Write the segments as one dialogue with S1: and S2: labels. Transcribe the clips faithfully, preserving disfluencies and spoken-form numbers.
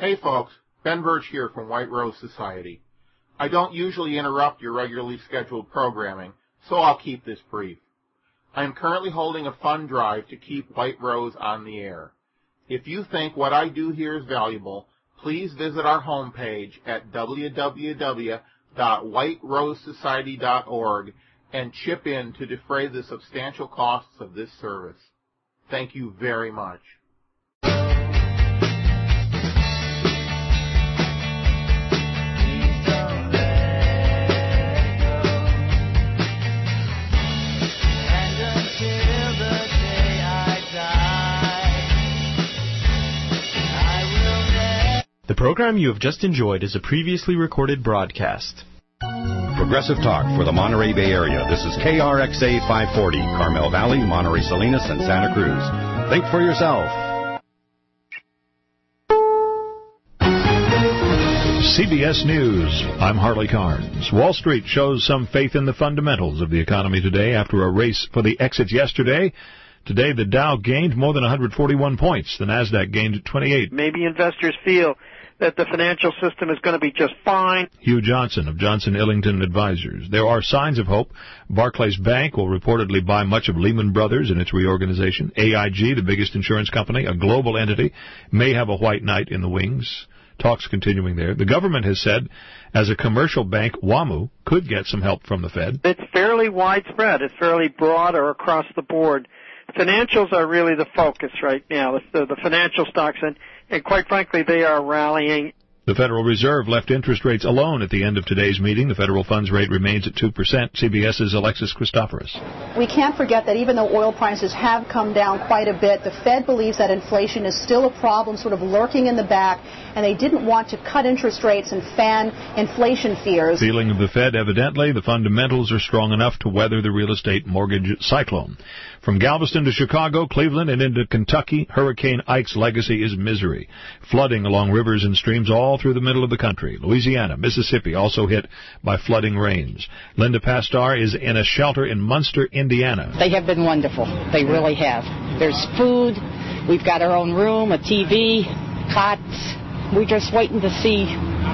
S1: Hey folks, Ben Birch here from White Rose Society. I don't usually interrupt your regularly scheduled programming, so I'll keep this brief. I am currently holding a fund drive to keep White Rose on the air. If you think what I do here is valuable, please visit our homepage at w w w dot white rose society dot org and chip in to defray the substantial costs of this service. Thank you very much.
S2: The program you have just enjoyed is a previously recorded broadcast.
S3: Progressive Talk for the Monterey Bay Area. This is K R X A five forty, Carmel Valley, Monterey Salinas, and Santa Cruz. Think for yourself.
S4: C B S News. I'm Harley Carnes. Wall Street shows some faith in the fundamentals of the economy today after a race for the exits yesterday. Today, the Dow gained more than one hundred forty-one points. The Nasdaq gained twenty-eight.
S5: Maybe investors feel that the financial system is going to be just fine.
S4: Hugh Johnson of Johnson Illington Advisors. There are signs of hope. Barclays Bank will reportedly buy much of Lehman Brothers in its reorganization. A I G, the biggest insurance company, a global entity, may have a white knight in the wings. Talks continuing there. The government has said, as a commercial bank, WAMU could get some help from the Fed.
S5: It's fairly widespread. It's fairly broad or across the board. Financials are really the focus right now, the, the financial stocks, and, and quite frankly, they are rallying.
S4: The Federal Reserve left interest rates alone at the end of today's meeting. The federal funds rate remains at two percent. CBS's Alexis Christoforous.
S6: We can't forget that even though oil prices have come down quite a bit, the Fed believes that inflation is still a problem sort of lurking in the back, and they didn't want to cut interest rates and fan inflation fears.
S4: Feeling of the Fed, evidently, the fundamentals are strong enough to weather the real estate mortgage cyclone. From Galveston to Chicago, Cleveland, and into Kentucky, Hurricane Ike's legacy is misery. Flooding along rivers and streams all through the middle of the country. Louisiana, Mississippi, also hit by flooding rains. Linda Pastar is in a shelter in Munster, Indiana.
S7: They have been wonderful. They really have. There's food. We've got our own room, a T V, cots. We're just waiting to see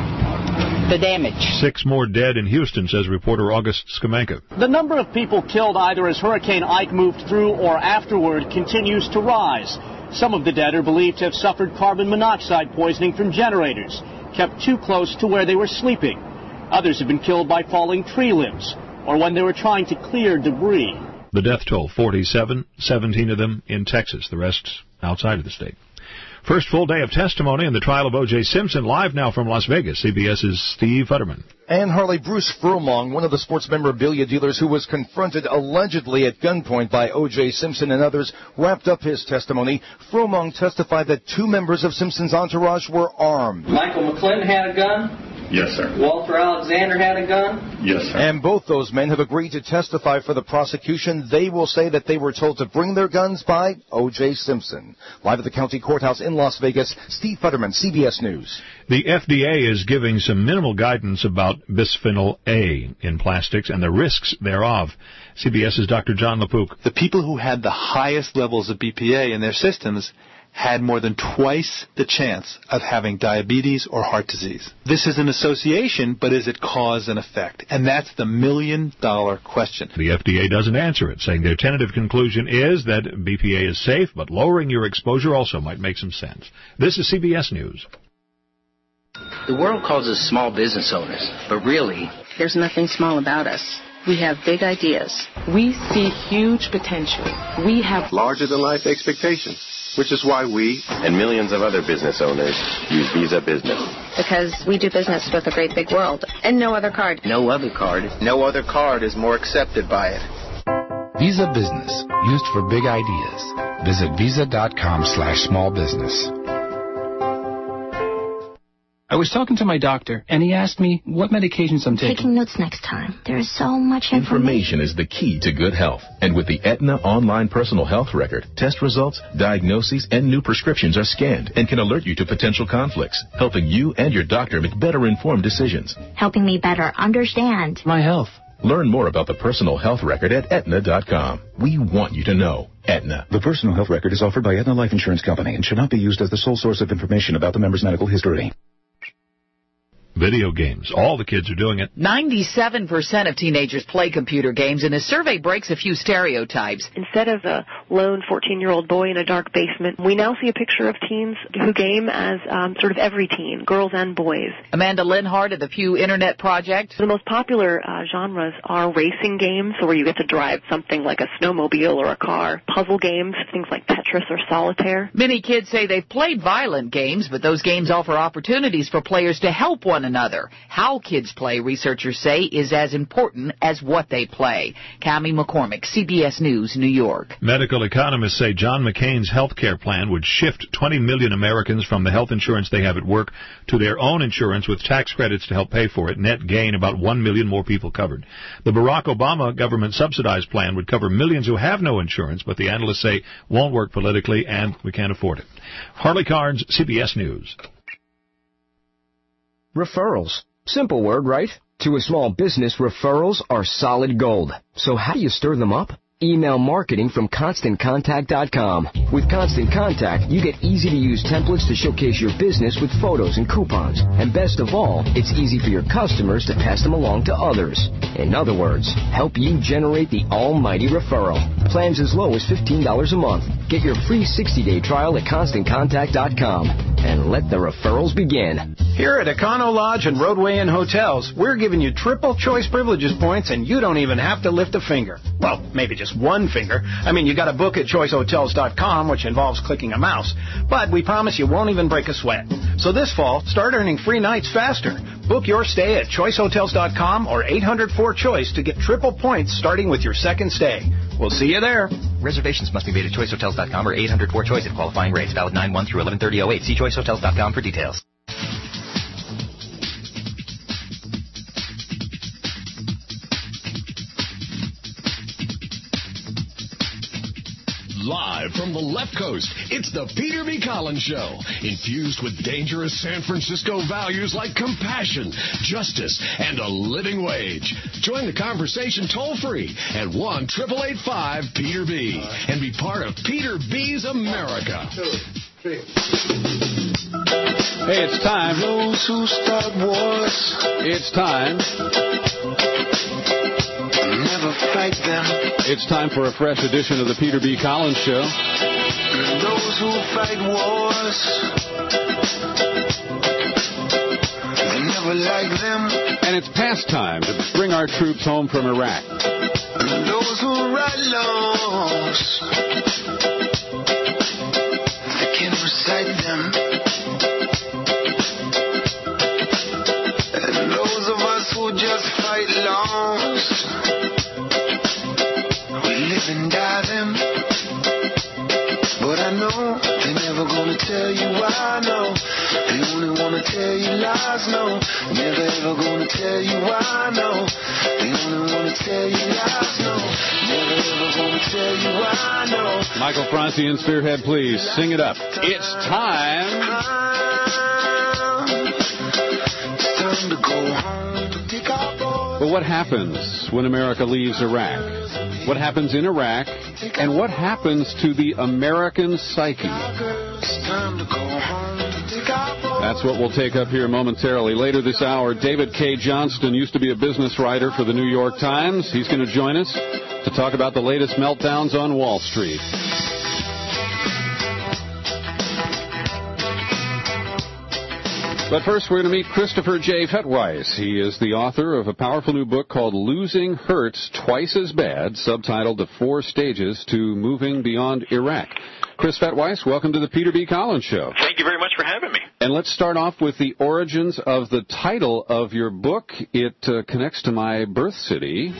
S7: the damage.
S4: Six more dead in Houston, says reporter August Skamanka.
S8: The number of people killed either as Hurricane Ike moved through or afterward continues to rise. Some of the dead are believed to have suffered carbon monoxide poisoning from generators, kept too close to where they were sleeping. Others have been killed by falling tree limbs or when they were trying to clear debris.
S4: The death toll, forty-seven, seventeen of them in Texas, the rest outside of the state. First full day of testimony in the trial of O J. Simpson, live now from Las Vegas. CBS's Steve Futterman.
S9: And Harley, Bruce Furlong, one of the sports memorabilia dealers who was confronted allegedly at gunpoint by O J. Simpson and others, wrapped up his testimony. Furlong testified that two members of Simpson's entourage were armed.
S10: Michael McClinton had a gun.
S9: Yes, sir.
S10: Walter Alexander had a gun.
S9: Yes, sir. And both those men have agreed to testify for the prosecution. They will say that they were told to bring their guns by O J. Simpson. Live at the county courthouse in Las Vegas, Steve Futterman, C B S News.
S4: The F D A is giving some minimal guidance about bisphenol A in plastics and the risks thereof. CBS's Doctor John LaPook.
S11: The people who had the highest levels of B P A in their systems had more than twice the chance of having diabetes or heart disease. This is an association, but is it cause and effect? And that's the million-dollar question.
S4: The F D A doesn't answer it, saying their tentative conclusion is that B P A is safe, but lowering your exposure also might make some sense. This is C B S News.
S12: The world calls us small business owners, but really,
S13: there's nothing small about us. We have big ideas. We see huge potential. We have
S14: larger-than-life expectations, which is why we and millions of other business owners use Visa Business.
S13: Because we do business with a great big world, and no other card.
S12: No other card.
S14: No other card is more accepted by it.
S15: Visa Business, used for big ideas. Visit visa.com slash small business.
S16: I was talking to my doctor, and he asked me what medications I'm taking.
S17: Taking notes next time. There is so much information.
S18: Information is the key to good health. And with the Aetna Online Personal Health Record, test results, diagnoses, and new prescriptions are scanned and can alert you to potential conflicts, helping you and your doctor make better informed decisions.
S17: Helping me better understand
S16: my health.
S18: Learn more about the personal health record at Aetna dot com. We want you to know. Aetna.
S19: The personal health record is offered by Aetna Life Insurance Company and should not be used as the sole source of information about the member's medical history.
S4: Video games. All the kids are doing it.
S20: ninety-seven percent of teenagers play computer games, and the survey breaks a few stereotypes.
S21: Instead of a lone fourteen-year-old boy in a dark basement, we now see a picture of teens who game as um, sort of every teen, girls and boys.
S20: Amanda Linhart of the Pew Internet Project.
S21: The most popular uh, genres are racing games, where you get to drive something like a snowmobile or a car, puzzle games, things like Tetris or Solitaire.
S20: Many kids say they've played violent games, but those games offer opportunities for players to help one another. How kids play, researchers say, is as important as what they play. Cami McCormick, C B S News, New York.
S4: Medical economists say John McCain's health care plan would shift twenty million Americans from the health insurance they have at work to their own insurance with tax credits to help pay for it. Net gain, about one million more people covered. The Barack Obama government-subsidized plan would cover millions who have no insurance, but the analysts say won't work politically and we can't afford it. Harley Carnes, C B S News.
S22: Referrals. Simple word, right? To a small business, referrals are solid gold. So how do you stir them up? Email marketing from Constant Contact dot com. With Constant Contact, you get easy-to-use templates to showcase your business with photos and coupons. And best of all, it's easy for your customers to pass them along to others. In other words, help you generate the almighty referral. Plans as low as fifteen dollars a month. Get your free sixty-day trial at Constant Contact dot com. And let the referrals begin.
S23: Here at Econo Lodge and Roadway Inn Hotels, we're giving you triple choice privileges points, and you don't even have to lift a finger. Well, maybe just one finger. I mean, you got to book at choice hotels dot com, which involves clicking a mouse. But we promise you won't even break a sweat. So this fall, start earning free nights faster. Book your stay at choice hotels dot com or eight hundred four choice to get triple points starting with your second stay. We'll see you there.
S24: Reservations must be made at choice hotels dot com or eight hundred four choice at qualifying rates. Valid nine one through eleven thirty oh eight. See choice hotels dot com for details.
S25: Live from the left coast, it's the Peter B. Collins Show, infused with dangerous San Francisco values like compassion, justice, and a living wage. Join the conversation toll-free at one eight eight eight five Peter B. and be part of Peter B's America.
S26: Hey, it's time. Those who start wars. It's time. Never fight them. It's time for a fresh edition of the Peter B. Collins Show. Those who fight wars, they never like them. And it's past time to bring our troops home from Iraq. Those who write laws, they can recite them. And those of us who just fight laws, and die them. But I know they're never gonna tell you why, no. They only wanna tell you lies, no. Never ever gonna tell you why, no. They only wanna tell you lies, no. Never ever gonna tell you why, no. Michael Franci and Spearhead, please sing it up. It's time. It's time to go home to take our boys. But what happens when America leaves Iraq? What happens in Iraq, and what happens to the American psyche? That's what we'll take up here momentarily. Later this hour, David K. Johnston used to be a business writer for the New York Times. He's going to join us to talk about the latest meltdowns on Wall Street. But first, we're going to meet Christopher J. Fettweis. He is the author of a powerful new book called Losing Hurts Twice as Bad, subtitled The Four Stages to Moving Beyond Iraq. Chris Fettweis, welcome to the Peter B. Collins Show.
S27: Thank you very much for having me.
S26: And let's start off with the origins of the title of your book. It uh, connects to my birth city.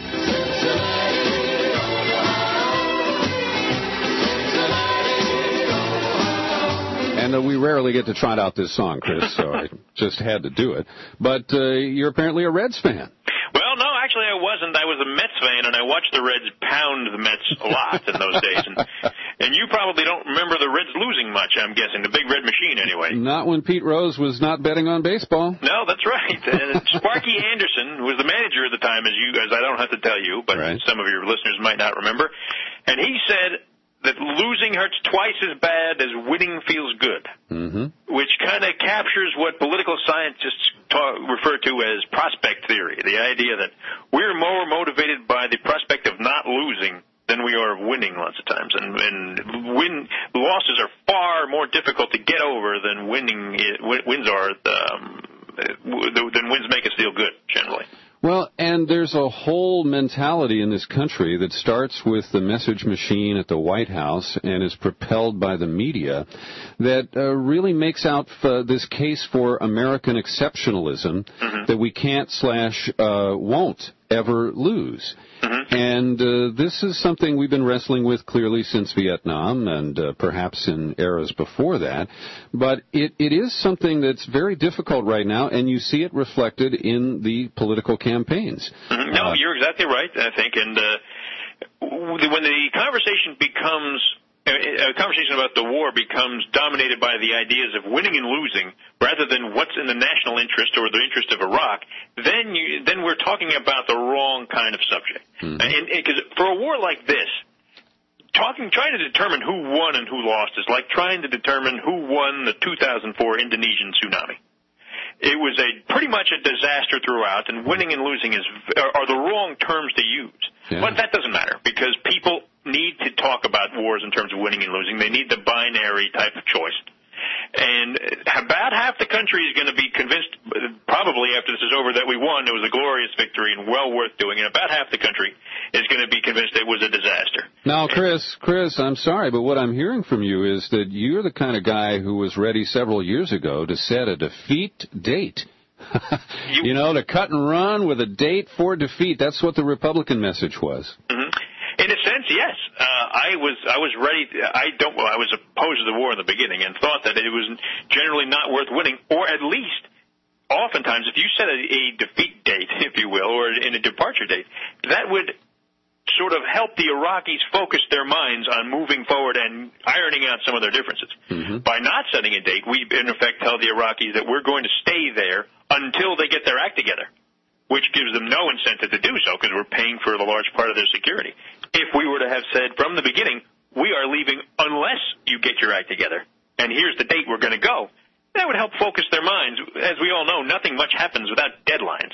S26: And uh, we rarely get to trot out this song, Chris, so I just had to do it. But uh, you're apparently a Reds fan.
S27: Well, no, actually I wasn't. I was a Mets fan, and I watched the Reds pound the Mets a lot in those days. And And you probably don't remember the Reds losing much, I'm guessing, the Big Red Machine anyway.
S1: Not when Pete Rose was not betting on baseball.
S27: No, that's right. And Sparky Anderson, who was the manager at the time, as you as I don't have to tell you, but right. some of your listeners might not remember, and he said that losing hurts twice as bad as winning feels good,
S1: mm-hmm.
S27: which kind of captures what political scientists talk, refer to as prospect theory, the idea that we're more motivated by the prospect of not losing than we are of winning lots of times. And, and win losses are far more difficult to get over than winning wins are, um, than wins make us feel good, generally.
S1: Well, and there's a whole mentality in this country that starts with the message machine at the White House and is propelled by the media that uh, really makes out uh, this case for American exceptionalism mm-hmm. that we can't slash uh, won't ever lose.
S27: Mm-hmm.
S1: And uh, this is something we've been wrestling with clearly since Vietnam and uh, perhaps in eras before that. But it, it is something that's very difficult right now, and you see it reflected in the political campaigns.
S27: Mm-hmm. No, uh, you're exactly right, I think. And uh, when the conversation becomes... a conversation about the war becomes dominated by the ideas of winning and losing rather than what's in the national interest or the interest of Iraq, then you, then we're talking about the wrong kind of subject.
S1: Mm-hmm.
S27: And because for a war like this, talking, trying to determine who won and who lost is like trying to determine who won the two thousand four Indonesian tsunami. It was a pretty much a disaster throughout, and winning and losing is are, are the wrong terms to use.
S1: Yeah.
S27: But that doesn't matter because people need to talk about wars in terms of winning and losing. They need the binary type of choice. And about half the country is going to be convinced, probably after this is over, that we won. It was a glorious victory and well worth doing. And about half the country is going to be convinced it was a disaster.
S1: Now, Chris, Chris, I'm sorry, but what I'm hearing from you is that you're the kind of guy who was ready several years ago to set a defeat date. you, you know, to cut and run with a date for defeat. That's what the Republican message was.
S27: Mm-hmm. In a sense, yes. Uh, I was I was ready. To, I don't. Well, I was opposed to the war in the beginning and thought that it was generally not worth winning, or at least, oftentimes, if you set a, a defeat date, if you will, or in a departure date, that would sort of help the Iraqis focus their minds on moving forward and ironing out some of their differences.
S1: Mm-hmm.
S27: By not setting a date, we in effect tell the Iraqis that we're going to stay there until they get their act together, which gives them no incentive to do so because we're paying for the large part of their security. If we were to have said from the beginning, we are leaving unless you get your act together, and here's the date we're going to go, that would help focus their minds. As we all know, nothing much happens without deadlines.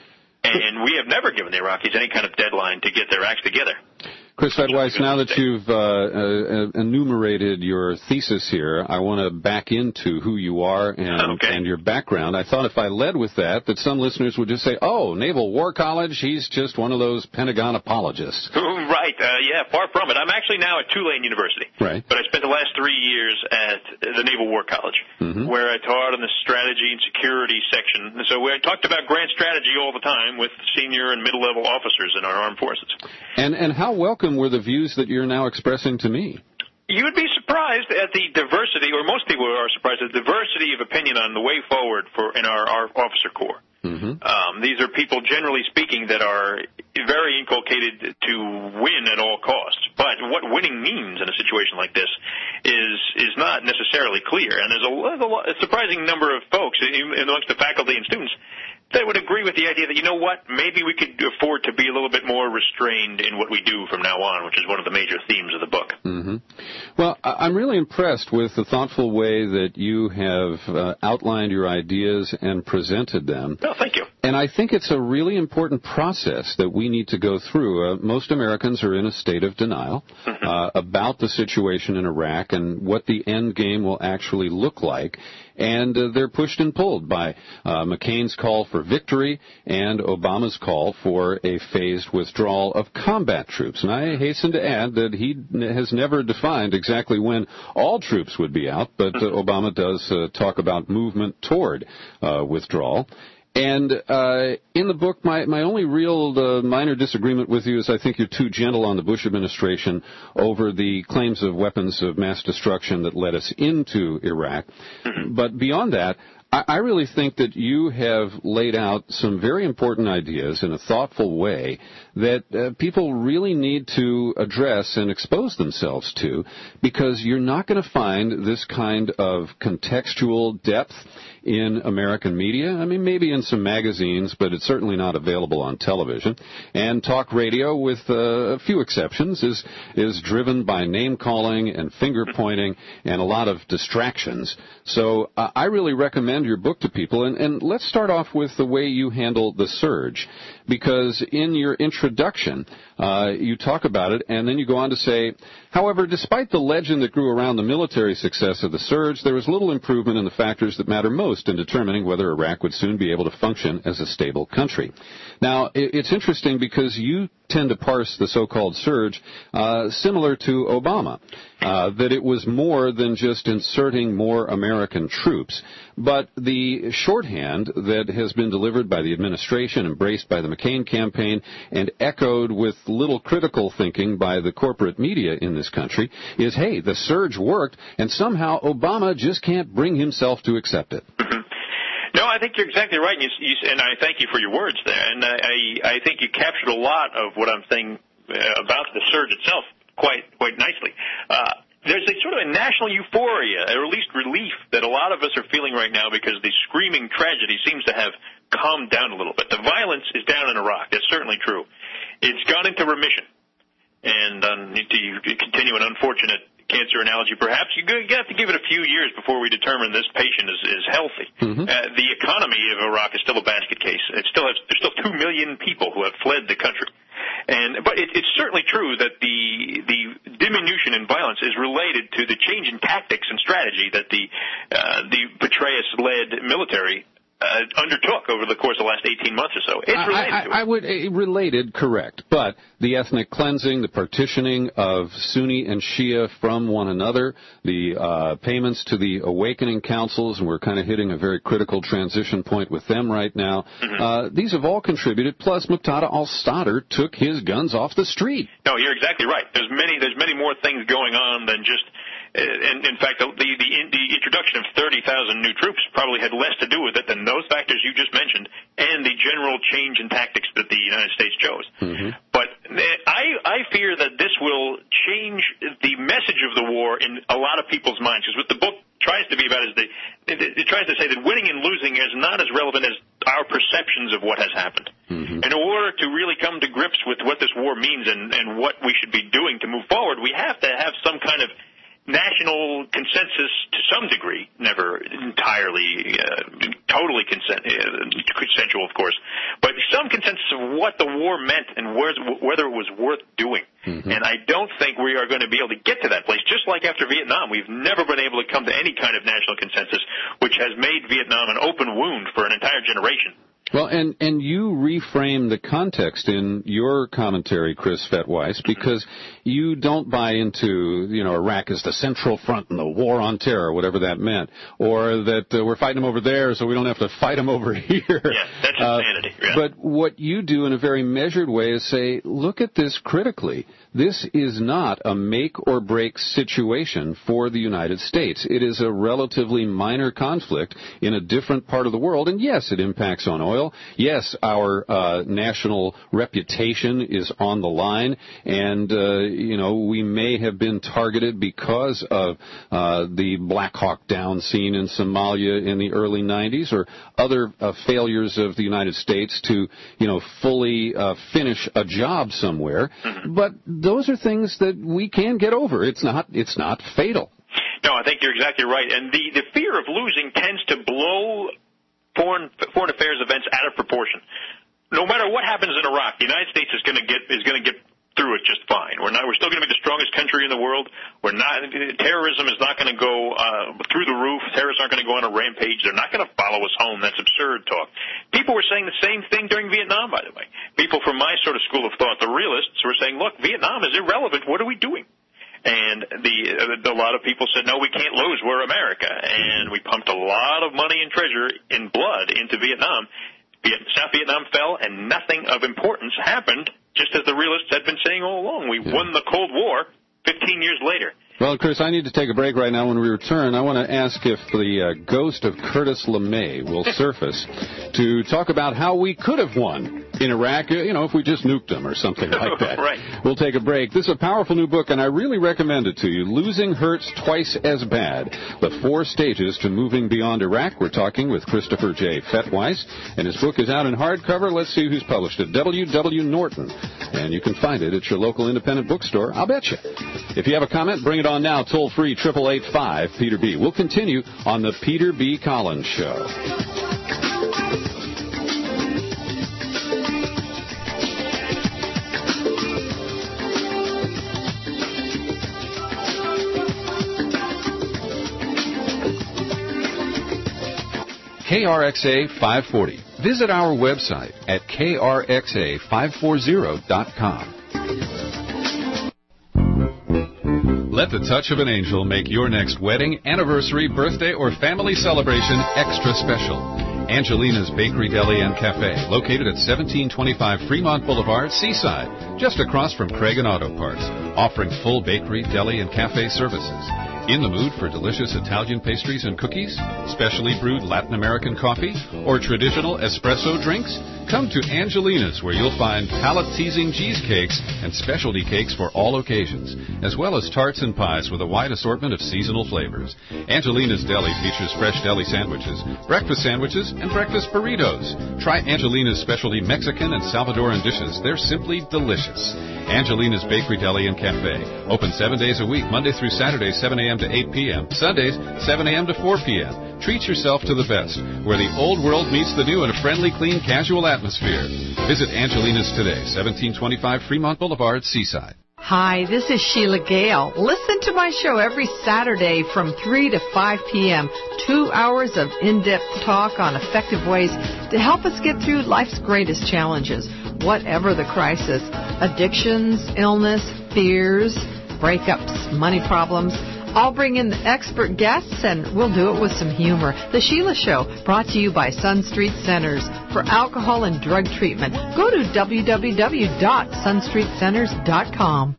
S27: And we have never given the Iraqis any kind of deadline to get their acts together.
S1: Chris Fedweiss, now that you've uh, uh, enumerated your thesis here, I want to back into who you are and,
S27: okay.
S1: and your background. I thought if I led with that, that some listeners would just say, oh, Naval War College, he's just one of those Pentagon apologists.
S27: Right, uh, yeah, far from it. I'm actually now at Tulane University.
S1: Right.
S27: But I spent the last three years at the Naval War College,
S1: mm-hmm.
S27: where I taught in the strategy and security section. So we talked about grand strategy all the time with senior and middle-level officers in our armed forces.
S1: And and how welcome were the views that you're now expressing to me?
S27: You would be surprised at the diversity, or most people are surprised at the diversity of opinion on the way forward for in our, our officer corps.
S1: Mm-hmm.
S27: Um, these are people, generally speaking, that are very inculcated to win at all costs. But what winning means in a situation like this is is not necessarily clear. And there's a, a surprising number of folks amongst the faculty and students that would agree with the idea that, you know what, maybe we could afford to be a little bit more restrained in what we do from now on, which is one of the major themes of the book.
S1: Mm-hmm. Well, I'm really impressed with the thoughtful way that you have uh, outlined your ideas and presented them.
S27: Oh, thank you.
S1: And I think it's a really important process that we need to go through. Uh, most Americans are in a state of denial
S27: mm-hmm.
S1: uh, about the situation in Iraq and what the end game will actually look like. And uh, they're pushed and pulled by uh, McCain's call for victory and Obama's call for a phased withdrawal of combat troops. And I hasten to add that he has never defined exactly when all troops would be out, but uh, Obama does uh, talk about movement toward uh, withdrawal. And uh, in the book, my, my only real uh, minor disagreement with you is I think you're too gentle on the Bush administration over the claims of weapons of mass destruction that led us into Iraq. But beyond that, I, I really think that you have laid out some very important ideas in a thoughtful way that uh, people really need to address and expose themselves to, because you're not going to find this kind of contextual depth in American media. I mean, maybe in some magazines, but it's certainly not available on television. And talk radio, with uh, a few exceptions, is is driven by name-calling and finger-pointing and a lot of distractions. So uh, I really recommend your book to people. And, and let's start off with the way you handle the surge, because in your introduction, uh, you talk about it, and then you go on to say, however, despite the legend that grew around the military success of the surge, there was little improvement in the factors that matter most in determining whether Iraq would soon be able to function as a stable country. Now, it's interesting because you tend to parse the so-called surge uh, similar to Obama, uh, that it was more than just inserting more American troops. But the shorthand that has been delivered by the administration, embraced by the McCain campaign, and echoed with little critical thinking by the corporate media in this country is, hey, the surge worked, and somehow Obama just can't bring himself to accept it.
S27: No, I think you're exactly right, and, you, you, and I thank you for your words there. And I, I think you captured a lot of what I'm saying uh, about the surge itself quite quite nicely. Uh, there's a sort of a national euphoria, or at least relief, that a lot of us are feeling right now because the screaming tragedy seems to have calmed down a little bit. The violence is down in Iraq. That's certainly true. It's gone into remission. And um, to continue an unfortunate cancer analogy, perhaps, you have to give it a few years before we determine this patient is, is healthy. Mm-hmm. Uh, the economy of Iraq is still a basket case. It still has, there's still two million people who have fled the country. And but it, it's certainly true that the the diminution in violence is related to the change in tactics and strategy that the uh, the Petraeus-led military Uh, undertook over the course of the last eighteen months or so. It's related
S1: I, I,
S27: to it.
S1: I would, uh, related, correct. But the ethnic cleansing, the partitioning of Sunni and Shia from one another, the uh, payments to the awakening councils, and we're kind of hitting a very critical transition point with them right now, mm-hmm. uh, these have all contributed, plus Muqtada al-Sadr took his guns off the street.
S27: No, you're exactly right. There's many, there's many more things going on than just In, in fact, the, the, the introduction of thirty thousand new troops probably had less to do with it than those factors you just mentioned and the general change in tactics that the United States chose. Mm-hmm. But I, I fear that this will change the message of the war in a lot of people's minds, because what the book tries to be about is the, it, it tries to say that winning and losing is not as relevant as our perceptions of what has happened. Mm-hmm. In order to really come to grips with what this war means and, and what we should be doing to move forward, we have to have some kind of national consensus to some degree, never entirely, uh, totally consent, uh, consensual, of course, but some consensus of what the war meant and where, whether it was worth doing. Mm-hmm. And I don't think we are going to be able to get to that place. Just like after Vietnam, we've never been able to come to any kind of national consensus, which has made Vietnam an open wound for an entire generation.
S1: Well, and, and you reframe the context in your commentary, Chris Fettweiss, because you don't buy into, you know, Iraq is the Central Front in the war on terror, whatever that meant, or that uh, we're fighting them over there so we don't have to fight them over here.
S27: Yeah, that's insanity. Uh, yeah.
S1: But what you do in a very measured way is say, look at this critically. This is not a make-or-break situation for the United States. It is a relatively minor conflict in a different part of the world, and yes, it impacts on oil. Yes, our uh, national reputation is on the line, and, uh, you know, we may have been targeted because of uh, the Black Hawk Down scene in Somalia in the early nineties, or other uh, failures of the United States to, you know, fully uh, finish a job somewhere. Mm-hmm. But those are things that we can get over. It's not, it's not fatal.
S27: No, I think you're exactly right. And the, the fear of losing tends to blow foreign foreign affairs events out of proportion. No matter what happens in Iraq, the United States is going to get is going to get through it just fine. We're not. We're still going to be the strongest country in the world. We're not. Terrorism is not going to go uh, through the roof. Terrorists aren't going to go on a rampage. They're not going to follow us home. That's absurd talk. People were saying the same thing during Vietnam, by the way. People from my sort of school of thought, the realists, were saying, "Look, Vietnam is irrelevant. What are we doing?" And the, uh, a lot of people said, no, we can't lose. We're America. And we pumped a lot of money and treasure in blood into Vietnam. Viet, South Vietnam fell, and nothing of importance happened, just as the realists had been saying all along. We yeah. won the Cold War fifteen years later.
S1: Well, Chris, I need to take a break right now. When we return, I want to ask if the uh, ghost of Curtis LeMay will surface to talk about how we could have won in Iraq, you know, if we just nuked them or something like that.
S27: Right.
S1: We'll take a break. This is a powerful new book, and I really recommend it to you. Losing Hurts Twice as Bad, The Four Stages to Moving Beyond Iraq. We're talking with Christopher J. Fettweiss, and his book is out in hardcover. Let's see who's published it. W W. Norton. And you can find it at your local independent bookstore, I'll bet you. If you have a comment, bring it on now, toll free, eight eight eight five, Peter B. We'll continue on the Peter B. Collins Show. K R X A five forty. Visit our website at K R X A five forty dot com. Let the touch of an angel make your next wedding, anniversary, birthday, or family celebration extra special. Angelina's Bakery, Deli, and Cafe, located at seventeen twenty-five Fremont Boulevard, Seaside, just across from Craig and Auto Parts, offering full bakery, deli, and cafe services. In the mood for delicious Italian pastries and cookies, specially brewed Latin American coffee, or traditional espresso drinks? Come to Angelina's, where you'll find palate-teasing cheesecakes and specialty cakes for all occasions, as well as tarts and pies with a wide assortment of seasonal flavors. Angelina's Deli features fresh deli sandwiches, breakfast sandwiches, and breakfast burritos. Try Angelina's specialty Mexican and Salvadoran dishes. They're simply delicious. Angelina's Bakery, Deli, and Cafe. Open seven days a week, Monday through Saturday, seven a.m. to eight p.m. Sundays, seven a.m. to four p.m. Treat yourself to the best, where the old world meets the new in a friendly, clean, casual atmosphere. Visit Angelina's today, seventeen twenty-five Fremont Boulevard, Seaside.
S2: Hi, this is Sheila Gale. Listen to my show every Saturday from three to five p.m. Two hours of in-depth talk on effective ways to help us get through life's greatest challenges, whatever the crisis. Addictions, illness, fears, breakups, money problems. I'll bring in the expert guests, and we'll do it with some humor. The Sheila Show, brought to you by Sun Street Centers for alcohol and drug treatment. Go to w w w dot sun street centers dot com.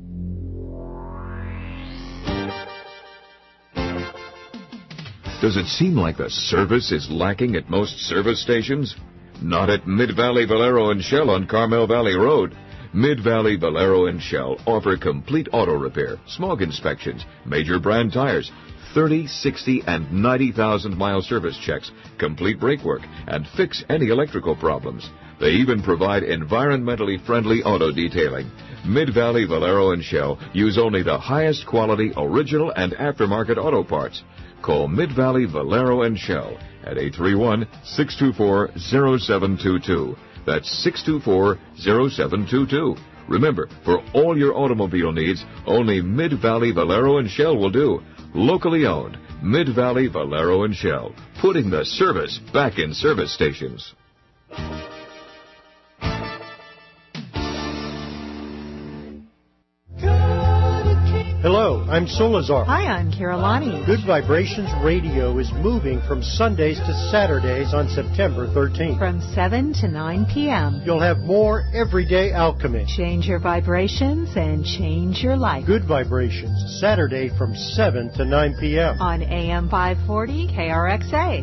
S3: Does it seem like the service is lacking at most service stations? Not at Mid-Valley Valero and Shell on Carmel Valley Road. Mid-Valley Valero and Shell offer complete auto repair, smog inspections, major brand tires, thirty, sixty, and ninety thousand mile service checks, complete brake work, and fix any electrical problems. They even provide environmentally friendly auto detailing. Mid-Valley Valero and Shell use only the highest quality original and aftermarket auto parts. Call Mid-Valley Valero and Shell at eight three one, six two four, zero seven two two. That's six two four, zero seven two two. Remember, for all your automobile needs, only Mid-Valley Valero and Shell will do. Locally owned, Mid-Valley Valero and Shell, putting the service back in service stations.
S5: Hello, I'm Solazar.
S6: Hi, I'm Carolani.
S5: Good Vibrations Radio is moving from Sundays to Saturdays on September thirteenth.
S6: From seven to nine p.m.
S5: You'll have more everyday alchemy.
S6: Change your vibrations and change your life.
S5: Good Vibrations, Saturday from seven to nine p.m.
S6: on A M five forty K R X A.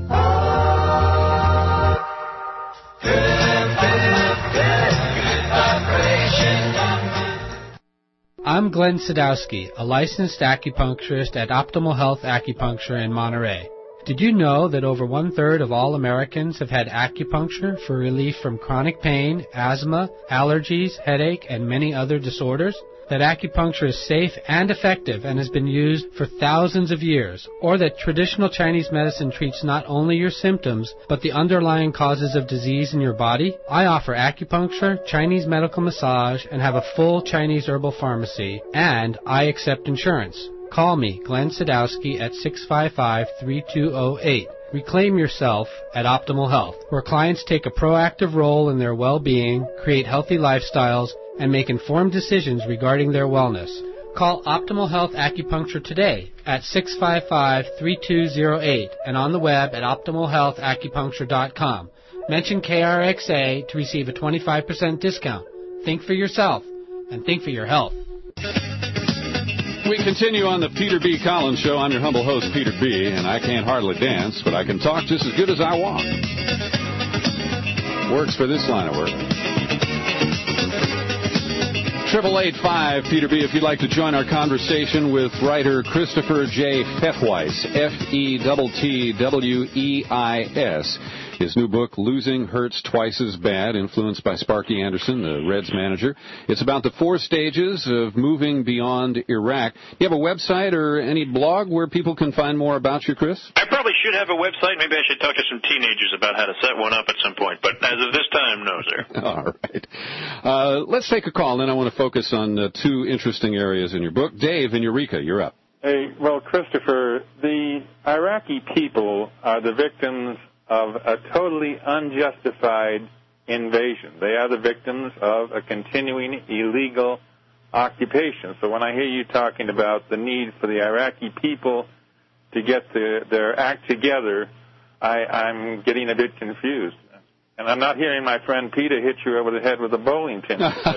S26: Good, good, good, good vibration.
S7: I'm Glenn Sadowski, a licensed acupuncturist at Optimal Health Acupuncture in Monterey. Did you know that over one-third of all Americans have had acupuncture for relief from chronic pain, asthma, allergies, headache, and many other disorders? That acupuncture is safe and effective and has been used for thousands of years, or that traditional Chinese medicine treats not only your symptoms, but the underlying causes of disease in your body? I offer acupuncture, Chinese medical massage, and have a full Chinese herbal pharmacy, and I accept insurance. Call me, Glenn Sadowski, at six five five, three two zero eight. Reclaim yourself at Optimal Health, where clients take a proactive role in their well-being, create healthy lifestyles, and make informed decisions regarding their wellness. Call Optimal Health Acupuncture today at six five five, three two zero eight and on the web at optimal health acupuncture dot com. Mention K R X A to receive a twenty-five percent discount. Think for yourself and think for your health.
S1: we continue on the Peter B. Collins Show. I'm your humble host, Peter B., and I can't hardly dance, but I can talk just as good as I walk. Works for this line of work. Triple eight five Peter B. If you'd like to join our conversation with writer Christopher J. Fettweis, F E T T W E I S. His new book, Losing Hurts Twice as Bad, influenced by Sparky Anderson, the Reds manager. It's about the four stages of moving beyond Iraq. Do you have a website or any blog where people can find more about you, Chris?
S27: I probably should have a website. Maybe I should talk to some teenagers about how to set one up at some point. But as of this time, no, sir.
S1: All right. Uh, let's take a call, and then I want to focus on uh, two interesting areas in your book. Dave in Eureka, you're up.
S8: Hey, well, Christopher, the Iraqi people are the victims of a totally unjustified invasion. They are the victims of a continuing illegal occupation. So when I hear you talking about the need for the Iraqi people to get the, their act together, I, I'm getting a bit confused. And I'm not hearing my friend Peter hit you over the head with a bowling pin.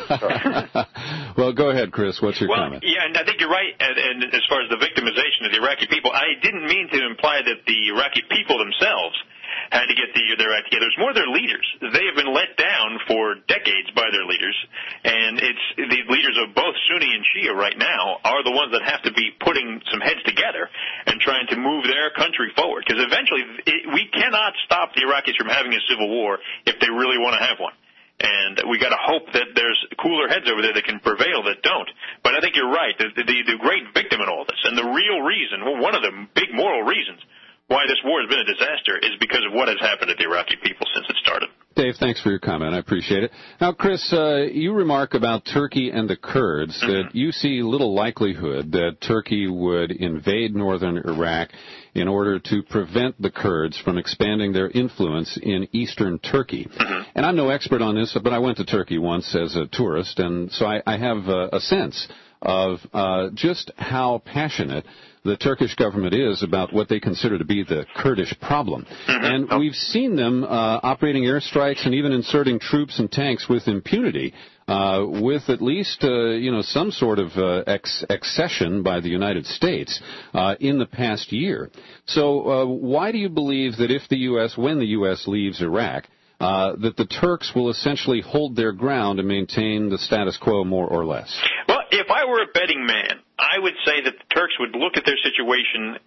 S1: Well, go ahead, Chris. What's your
S27: well,
S1: comment?
S27: Yeah, and I think you're right. And, and as far as the victimization of the Iraqi people, I didn't mean to imply that the Iraqi people themselves had to get the, their act together. It's more their leaders. They have been let down for decades by their leaders, and it's the leaders of both Sunni and Shia right now are the ones that have to be putting some heads together and trying to move their country forward. Because eventually, it, we cannot stop the Iraqis from having a civil war if they really want to have one. And we got to hope that there's cooler heads over there that can prevail that don't. But I think you're right. The, the, the great victim in all this, and the real reason, well, one of the big moral reasons why this war has been a disaster is because of what has happened to the Iraqi people since it started.
S1: Dave, thanks for your comment. I appreciate it. Now, Chris, uh, you remark about Turkey and the Kurds mm-hmm. that you see little likelihood that Turkey would invade northern Iraq in order to prevent the Kurds from expanding their influence in eastern Turkey. Mm-hmm. And I'm no expert on this, but I went to Turkey once as a tourist, and so I, I have a, a sense of uh, just how passionate the Turkish government is about what they consider to be the Kurdish problem. Mm-hmm. And we've seen them uh, operating airstrikes and even inserting troops and tanks with impunity, uh, with at least, uh, you know, some sort of uh, ex- accession by the United States uh, in the past year. So uh, why do you believe that if the U S, when the U S leaves Iraq, uh, that the Turks will essentially hold their ground and maintain the status quo more or less?
S27: Well, if I were a betting man, I would say that the Turks would look at their situation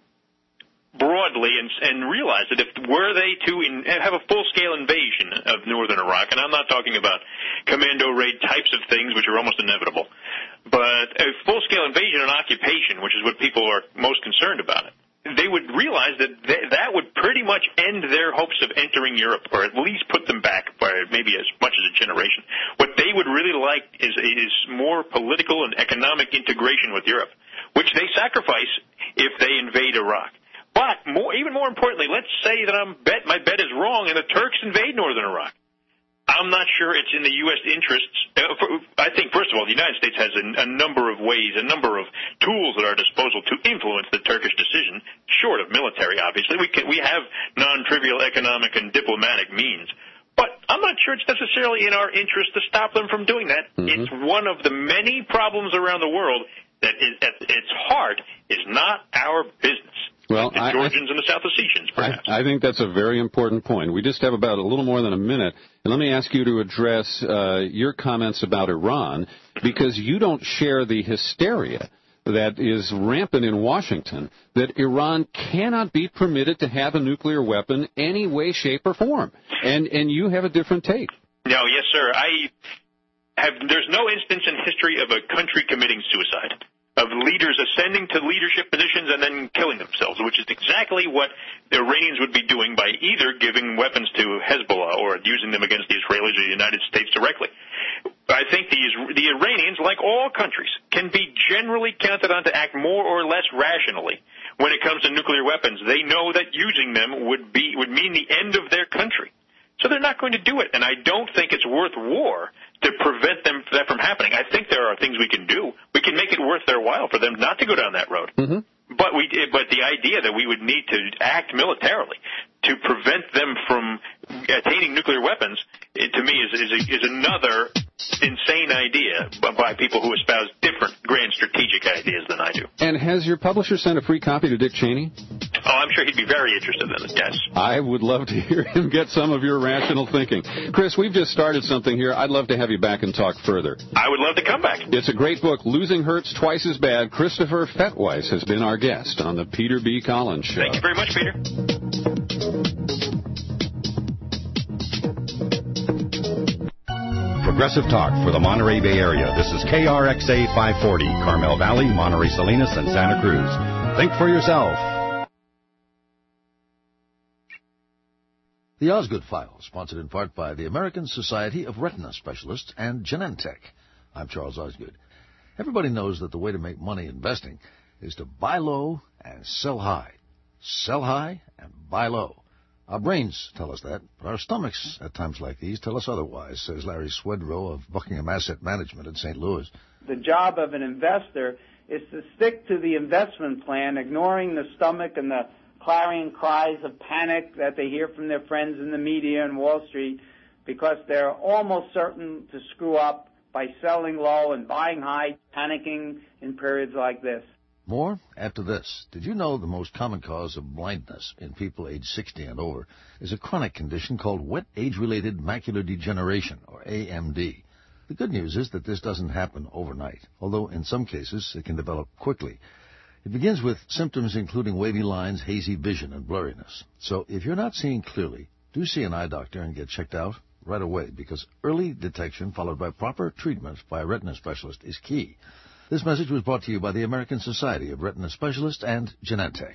S27: broadly and, and realize that if were they to in, have a full-scale invasion of northern Iraq, and I'm not talking about commando raid types of things, which are almost inevitable, but a full-scale invasion and occupation, which is what people are most concerned about, they would realize that th- that would pretty much end their hopes of entering Europe, or at least put them back by maybe as much as a generation. What they would really like is, is more political and economic integration with Europe, which they sacrifice if they invade Iraq. But more, even more importantly, let's say that I'm bet my bet is wrong and the Turks invade northern Iraq. I'm not sure it's in the U S interests. Uh, for, I think, first of all, the United States has a, a number of ways, a number of tools at our disposal to influence the Turkish decision, short of military, obviously. We can, we have non-trivial economic and diplomatic means. But I'm not sure it's necessarily in our interest to stop them from doing that. Mm-hmm. It's one of the many problems around the world that is, at its heart is not our business.
S1: Well,
S27: the Georgians I, and the South Ossetians, perhaps.
S1: I, I think that's a very important point. We just have about a little more than a minute. And let me ask you to address uh, your comments about Iran, because you don't share the hysteria that is rampant in Washington that Iran cannot be permitted to have a nuclear weapon any way, shape, or form. And and you have a different take.
S27: No, yes, sir. I have. There's no instance in history of a country committing suicide, of leaders ascending to leadership positions and then killing themselves, which is exactly what the Iranians would be doing by either giving weapons to Hezbollah or using them against the Israelis or the United States directly. I think the, the Iranians, like all countries, can be generally counted on to act more or less rationally when it comes to nuclear weapons. They know that using them would be would mean the end of their country. So they're not going to do it, and I don't think it's worth war to prevent them that from happening. I think there are things we can do. We can make it worth their while for them not to go down that road.
S1: Mm-hmm.
S27: But we, but the idea that we would need to act militarily to prevent them from attaining nuclear weapons, it, to me, is, is, a, is another insane idea by people who espouse different grand strategic ideas than I do.
S1: And has your publisher sent a free copy to Dick Cheney?
S27: Oh, I'm sure he'd be very interested in it, yes.
S1: I would love to hear him get some of your rational thinking. Chris, we've just started something here. I'd love to have you back and talk further.
S27: I would love to come back.
S1: It's a great book, Losing Hurts Twice as Bad. Christopher Fettweis has been our guest on the Peter B. Collins Show.
S27: Thank you very much, Peter.
S9: Progressive Talk for the Monterey Bay Area. This is K R X A five forty, Carmel Valley, Monterey Salinas, and Santa Cruz. Think for yourself.
S10: The Osgood File, sponsored in part by the American Society of Retina Specialists and Genentech. I'm Charles Osgood. Everybody knows that the way to make money investing is to buy low and sell high. Sell high and buy low. Our brains tell us that, but our stomachs at times like these tell us otherwise, says Larry Swedroe of Buckingham Asset Management in Saint Louis.
S11: The job of an investor is to stick to the investment plan, ignoring the stomach and the clarion cries of panic that they hear from their friends in the media and Wall Street, because they're almost certain to screw up by selling low and buying high, panicking in periods like this.
S10: More after this. Did you know the most common cause of blindness in people age sixty and over is a chronic condition called wet age-related macular degeneration, or A M D? The good news is that this doesn't happen overnight, although in some cases it can develop quickly. It begins with symptoms including wavy lines, hazy vision, and blurriness. So if you're not seeing clearly, do see an eye doctor and get checked out right away, because early detection followed by proper treatment by a retina specialist is key. This message was brought to you by the American Society of Retina Specialists and Genentech.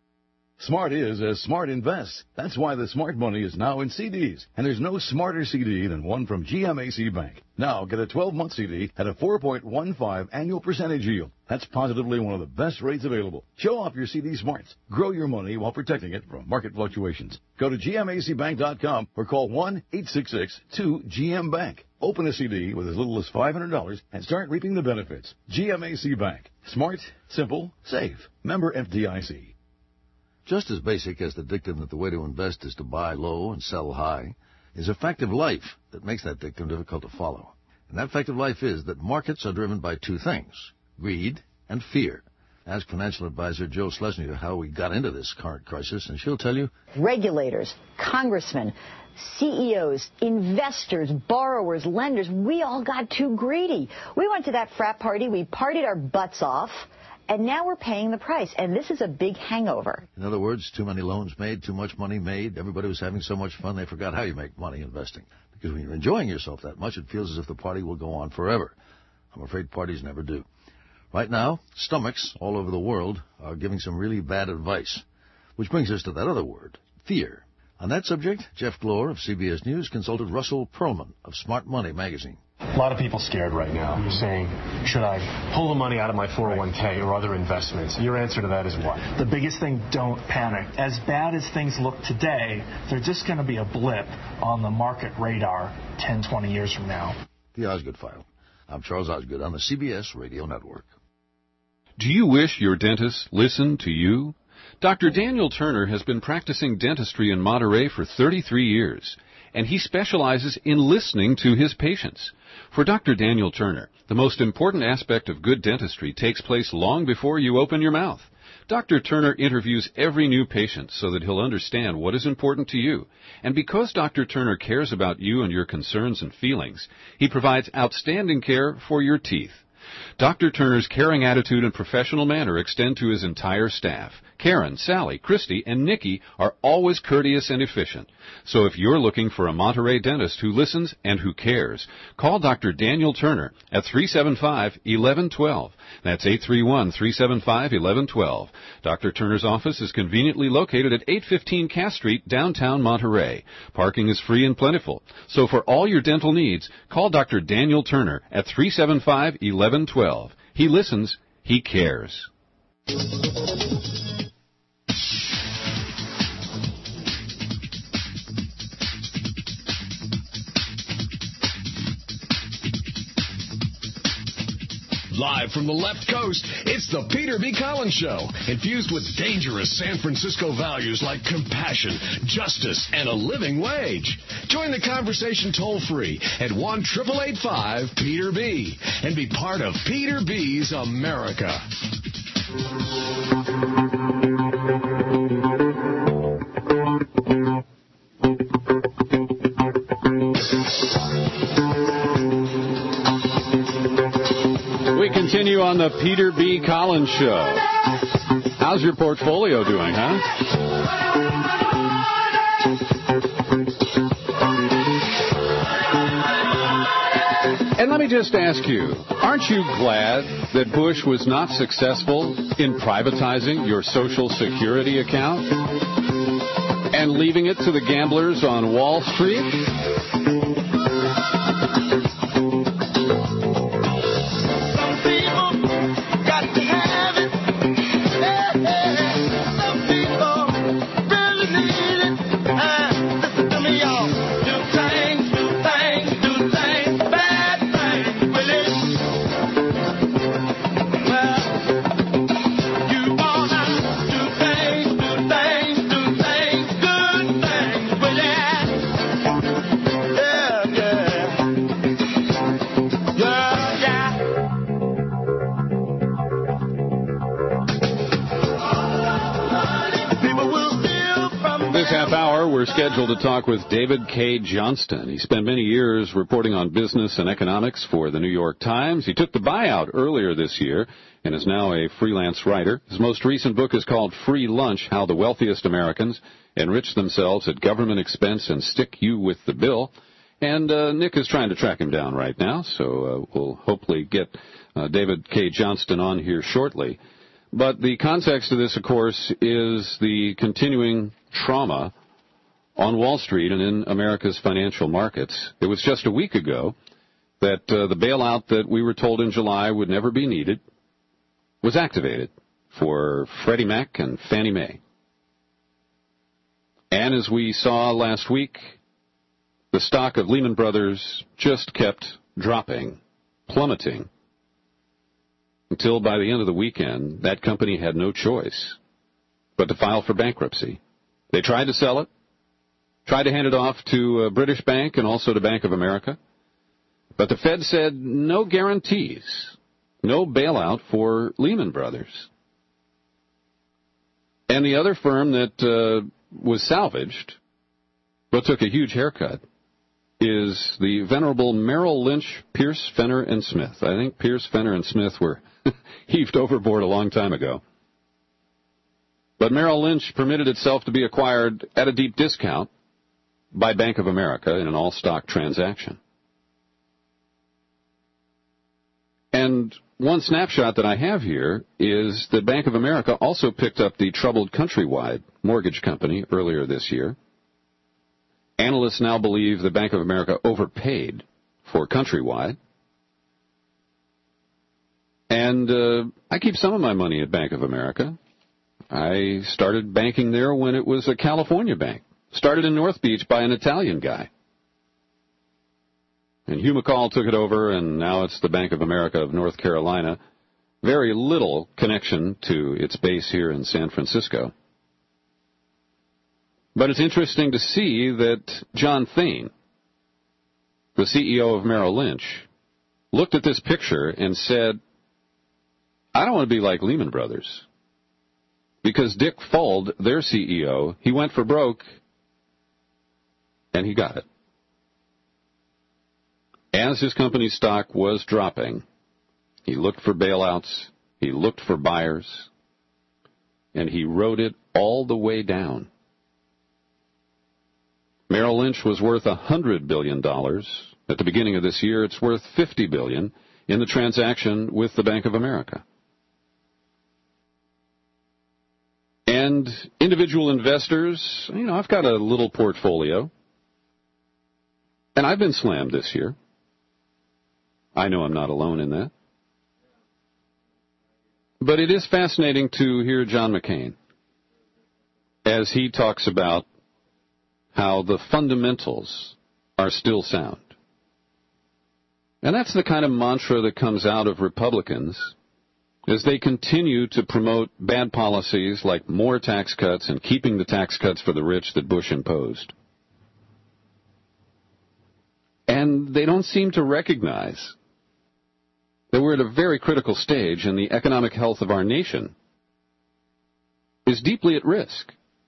S12: Smart is as smart invests. That's why the smart money is now in C Ds. And there's no smarter C D than one from G M A C Bank. Now get a twelve-month C D at a four point one five annual percentage yield. That's positively one of the best rates available. Show off your C D smarts. Grow your money while protecting it from market fluctuations. Go to G M A C bank dot com or call one eight six six two G M Bank. Open a C D with as little as five hundred dollars and start reaping the benefits. G M A C Bank. Smart, simple, safe. Member F D I C.
S10: Just as basic as the dictum that the way to invest is to buy low and sell high is a fact of life that makes that dictum difficult to follow. And that fact of life is that markets are driven by two things, greed and fear. Ask financial advisor Joe Schlesinger how we got into this current crisis, and she'll tell you.
S13: Regulators, congressmen, C E Os, investors, borrowers, lenders, we all got too greedy. We went to that frat party, we partied our butts off, and now we're paying the price, and this is a big hangover.
S10: In other words, too many loans made, too much money made. Everybody was having so much fun they forgot how you make money investing. Because when you're enjoying yourself that much, it feels as if the party will go on forever. I'm afraid parties never do. Right now, stomachs all over the world are giving some really bad advice, which brings us to that other word, fear. On that subject, Jeff Glor of C B S News consulted Russell Perlman of Smart Money magazine.
S14: A lot of people scared right now. You're saying, should I pull the money out of my four oh one k or other investments? Your answer to that is what?
S15: The biggest thing, don't panic. As bad as things look today, they're just going to be a blip on the market radar ten, twenty years from now.
S10: The Osgood File. I'm Charles Osgood on the C B S Radio Network.
S1: Do you wish your dentist listened to you? Doctor Daniel Turner has been practicing dentistry in Monterey for thirty-three years, and he specializes in listening to his patients. For Doctor Daniel Turner, the most important aspect of good dentistry takes place long before you open your mouth. Doctor Turner interviews every new patient so that he'll understand what is important to you. And because Doctor Turner cares about you and your concerns and feelings, he provides outstanding care for your teeth. Doctor Turner's caring attitude and professional manner extend to his entire staff. Karen, Sally, Christy, and Nikki are always courteous and efficient. So if you're looking for a Monterey dentist who listens and who cares, call Doctor Daniel Turner at three seven five, one one one two. That's eight three one, three seven five, one one one two. Doctor Turner's office is conveniently located at eight fifteen Cass Street, downtown Monterey. Parking is free and plentiful. So for all your dental needs, call Doctor Daniel Turner at three seven five, one one one two. He listens. He cares.
S25: Live from the left coast, it's the Peter B. Collins Show, infused with dangerous San Francisco values like compassion, justice, and a living wage. Join the conversation toll-free at one eight eight five Peter B and be part of Peter B's America.
S1: We continue on the Peter B. Collins Show. How's your portfolio doing, huh? And let me just ask you, aren't you glad that Bush was not successful in privatizing your Social Security account and leaving it to the gamblers on Wall Street? Scheduled to talk with David K. Johnston. He spent many years reporting on business and economics for the New York Times. He took the buyout earlier this year and is now a freelance writer. His most recent book is called Free Lunch, How the Wealthiest Americans Enrich Themselves at Government Expense and Stick You with the Bill. And uh, Nick is trying to track him down right now, so uh, we'll hopefully get uh, David K. Johnston on here shortly. But the context of this, of course, is the continuing trauma on Wall Street and in America's financial markets. It was just a week ago that uh, the bailout that we were told in July would never be needed was activated for Freddie Mac and Fannie Mae. And as we saw last week, the stock of Lehman Brothers just kept dropping, plummeting, until by the end of the weekend, that company had no choice but to file for bankruptcy. They tried to sell it, tried to hand it off to a British bank and also to Bank of America. But the Fed said no guarantees, no bailout for Lehman Brothers. And the other firm that uh, was salvaged, but took a huge haircut, is the venerable Merrill Lynch, Pierce, Fenner, and Smith. I think Pierce, Fenner, and Smith were heaved overboard a long time ago. But Merrill Lynch permitted itself to be acquired at a deep discount by Bank of America in an all-stock transaction. And one snapshot that I have here is that Bank of America also picked up the troubled Countrywide mortgage company earlier this year. Analysts now believe that Bank of America overpaid for Countrywide. And uh, I keep some of my money at Bank of America. I started banking there when it was a California bank. Started in North Beach by an Italian guy. And Hugh McCall took it over, and now it's the Bank of America of North Carolina. Very little connection to its base here in San Francisco. But it's interesting to see that John Thain, the C E O of Merrill Lynch, looked at this picture and said, I don't want to be like Lehman Brothers. Because Dick Fuld, their C E O, he went for broke, and he got it. As his company's stock was dropping, he looked for bailouts, he looked for buyers, and he rode it all the way down. Merrill Lynch was worth one hundred billion dollars. At the beginning of this year, it's worth fifty billion dollars in the transaction with the Bank of America. And individual investors, you know, I've got a little portfolio. And I've been slammed this year. I know I'm not alone in that. But it is fascinating to hear John McCain as he talks about how the fundamentals are still sound. And that's the kind of mantra that comes out of Republicans as they continue to promote bad policies like more tax cuts and keeping the tax cuts for the rich that Bush imposed. And they don't seem to recognize that we're at a very critical stage and the economic health of our nation is deeply at risk.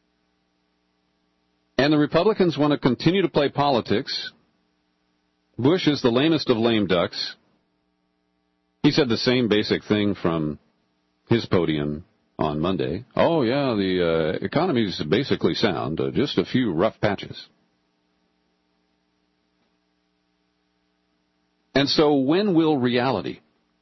S1: And the Republicans want to continue to play politics. Bush is the lamest of lame ducks. He said the same basic thing from his podium on Monday. Oh, yeah, the uh, economy is basically sound, uh, just a few rough patches. And so when will reality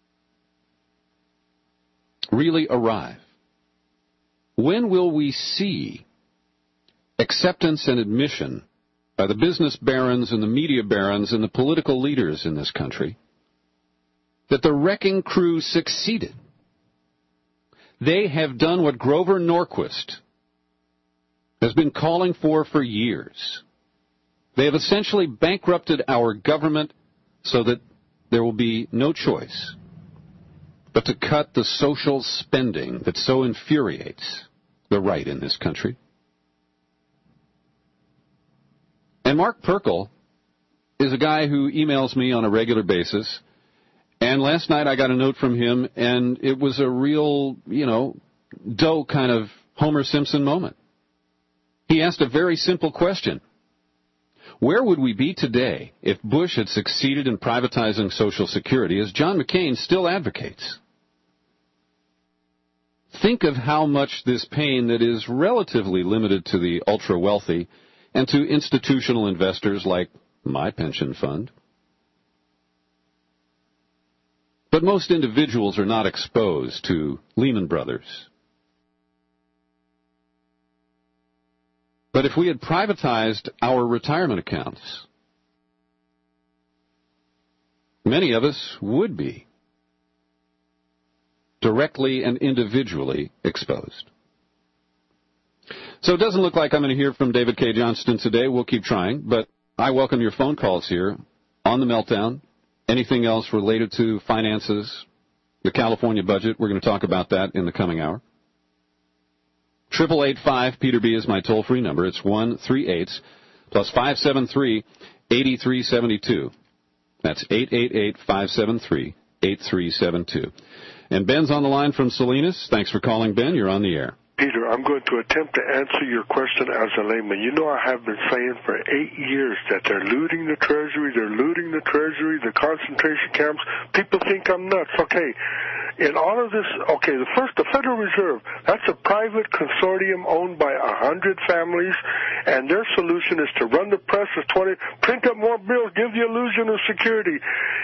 S1: really arrive? When will we see acceptance and admission by the business barons and the media barons and the political leaders in this country that the wrecking crew succeeded? They have done what Grover Norquist has been calling for for years. They have essentially bankrupted our government so that there will be no choice but to cut the social spending that so infuriates the right in this country. And Mark Perkel is a guy who emails me on a regular basis. And last night I got a note from him, and it was a real, you know, dough kind of Homer Simpson moment. He asked a very simple question. Where would we be today if Bush had succeeded in privatizing Social Security, as John McCain still advocates? Think of how much this pain that is relatively limited to the ultra-wealthy and to institutional investors like my pension fund. But most individuals are not exposed to Lehman Brothers. But if we had privatized our retirement accounts, many of us would be directly and individually exposed. So it doesn't look like I'm going to hear from David K. Johnston today. We'll keep trying, but I welcome your phone calls here on The Meltdown. Anything else related to finances, the California budget, we're going to talk about that in the coming hour. Triple eight five Peter B is my toll-free number. It's one three eight plus five seven three eighty three seventy two. That's eight eight eight five seven three eight three seven two. And Ben's on the line from Salinas. Thanks for calling, Ben. You're on the air.
S4: Peter, I'm going to attempt to answer your question as a layman. You know, I have been saying for eight years that they're looting the Treasury, they're looting the Treasury, the concentration camps. People think I'm nuts. Okay, in all of this, okay, the first, the Federal Reserve, that's a private consortium owned by a hundred families, and their solution is to run the press as twenty, print up more bills, give the illusion of security.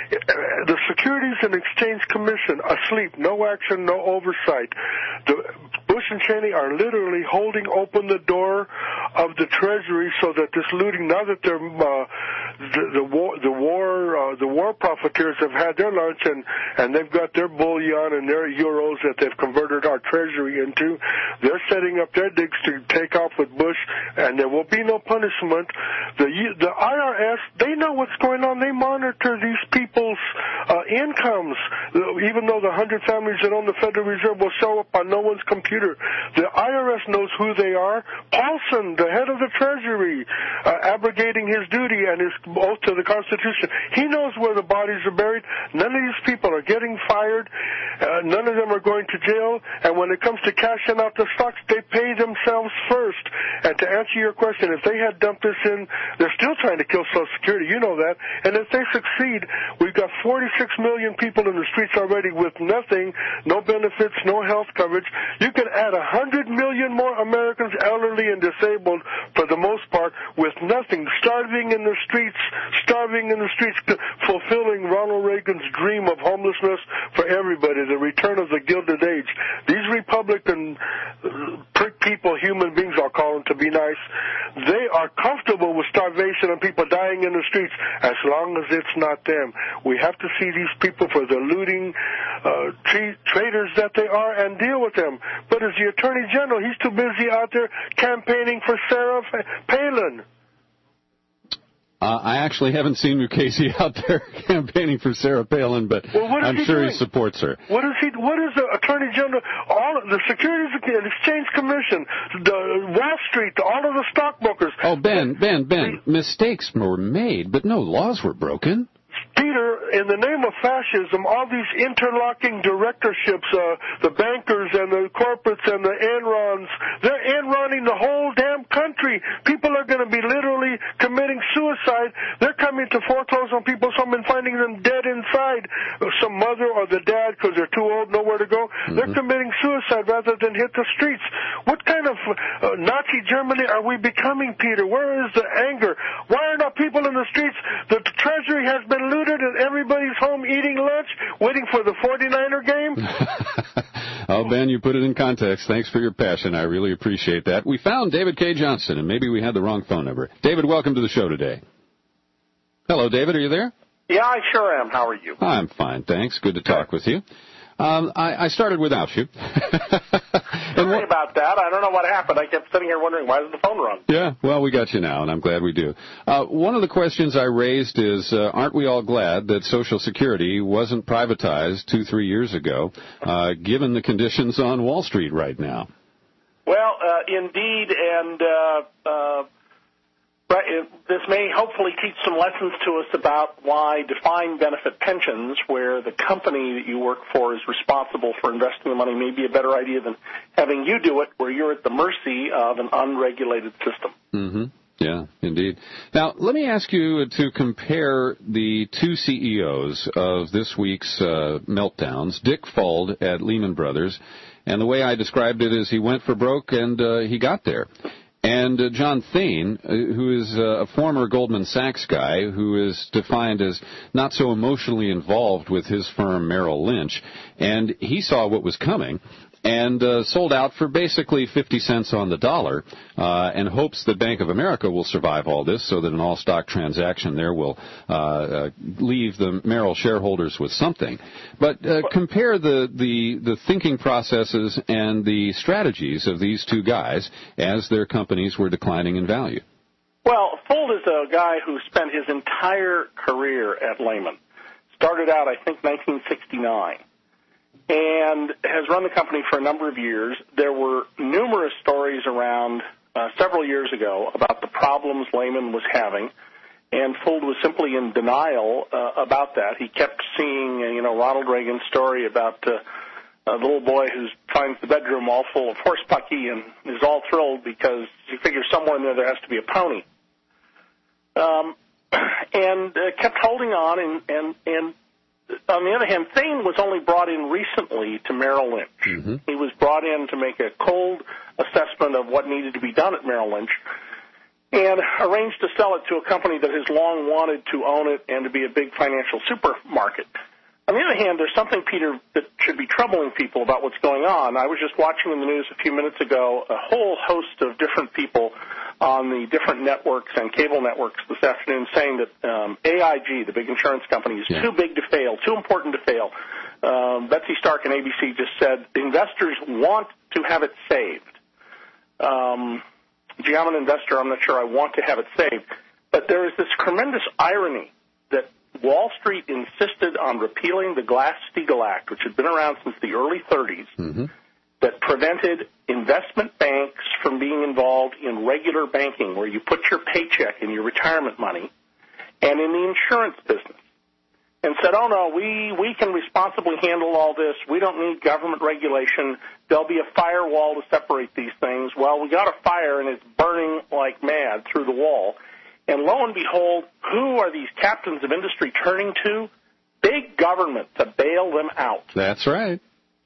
S4: The Securities and Exchange Commission, asleep, no action, no oversight. The Bush and Cheney are literally holding open the door of the Treasury so that this looting, now that they're, uh, the, the war, the war, uh, the war profiteers have had their lunch and, and they've got their bullion and their euros that they've converted our Treasury into, they're setting up their digs to take off with Bush, and there will be no punishment. The, the I R S, they know what's going on. They monitor these people's uh, incomes, even though the hundred families that own the Federal Reserve will show up on no one's computer. The I R S knows who they are. Paulson, the head of the Treasury, uh, abrogating his duty and his oath to the Constitution, he knows where the bodies are buried. None of these people are getting fired. Uh, none of them are going to jail. And when it comes to cashing out the stocks, they pay themselves first. And to answer your question, if they had dumped this in, they're still trying to kill Social Security. You know that. And if they succeed, we've got forty-six million people in the streets already with nothing, no benefits, no health coverage. You can add one hundred million more Americans, elderly and disabled, for the most part, with nothing, starving in the streets, starving in the streets, fulfilling Ronald Reagan's dream of homelessness for everybody, the return of the Gilded Age. These Republican people, human beings, I'll call them to be nice, they are comfortable with starvation and people dying in the streets as long as it's not them. We have to see these people for the looting uh, tra- traitors that they are and deal with them. But as the Attorney General, he's too busy out there campaigning for Sarah Palin.
S1: Uh, I actually haven't seen Mukasey out there campaigning for Sarah Palin, but
S4: well, what is
S1: I'm
S4: he
S1: sure
S4: doing?
S1: he supports her.
S4: What is he? What is the Attorney General? All the Securities and Exchange Commission, the Wall Street, all of the stockbrokers.
S1: Oh, Ben, Ben, Ben, mistakes were made, but no laws were broken.
S4: Peter, in the name of fascism, all these interlocking directorships, uh, the bankers and the corporates and the Enrons, they're Enronning the whole damn country. People are going to be literally committing suicide. They're coming to foreclose on people, some and finding them dead inside. Some mother or the dad, because they're too old, nowhere to go. Mm-hmm. They're committing suicide rather than hit the streets. What kind of uh, Nazi Germany are we becoming, Peter? Where is the anger? Why are not people in the streets? The Treasury has been looted and everybody's home eating lunch, waiting for the forty-niner game?
S1: Oh, Ben, you put it in context. Thanks for your passion. I really appreciate that. We found David K. Johnson, and maybe we had the wrong phone number. David, welcome to the show today. Hello, David. Are you there?
S16: Yeah, I sure am. How are you?
S1: I'm fine, thanks. Good to talk with you. Um, I, I started without you.
S16: Sorry about that. I don't know what happened. I kept sitting here wondering, why does the phone run?
S1: Yeah, well, we got you now, and I'm glad we do. Uh, one of the questions I raised is, uh, aren't we all glad that Social Security wasn't privatized two, three years ago, uh, given the conditions on Wall Street right now?
S16: Well, uh, indeed, and uh, uh, this may hopefully teach some lessons to us about why defined benefit pensions, where the company that you work for is responsible for investing the money, may be a better idea than having you do it, where you're at the mercy of an unregulated system.
S1: Mm-hmm. Yeah, indeed. Now, let me ask you to compare the two C E Os of this week's uh, meltdowns, Dick Fuld at Lehman Brothers, and the way I described it is he went for broke and uh, he got there. And uh, John Thain, uh, who is uh, a former Goldman Sachs guy, who is defined as not so emotionally involved with his firm Merrill Lynch, and he saw what was coming and uh, sold out for basically fifty cents on the dollar uh, and hopes that Bank of America will survive all this so that an all-stock transaction there will uh, uh, leave the Merrill shareholders with something. But uh, compare the, the, the thinking processes and the strategies of these two guys as their companies were declining in value.
S16: Well, Fuld is a guy who spent his entire career at Lehman. Started out, I think, nineteen sixty-nine. And has run the company for a number of years. There were numerous stories around uh, several years ago about the problems Lehman was having, and Fuld was simply in denial uh, about that. He kept seeing, uh, you know, Ronald Reagan's story about uh, a little boy who finds the bedroom all full of horse pucky and is all thrilled because he figures somewhere in there there has to be a pony. Um, and uh, kept holding on and, and, and on the other hand, Thain was only brought in recently to Merrill Lynch. Mm-hmm. He was brought in to make a cold assessment of what needed to be done at Merrill Lynch and arranged to sell it to a company that has long wanted to own it and to be a big financial supermarket. On the other hand, there's something, Peter, that should be troubling people about what's going on. I was just watching in the news a few minutes ago a whole host of different people on the different networks and cable networks this afternoon saying that um, A I G, the big insurance company, is yeah. too big to fail, too important to fail. Um, Betsy Stark and A B C just said investors want to have it saved. Um, gee, I'm an investor. I'm not sure I want to have it saved. But there is this tremendous irony that Wall Street insisted on repealing the Glass-Steagall Act, which had been around since the early thirties, mm-hmm. that prevented investment banks from being involved in regular banking, where you put your paycheck and your retirement money, and in the insurance business, and said, oh, no, we, we can responsibly handle all this. We don't need government regulation. There'll be a firewall to separate these things. Well, we got a fire, and it's burning like mad through the wall. And lo and behold, who are these captains of industry turning to? Big government to bail them out.
S1: That's right.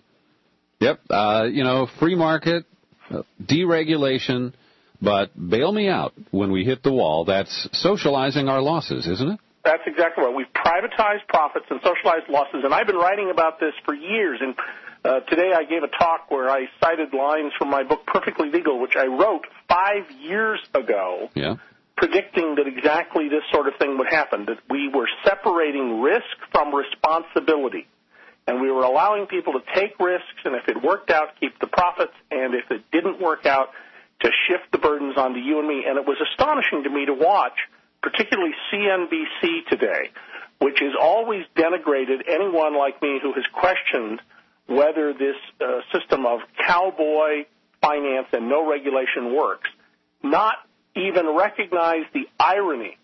S1: Yep. Uh, you know, free market, uh, deregulation, but bail me out when we hit the wall. That's socializing our losses, isn't it?
S16: That's exactly right. We've privatized profits and socialized losses, and I've been writing about this for years. And uh, today I gave a talk where I cited lines from my book, Perfectly Legal, which I wrote five years ago.
S1: Yeah.
S16: Predicting that exactly this sort of thing would happen, that we were separating risk from responsibility. And we were allowing people to take risks, and if it worked out, keep the profits, and if it didn't work out, to shift the burdens onto you and me. And it was astonishing to me to watch particularly C N B C today, which has always denigrated anyone like me who has questioned whether this uh, system of cowboy finance and no regulation works, not even recognize the irony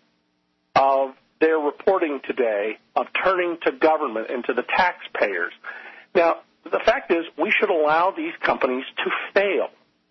S16: of their reporting today of turning to government and to the taxpayers. Now, the fact is we should allow these companies to fail.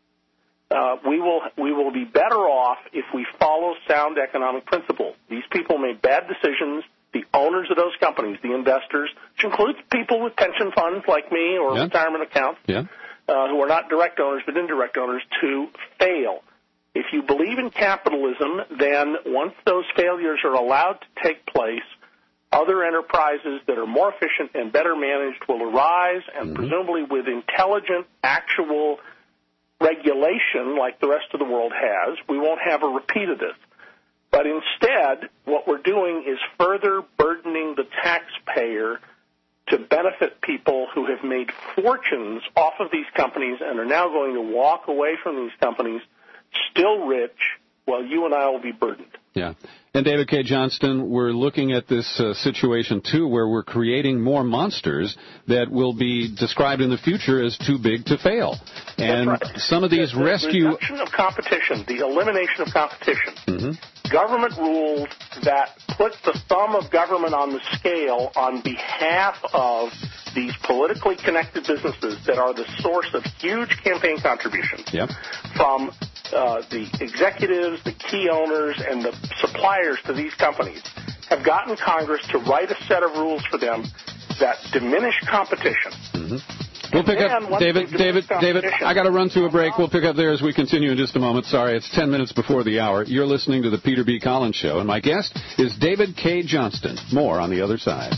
S16: Uh, we will we will be better off if we follow sound economic principles. These people made bad decisions. The owners of those companies, the investors, which includes people with pension funds like me or yeah. retirement accounts,
S1: yeah.
S16: uh, who are not direct owners but indirect owners, to fail. If you believe in capitalism, then once those failures are allowed to take place, other enterprises that are more efficient and better managed will arise, and mm-hmm. presumably with intelligent, actual regulation like the rest of the world has, we won't have a repeat of this. But instead, what we're doing is further burdening the taxpayer to benefit people who have made fortunes off of these companies and are now going to walk away from these companies still rich, while you and I will be burdened.
S1: Yeah. And David K. Johnston, we're looking at this uh, situation, too, where we're creating more monsters that will be described in the future as too big to fail. And
S16: That's right.
S1: some of these
S16: the, the
S1: rescue...
S16: The reduction of competition, the elimination of competition,
S1: mm-hmm.
S16: government rules that put the thumb of government on the scale on behalf of these politically connected businesses that are the source of huge campaign contributions
S1: yep.
S16: from uh, the executives, the key owners, and the suppliers to these companies have gotten Congress to write a set of rules for them that diminish competition.
S1: Mm-hmm. We'll pick up, David, David, David, I got to run to a break. We'll pick up there as we continue in just a moment. Sorry, it's ten minutes before the hour. You're listening to the Peter B. Collins Show, and my guest is David K. Johnston. More on the other side.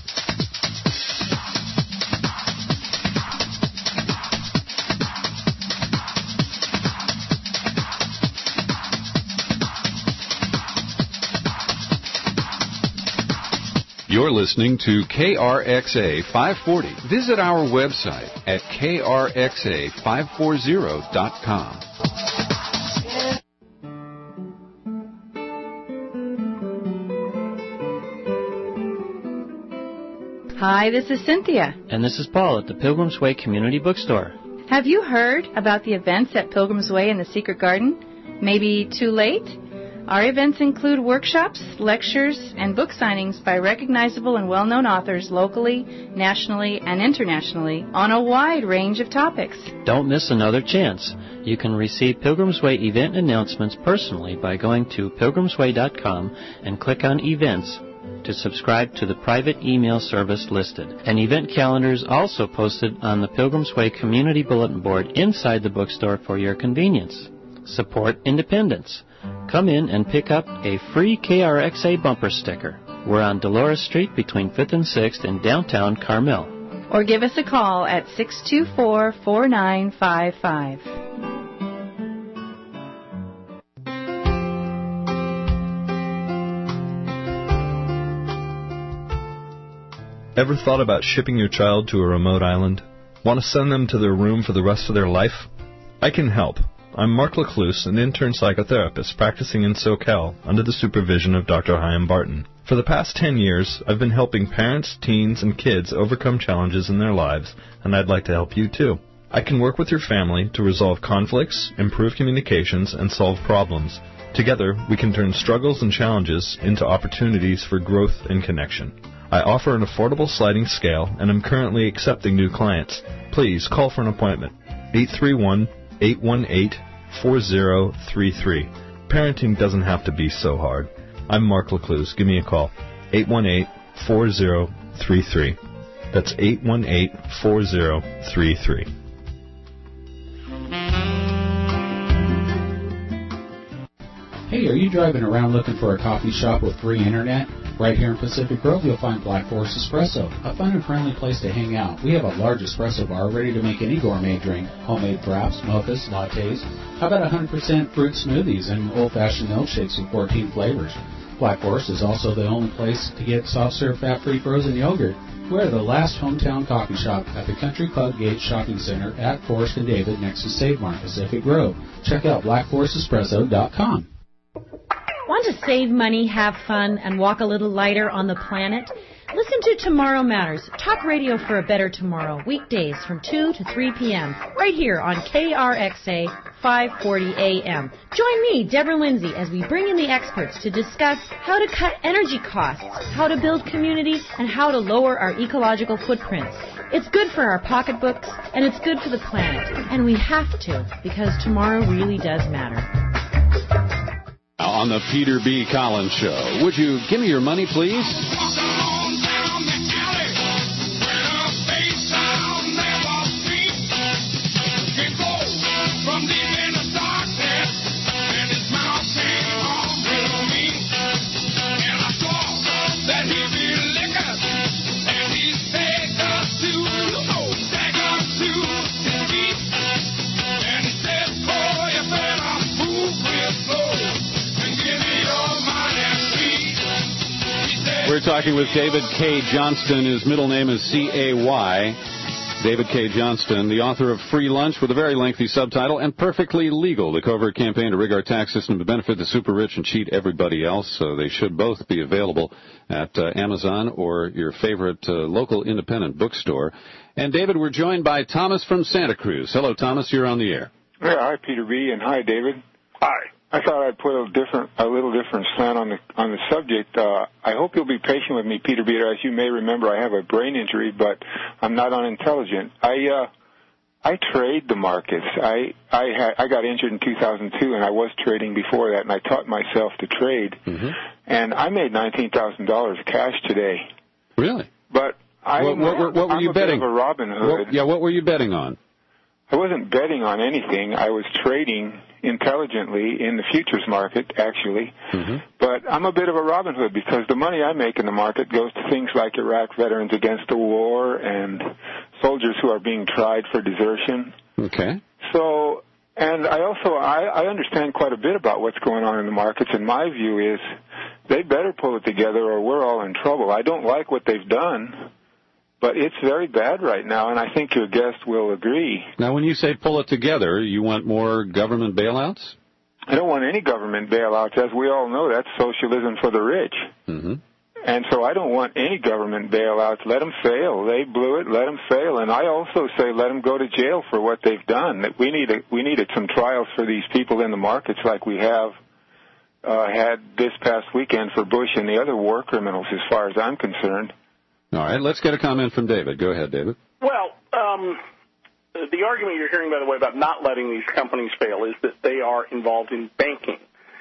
S1: You're listening to K R X A five forty. Visit our website at K R X A five forty dot com.
S17: Hi, this is Cynthia.
S18: And this is Paul at the Pilgrim's Way Community Bookstore.
S17: Have you heard about the events at Pilgrim's Way in the Secret Garden? Maybe too late? Our events include workshops, lectures, and book signings by recognizable and well-known authors locally, nationally, and internationally on a wide range of topics.
S18: Don't miss another chance. You can receive Pilgrim's Way event announcements personally by going to pilgrims way dot com and click on Events to subscribe to the private email service listed. An event calendar is also posted on the Pilgrim's Way Community Bulletin Board inside the bookstore for your convenience. Support independence. Come in and pick up a free K R X A bumper sticker. We're on Dolores Street between fifth and sixth in downtown Carmel.
S17: Or give us a call at six two four, four nine five five.
S19: Ever thought about shipping your child to a remote island? Want to send them to their room for the rest of their life? I can help. I'm Mark Lecluse, an intern psychotherapist practicing in SoCal under the supervision of Doctor Chaim Barton. For the past ten years, I've been helping parents, teens, and kids overcome challenges in their lives, and I'd like to help you too. I can work with your family to resolve conflicts, improve communications, and solve problems. Together, we can turn struggles and challenges into opportunities for growth and connection. I offer an affordable sliding scale, and I'm currently accepting new clients. Please call for an appointment. eight three one, eight one eight, four zero three three. Parenting doesn't have to be so hard. I'm Mark Lecluse. Give me a call. eight one eight, four zero three three. That's eight one eight, four zero three three.
S20: Hey, are you driving around looking for a coffee shop with free internet? Right here in Pacific Grove, you'll find Black Forest Espresso, a fun and friendly place to hang out. We have a large espresso bar ready to make any gourmet drink, homemade fraps, mochas, lattes. How about one hundred percent fruit smoothies and old-fashioned milkshakes with fourteen flavors? Black Forest is also the only place to get soft-serve, fat-free frozen yogurt. We're the last hometown coffee shop at the Country Club Gate Shopping Center at Forest and David next to Save Mart, Pacific Grove. Check out black forest espresso dot com.
S21: One
S2: Want to save money, have fun, and walk a little lighter on the planet? Listen to Tomorrow Matters, talk radio for a better tomorrow, weekdays from two to three p.m., right here on K R X A five forty A M. Join me, Deborah Lindsay, as we bring in the experts to discuss how to cut energy costs, how to build community, and how to lower our ecological footprints. It's good for our pocketbooks, and it's good for the planet. And we have to, because tomorrow really does matter.
S1: On the Peter B. Collins Show, would you give me your money, please? We're talking with David K. Johnston. His middle name is C A Y. David K. Johnston, the author of Free Lunch with a very lengthy subtitle, and Perfectly Legal, the covert campaign to rig our tax system to benefit the super rich and cheat everybody else. So they should both be available at uh, Amazon or your favorite uh, local independent bookstore. And, David, we're joined by Thomas from Santa Cruz. Hello, Thomas. You're on the air.
S3: Yeah, hi, Peter B., and hi, David. Hi. I thought I'd put a different, a little different slant on the on the subject. Uh, I hope you'll be patient with me, Peter B. As you may remember, I have a brain injury, but I'm not unintelligent. I uh, I trade the markets. I I had I got injured in two thousand two, and I was trading before that, and I taught myself to trade. Mm-hmm. And I made nineteen thousand dollars cash today.
S1: Really?
S3: But I
S1: what, what, what, what were
S3: I'm
S1: you
S3: a
S1: betting?
S3: Bit of a Robin Hood.
S1: What, yeah, what were you betting on?
S3: I wasn't betting on anything. I was trading intelligently in the futures market, actually. Mm-hmm. But I'm a bit of a Robin Hood because the money I make in the market goes to things like Iraq veterans against the war and soldiers who are being tried for desertion.
S1: Okay.
S3: So, and I also, I, I understand quite a bit about what's going on in the markets, and my view is they better pull it together or we're all in trouble. I don't like what they've done, but it's very bad right now, and I think your guest will agree.
S1: Now, when you say pull it together, you want more government bailouts?
S3: I don't want any government bailouts. As we all know, that's socialism for the rich.
S1: Mm-hmm.
S3: And so I don't want any government bailouts. Let them fail. They blew it. Let them fail. And I also say let them go to jail for what they've done. That we needed, we needed some trials for these people in the markets like we have uh, had this past weekend for Bush and the other war criminals, as far as I'm concerned.
S1: All right, let's get a comment from David. Go ahead, David.
S16: Well, um, the argument you're hearing, by the way, about not letting these companies fail is that they are involved in banking,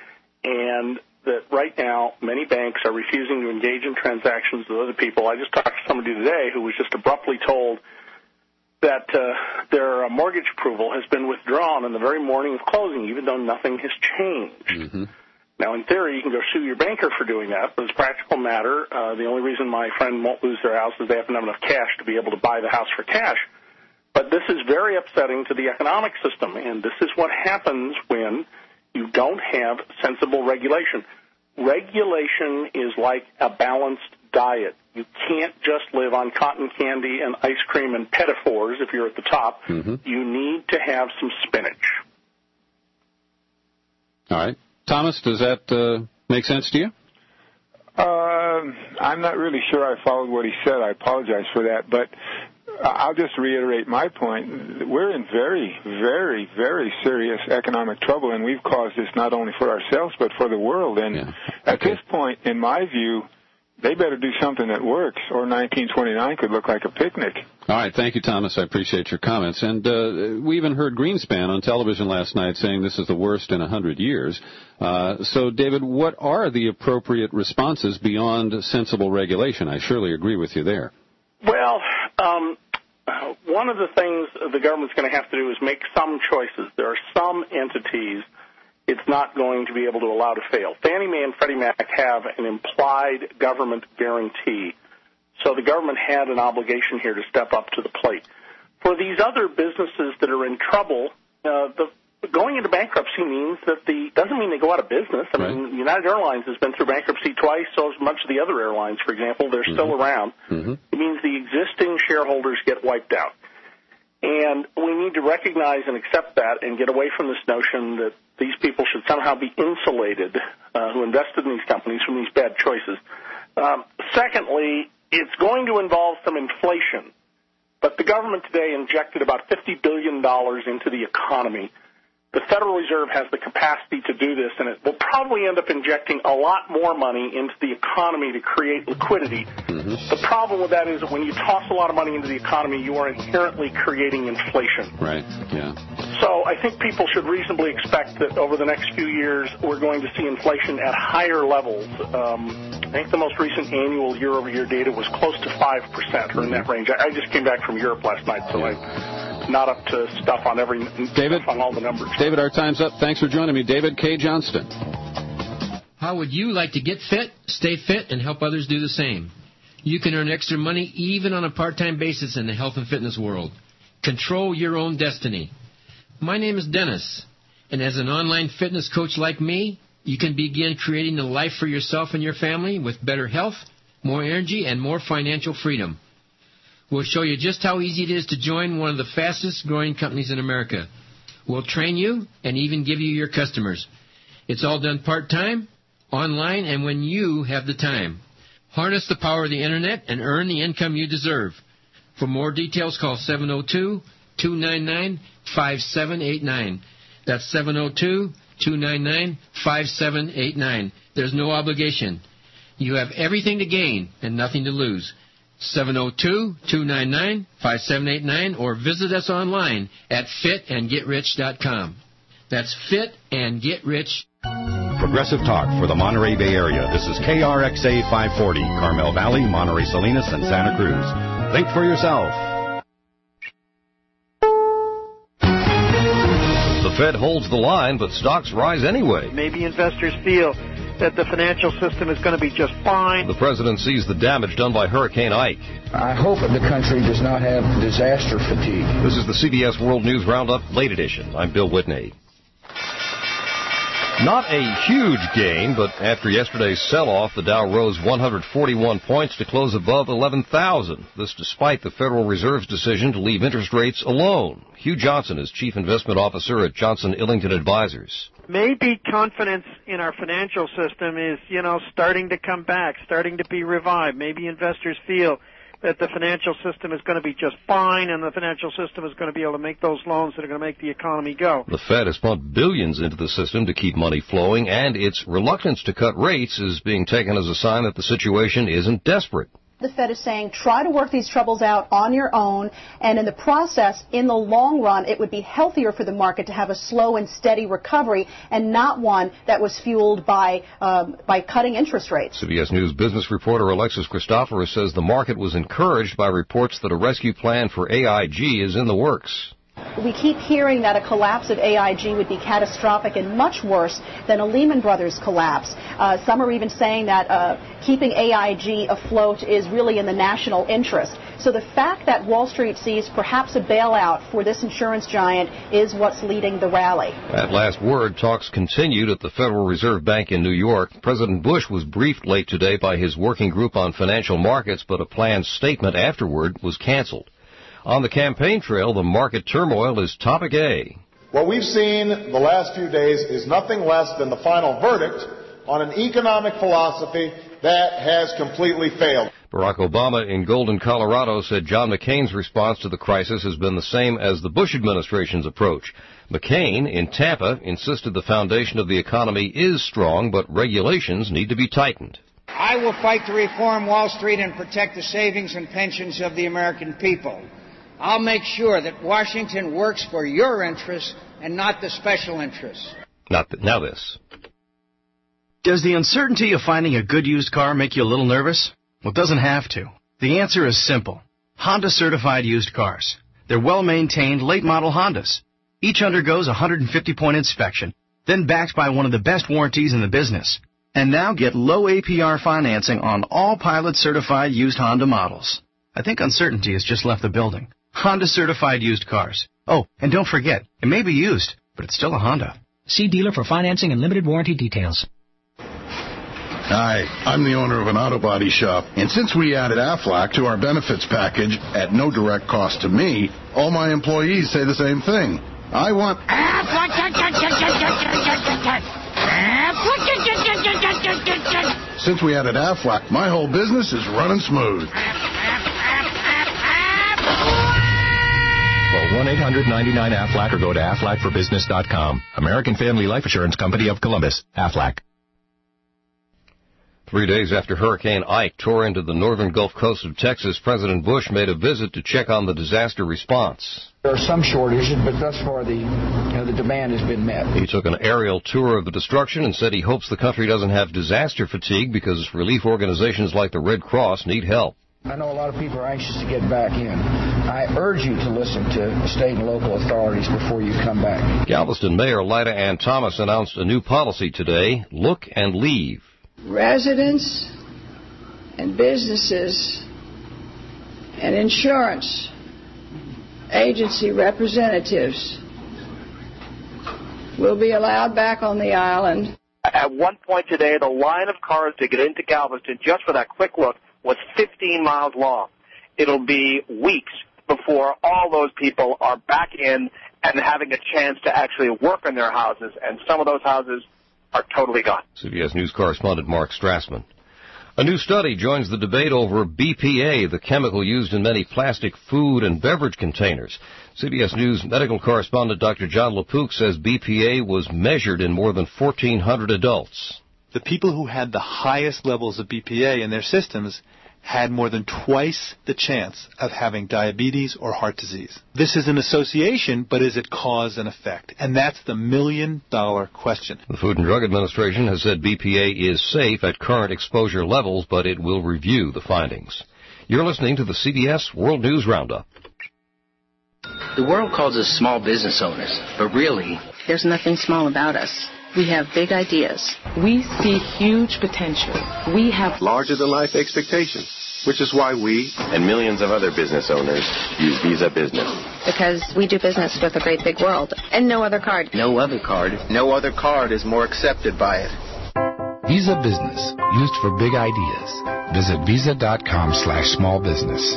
S16: and that right now many banks are refusing to engage in transactions with other people. I just talked to somebody today who was just abruptly told that uh, their mortgage approval has been withdrawn on the very morning of closing, even though nothing has changed.
S1: Mm-hmm.
S16: Now, in theory, you can go sue your banker for doing that, but as a practical matter, uh, the only reason my friend won't lose their house is they happen to have enough cash to be able to buy the house for cash. But this is very upsetting to the economic system, and this is what happens when you don't have sensible regulation. Regulation is like a balanced diet. You can't just live on cotton candy and ice cream and pettifors if you're at the top.
S1: Mm-hmm.
S16: You need to have some spinach.
S1: All right. Thomas, does that uh, make sense to you?
S3: Uh, I'm not really sure I followed what he said. I apologize for that. But I'll just reiterate my point. We're in very, very, very serious economic trouble, and we've caused this not only for ourselves but for the world. And yeah. At okay. this point, in my view, they better do something that works, or nineteen twenty-nine could look like a picnic.
S1: All right. Thank you, Thomas. I appreciate your comments. And uh, we even heard Greenspan on television last night saying this is the worst in one hundred years. Uh, so, David, what are the appropriate responses beyond sensible regulation? I surely agree with you there.
S16: Well, um, one of the things the government's going to have to do is make some choices. There are some entities it's not going to be able to allow to fail. Fannie Mae and Freddie Mac have an implied government guarantee, so the government had an obligation here to step up to the plate. For these other businesses that are in trouble, uh, the going into bankruptcy means that the doesn't mean they go out of business. I right. mean, United Airlines has been through bankruptcy twice, so has much of the other airlines, for example. They're mm-hmm. still around.
S1: Mm-hmm.
S16: It means the existing shareholders get wiped out. And we need to recognize and accept that and get away from this notion that these people should somehow be insulated, uh, who invested in these companies, from these bad choices. Um, secondly, it's going to involve some inflation. But the government today injected about fifty billion dollars into the economy. The Federal Reserve has the capacity to do this, and it will probably end up injecting a lot more money into the economy to create liquidity. Mm-hmm. The problem with that is that when you toss a lot of money into the economy, you are inherently creating inflation.
S1: Right, yeah.
S16: So I think people should reasonably expect that over the next few years, we're going to see inflation at higher levels. Um, I think the most recent annual year-over-year data was close to five percent, or in that range. I, I just came back from Europe last night, so yeah. I... not up to stuff on every
S1: David,
S16: stuff on all the numbers.
S1: David, our time's up. Thanks for joining me. David K. Johnston.
S5: How would you like to get fit, stay fit, and help others do the same? You can earn extra money even on a part-time basis in the health and fitness world. Control your own destiny. My name is Dennis, and as an online fitness coach like me, you can begin creating a life for yourself and your family with better health, more energy, and more financial freedom. We'll show you just how easy it is to join one of the fastest growing companies in America. We'll train you and even give you your customers. It's all done part-time, online, and when you have the time. Harness the power of the Internet and earn the income you deserve. For more details, call seven oh two, two nine nine, five seven eight nine. That's seven oh two, two nine nine, five seven eight nine. There's no obligation. You have everything to gain and nothing to lose. seven oh two, two nine nine, five seven eight nine, or visit us online at fit and get rich dot com. That's fit and get rich.
S9: Progressive Talk for the Monterey Bay Area. This is K R X A five forty, Carmel Valley, Monterey Salinas, and Santa Cruz. Think for yourself.
S6: The Fed holds the line, but stocks rise anyway.
S21: Maybe investors feel that the financial system is going to be just fine.
S6: The president sees the damage done by Hurricane Ike.
S22: I hope the country does not have disaster fatigue.
S6: This is the C B S World News Roundup, late edition. I'm Bill Whitney. Not a huge gain, but after yesterday's sell-off, the Dow rose one hundred forty-one points to close above eleven thousand. This despite the Federal Reserve's decision to leave interest rates alone. Hugh Johnson is Chief Investment Officer at Johnson Illington Advisors.
S21: Maybe confidence in our financial system is, you know, starting to come back, starting to be revived. Maybe investors feel that the financial system is going to be just fine and the financial system is going to be able to make those loans that are going to make the economy go.
S6: The Fed has pumped billions into the system to keep money flowing, and its reluctance to cut rates is being taken as a sign that the situation isn't desperate.
S23: The Fed is saying try to work these troubles out on your own, and in the process, in the long run, it would be healthier for the market to have a slow and steady recovery and not one that was fueled by um, by cutting interest rates.
S6: C B S News business reporter Alexis Christoforous says the market was encouraged by reports that a rescue plan for A I G is in the works.
S23: We keep hearing that a collapse of A I G would be catastrophic and much worse than a Lehman Brothers collapse. Uh, some are even saying that uh, keeping A I G afloat is really in the national interest. So the fact that Wall Street sees perhaps a bailout for this insurance giant is what's leading the rally.
S6: At last word, talks continued at the Federal Reserve Bank in New York. President Bush was briefed late today by his working group on financial markets, but a planned statement afterward was canceled. On the campaign trail, the market turmoil is topic A.
S24: What we've seen the last few days is nothing less than the final verdict on an economic philosophy that has completely failed.
S6: Barack Obama in Golden, Colorado said John McCain's response to the crisis has been the same as the Bush administration's approach. McCain in Tampa insisted the foundation of the economy is strong, but regulations need to be tightened.
S26: I will fight to reform Wall Street and protect the savings and pensions of the American people. I'll make sure that Washington works for your interests and not the special interests.
S6: Not th- now this.
S28: Does the uncertainty of finding a good used car make you a little nervous? Well, it doesn't have to. The answer is simple. Honda certified used cars. They're well-maintained, late-model Hondas. Each undergoes a one hundred fifty point inspection, then backed by one of the best warranties in the business. And now get low A P R financing on all Pilot certified used Honda models. I think uncertainty has just left the building. Honda certified used cars. Oh, and don't forget, it may be used, but it's still a Honda.
S29: See dealer for financing and limited warranty details.
S7: Hi, I'm the owner of an auto body shop, and since we added Aflac to our benefits package at no direct cost to me, all my employees say the same thing. I want Aflac. Since we added Aflac, my whole business is running smooth.
S8: Call one eight hundred ninety-nine Aflac or go to aflac for business dot com. American Family Life Assurance Company of Columbus. Aflac.
S6: Three days after Hurricane Ike tore into the northern Gulf Coast of Texas, President Bush made a visit to check on the disaster response.
S22: There are some shortages, but thus far the, you know, the demand has been met.
S6: He took an aerial tour of the destruction and said he hopes the country doesn't have disaster fatigue because relief organizations like the Red Cross need help.
S22: I know a lot of people are anxious to get back in. I urge you to listen to state and local authorities before you come back.
S6: Galveston Mayor Lyda Ann Thomas announced a new policy today, Look and Leave.
S11: Residents and businesses and insurance agency representatives will be allowed back on the island.
S12: At one point today, the line of cars to get into Galveston, just for that quick look, was fifteen miles long. It'll be weeks before all those people are back in and having a chance to actually work in their houses, and some of those houses are totally gone.
S6: C B S News correspondent Mark Strassman. A new study joins the debate over B P A, the chemical used in many plastic food and beverage containers. C B S News medical correspondent Doctor John LaPook says B P A was measured in more than fourteen hundred adults.
S13: The people who had the highest levels of B P A in their systems had more than twice the chance of having diabetes or heart disease. This is an association, but is it cause and effect? And that's the million-dollar question.
S6: The Food and Drug Administration has said B P A is safe at current exposure levels, but it will review the findings. You're listening to the C B S World News Roundup.
S14: The world calls us small business owners, but really, there's nothing small about us. We have big ideas.
S15: We see huge potential. We have
S27: larger-than-life expectations, which is why we and millions of other business owners use Visa Business.
S14: Because we do business with a great big world, and no other card.
S27: No other card. No other card is more accepted by it.
S29: Visa Business, used for big ideas. Visit visa.com slash small business.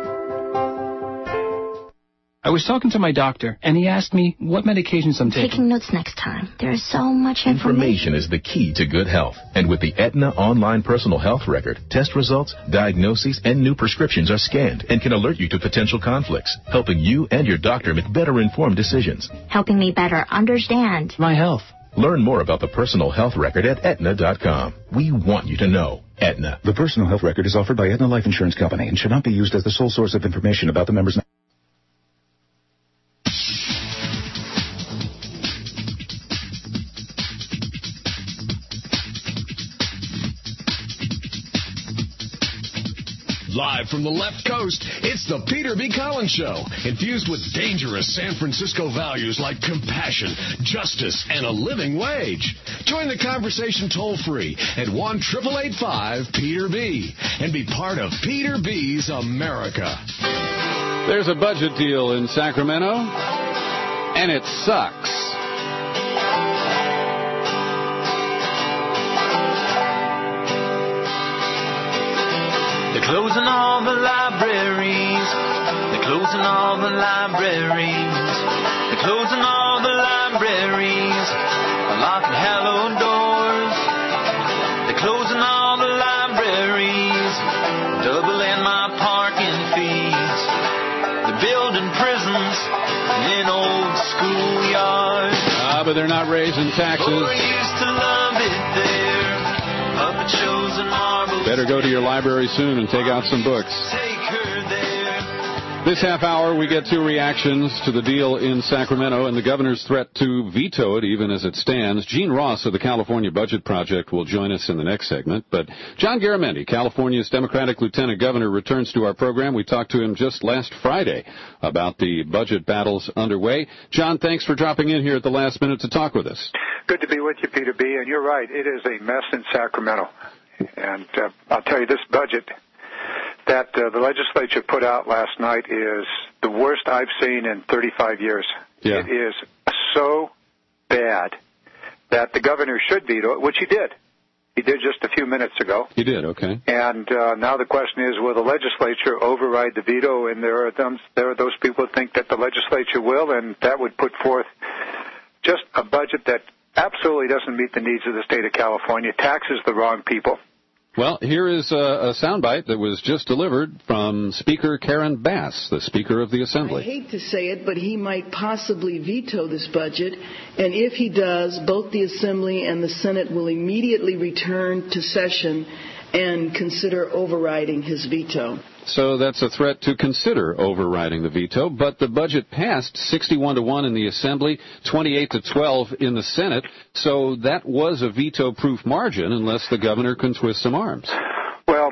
S30: I was talking to my doctor, and he asked me what medications I'm taking.
S31: Taking notes next time. There is so much information.
S32: Information is the key to good health. And with the Aetna Online Personal Health Record, test results, diagnoses, and new prescriptions are scanned and can alert you to potential conflicts, helping you and your doctor make better informed decisions.
S31: Helping me better understand
S30: my health.
S32: Learn more about the Personal Health Record at Aetna dot com. We want you to know. Aetna.
S33: The Personal Health Record is offered by Aetna Life Insurance Company and should not be used as the sole source of information about the member's...
S25: Live from the left coast, it's the Peter B. Collins Show, infused with dangerous San Francisco values like compassion, justice, and a living wage. Join the conversation toll-free at one eight eight eight five Peter B. and be part of Peter B's America.
S1: There's a budget deal in Sacramento, and it sucks.
S34: They're closing all the libraries. They're closing all the libraries. They're closing all the libraries. They're locking hallowed doors. They're closing all the libraries. Doubling my parking fees. They're building prisons in old schoolyards.
S1: Ah, but they're not raising taxes.
S34: Oh, I used to love it there. Puppet shows and marbles.
S1: Better go to your library soon and take out some books. This half hour, we get two reactions to the deal in Sacramento and the governor's threat to veto it even as it stands. Gene Ross of the California Budget Project will join us in the next segment. But John Garamendi, California's Democratic Lieutenant Governor, returns to our program. We talked to him just last Friday about the budget battles underway. John, thanks for dropping in here at the last minute to talk with us.
S3: Good to be with you, Peter B. And you're right, it is a mess in Sacramento. And uh, I'll tell you, this budget that uh, the legislature put out last night is the worst I've seen in thirty-five years.
S1: Yeah.
S3: It is so bad that the governor should veto it, which he did.
S2: He did just a few minutes ago.
S1: He did, okay.
S2: And uh, now the question is, will the legislature override the veto? And there are, them, there are those people who think that the legislature will, and that would put forth just a budget that absolutely doesn't meet the needs of the state of California, taxes the wrong people.
S1: Well, here is a, a soundbite that was just delivered from Speaker Karen Bass, the Speaker of the Assembly.
S4: I hate to say it, but he might possibly veto this budget, and if he does, both the Assembly and the Senate will immediately return to session and consider overriding his veto.
S1: So that's a threat to consider overriding the veto, but the budget passed sixty-one to one in the Assembly, twenty-eight to twelve in the Senate, so that was a veto-proof margin unless the governor can twist some arms.
S2: Well,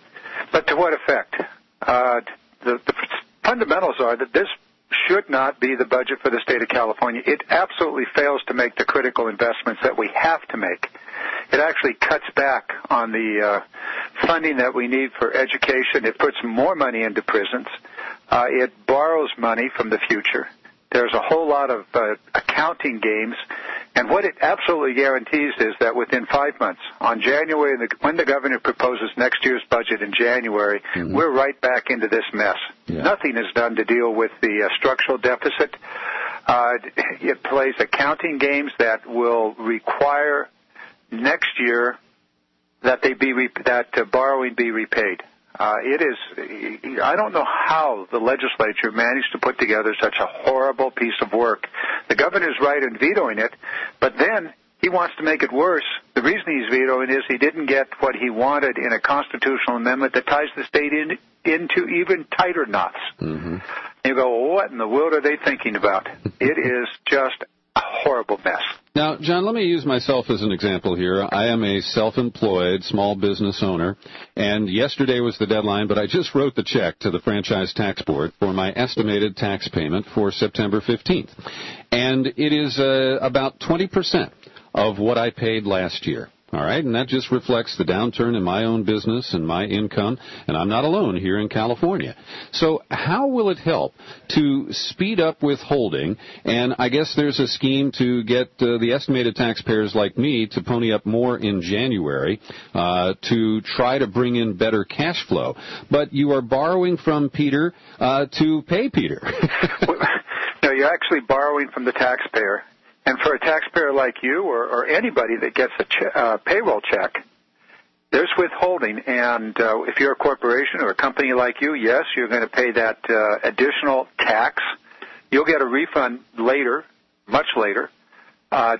S2: but to what effect? Uh, the, the fundamentals are that this should not be the budget for the state of California. It absolutely fails to make the critical investments that we have to make. It actually cuts back on the uh, funding that we need for education. It puts more money into prisons. Uh, it borrows money from the future. There's a whole lot of uh, accounting games. And what it absolutely guarantees is that within five months, on January, when the governor proposes next year's budget in January, mm-hmm. we're right back into this mess. Yeah. Nothing is done to deal with the uh, structural deficit. Uh, it plays accounting games that will require next year that they be re- that uh, borrowing be repaid. Uh, it is, I don't know how the legislature managed to put together such a horrible piece of work. The governor's right in vetoing it, but then he wants to make it worse. The reason he's vetoing is he didn't get what he wanted in a constitutional amendment that ties the state in, into even tighter knots. Mm-hmm. You go, well, what in the world are they thinking about? It is just a horrible mess.
S1: Now, John, let me use myself as an example here. I am a self-employed small business owner, and yesterday was the deadline, but I just wrote the check to the Franchise Tax Board for my estimated tax payment for September fifteenth. And it is uh, about twenty percent of what I paid last year. All right, and that just reflects the downturn in my own business and my income, and I'm not alone here in California. So how will it help to speed up withholding? And I guess there's a scheme to get uh, the estimated taxpayers like me to pony up more in January uh, to try to bring in better cash flow. But you are borrowing from Peter uh, to pay Peter.
S2: No, you're actually borrowing from the taxpayer. And for a taxpayer like you or, or anybody that gets a che- uh, payroll check, there's withholding. And uh, if you're a corporation or a company like you, yes, you're going to pay that uh, additional tax. You'll get a refund later, much later. Uh,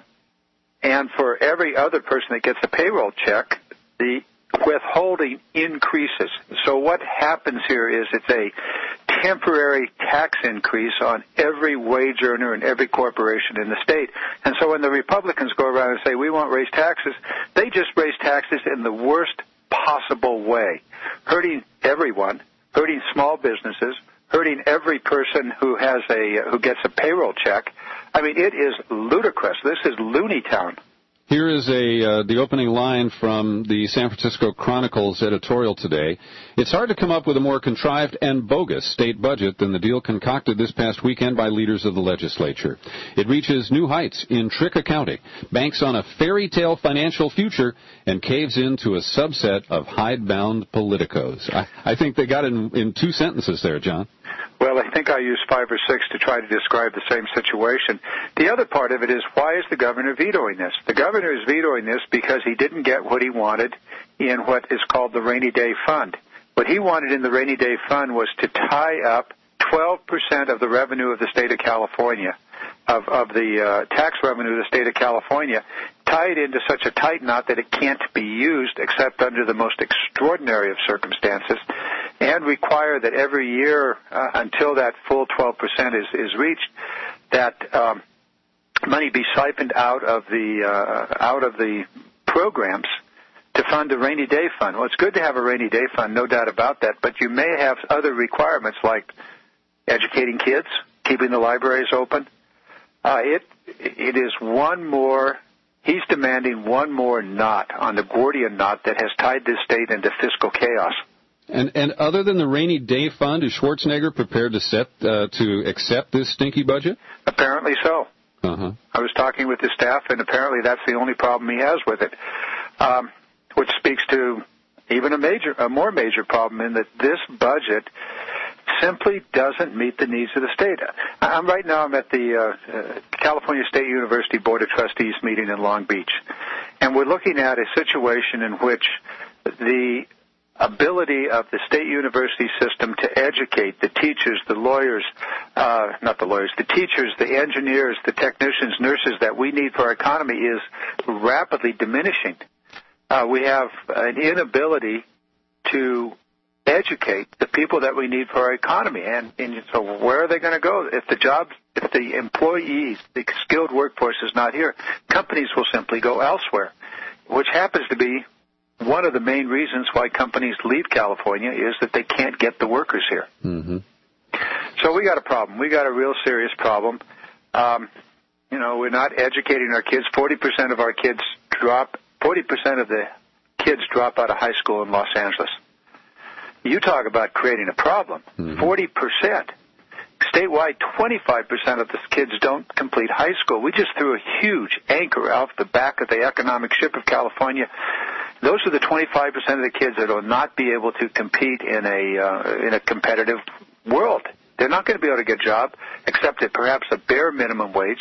S2: and for every other person that gets a payroll check, the withholding increases. So what happens here is it's a temporary tax increase on every wage earner and every corporation in the state. And so when the Republicans go around and say, we won't raise taxes, they just raise taxes in the worst possible way, hurting everyone, hurting small businesses, hurting every person who has a who gets a payroll check. I mean, it is ludicrous. This is Looney Town.
S1: Here is a uh, the opening line from the San Francisco Chronicle's editorial today. It's hard to come up with a more contrived and bogus state budget than the deal concocted this past weekend by leaders of the legislature. It reaches new heights in trick accounting, banks on a fairy tale financial future, and caves into a subset of hidebound politicos. I, I think they got it in, in two sentences there, John.
S2: Well, I think I used five or six to try to describe the same situation. The other part of it is, why is the governor vetoing this? The governor is vetoing this because he didn't get what he wanted in what is called the Rainy Day Fund. What he wanted in the Rainy Day Fund was to tie up twelve percent of the revenue of the state of California, of, of the uh, tax revenue of the state of California, tie it into such a tight knot that it can't be used except under the most extraordinary of circumstances, and require that every year uh, until that full twelve percent is, is reached, that um, money be siphoned out of the uh, out of the programs to fund a rainy day fund. Well, it's good to have a rainy day fund, no doubt about that, but you may have other requirements like educating kids, keeping the libraries open. Uh, it it is one more. He's demanding one more knot on the Gordian knot that has tied this state into fiscal chaos.
S1: And and other than the rainy day fund, is Schwarzenegger prepared to set uh, to accept this stinky budget?
S2: Apparently so.
S1: Uh-huh.
S2: I was talking with his staff, and apparently that's the only problem he has with it. Um, which speaks to even a major, a more major problem in that this budget simply doesn't meet the needs of the state. I'm right now. I'm at the uh, uh, California State University Board of Trustees meeting in Long Beach, and we're looking at a situation in which the ability of the state university system to educate the teachers, the lawyers, uh, not the lawyers, the teachers, the engineers, the technicians, nurses that we need for our economy is rapidly diminishing. Uh, we have an inability to educate the people that we need for our economy. And, and so where are they going to go? If the jobs, if the employees, the skilled workforce is not here, companies will simply go elsewhere, which happens to be one of the main reasons why companies leave California is that they can't get the workers here.
S1: Mm-hmm.
S2: So we got a problem. We got a real serious problem. Um, you know, we're not educating our kids. forty percent of our kids drop, forty percent of the kids drop out of high school in Los Angeles. You talk about creating a problem. Mm-hmm. forty percent. Statewide, twenty-five percent of the kids don't complete high school. We just threw a huge anchor off the back of the economic ship of California. Those are the twenty-five percent of the kids that will not be able to compete in a uh, in a competitive world. They're not going to be able to get a job except at perhaps a bare minimum wage,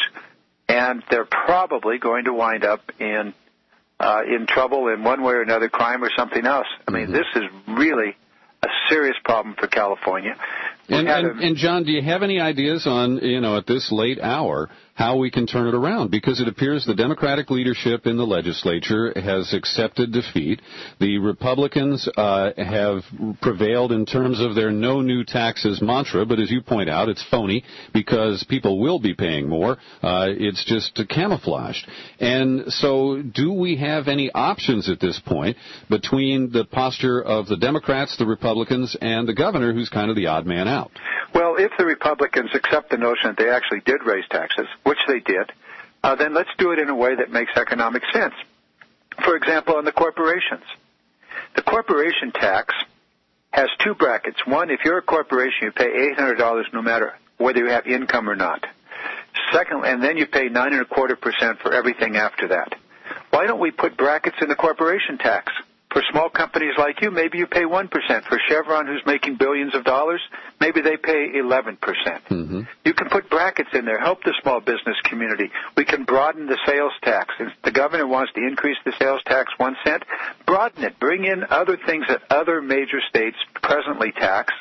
S2: and they're probably going to wind up in uh, in trouble in one way or another, crime or something else. I mean, mm-hmm. this is really a serious problem for California.
S1: And, and, and, John, do you have any ideas on, you know, at this late hour, how we can turn it around? Because it appears the Democratic leadership in the legislature has accepted defeat. The Republicans uh, have prevailed in terms of their no new taxes mantra, but as you point out, it's phony because people will be paying more. Uh, it's just camouflaged. And so do we have any options at this point between the posture of the Democrats, the Republicans, and the governor, who's kind of the odd man out?
S2: Well, if the Republicans accept the notion that they actually did raise taxes, which they did, uh, then let's do it in a way that makes economic sense. For example, on the corporations. The corporation tax has two brackets. One, if you're a corporation, you pay eight hundred dollars no matter whether you have income or not. Second, and then you pay nine and a quarter percent for everything after that. Why don't we put brackets in the corporation tax? For small companies like you, maybe you pay one percent. For Chevron, who's making billions of dollars, maybe they pay eleven percent. Mm-hmm. You can put brackets in there, help the small business community. We can broaden the sales tax. If the governor wants to increase the sales tax one cent, broaden it. Bring in other things that other major states presently tax,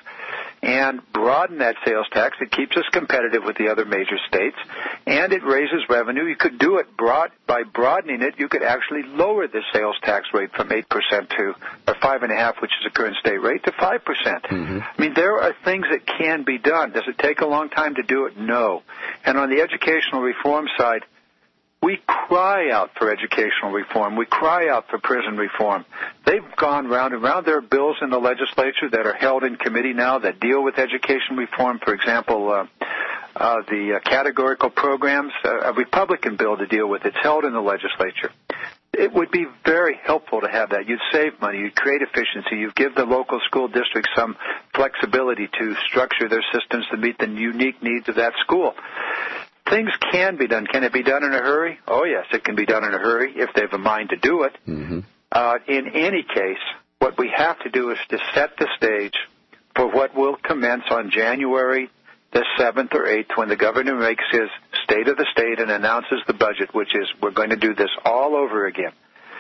S2: and broaden that sales tax. It keeps us competitive with the other major states, and it raises revenue. You could do it broad, by broadening it. You could actually lower the sales tax rate from eight percent to, or five point five, which is the current state rate, to five percent. Mm-hmm. I mean, there are things that can be done. Does it take a long time to do it? No. And on the educational reform side, we cry out for educational reform. We cry out for prison reform. They've gone round and round. There are bills in the legislature that are held in committee now that deal with education reform. For example, uh, uh, the uh, categorical programs, uh, a Republican bill to deal with. It's held in the legislature. It would be very helpful to have that. You'd save money. You'd create efficiency. You'd give the local school districts some flexibility to structure their systems to meet the unique needs of that school. Things can be done. Can it be done in a hurry? Oh, yes, it can be done in a hurry if they have a mind to do it. Mm-hmm. Uh, in any case, what we have to do is to set the stage for what will commence on January the seventh or eighth when the governor makes his state of the state and announces the budget, which is we're going to do this all over again.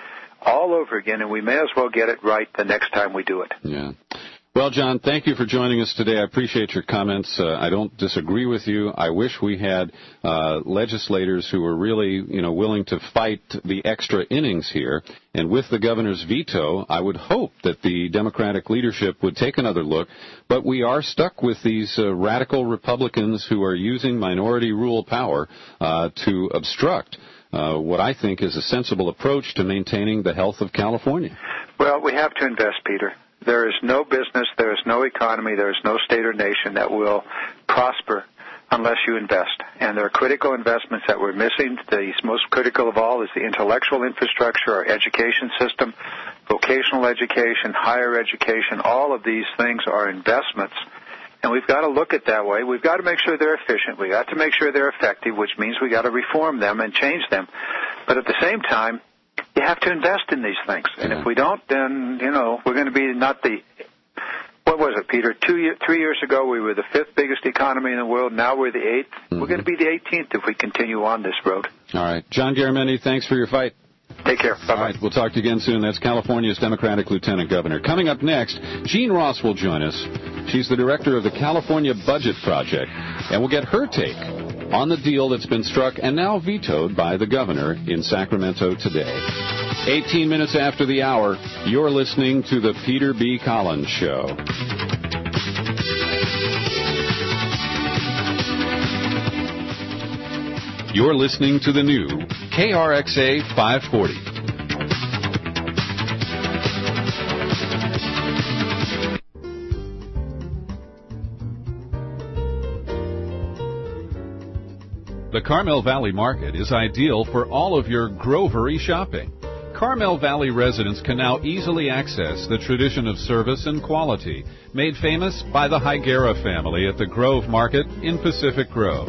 S2: All over again, and we may as well get it right the next time we do it.
S1: Yeah. Well, John, thank you for joining us today. I appreciate your comments. Uh, I don't disagree with you. I wish we had uh, legislators who were really, you know, willing to fight the extra innings here. And with the governor's veto, I would hope that the Democratic leadership would take another look. But we are stuck with these uh, radical Republicans who are using minority rule power uh, to obstruct uh, what I think is a sensible approach to maintaining the health of California.
S2: Well, we have to invest, Peter. There is no business, there is no economy, there is no state or nation that will prosper unless you invest. And there are critical investments that we're missing. The most critical of all is the intellectual infrastructure, our education system, vocational education, higher education. All of these things are investments. And we've got to look at that way. We've got to make sure they're efficient. We've got to make sure they're effective, which means we've got to reform them and change them. But at the same time, you have to invest in these things. And
S1: Yeah.
S2: if we don't, then, you know, we're going to be not the, what was it, Peter? Two year, three years ago, we were the fifth biggest economy in the world. Now we're the eighth.
S1: Mm-hmm.
S2: We're going to be the eighteenth if we continue on this road.
S1: All right. John Garamendi, thanks for your fight.
S2: Take care. Bye-bye.
S1: All right, we'll talk to you again soon. That's California's Democratic Lieutenant Governor. Coming up next, Jean Ross will join us. She's the director of the California Budget Project, and we'll get her take on the deal that's been struck and now vetoed by the governor in Sacramento today. eighteen minutes after the hour, you're listening to the Peter B. Collins Show. You're listening to the new K R X A five forty. The Carmel Valley Market is ideal for all of your grovery shopping. Carmel Valley residents can now easily access the tradition of service and quality made famous by the Higuera family at the Grove Market in Pacific Grove.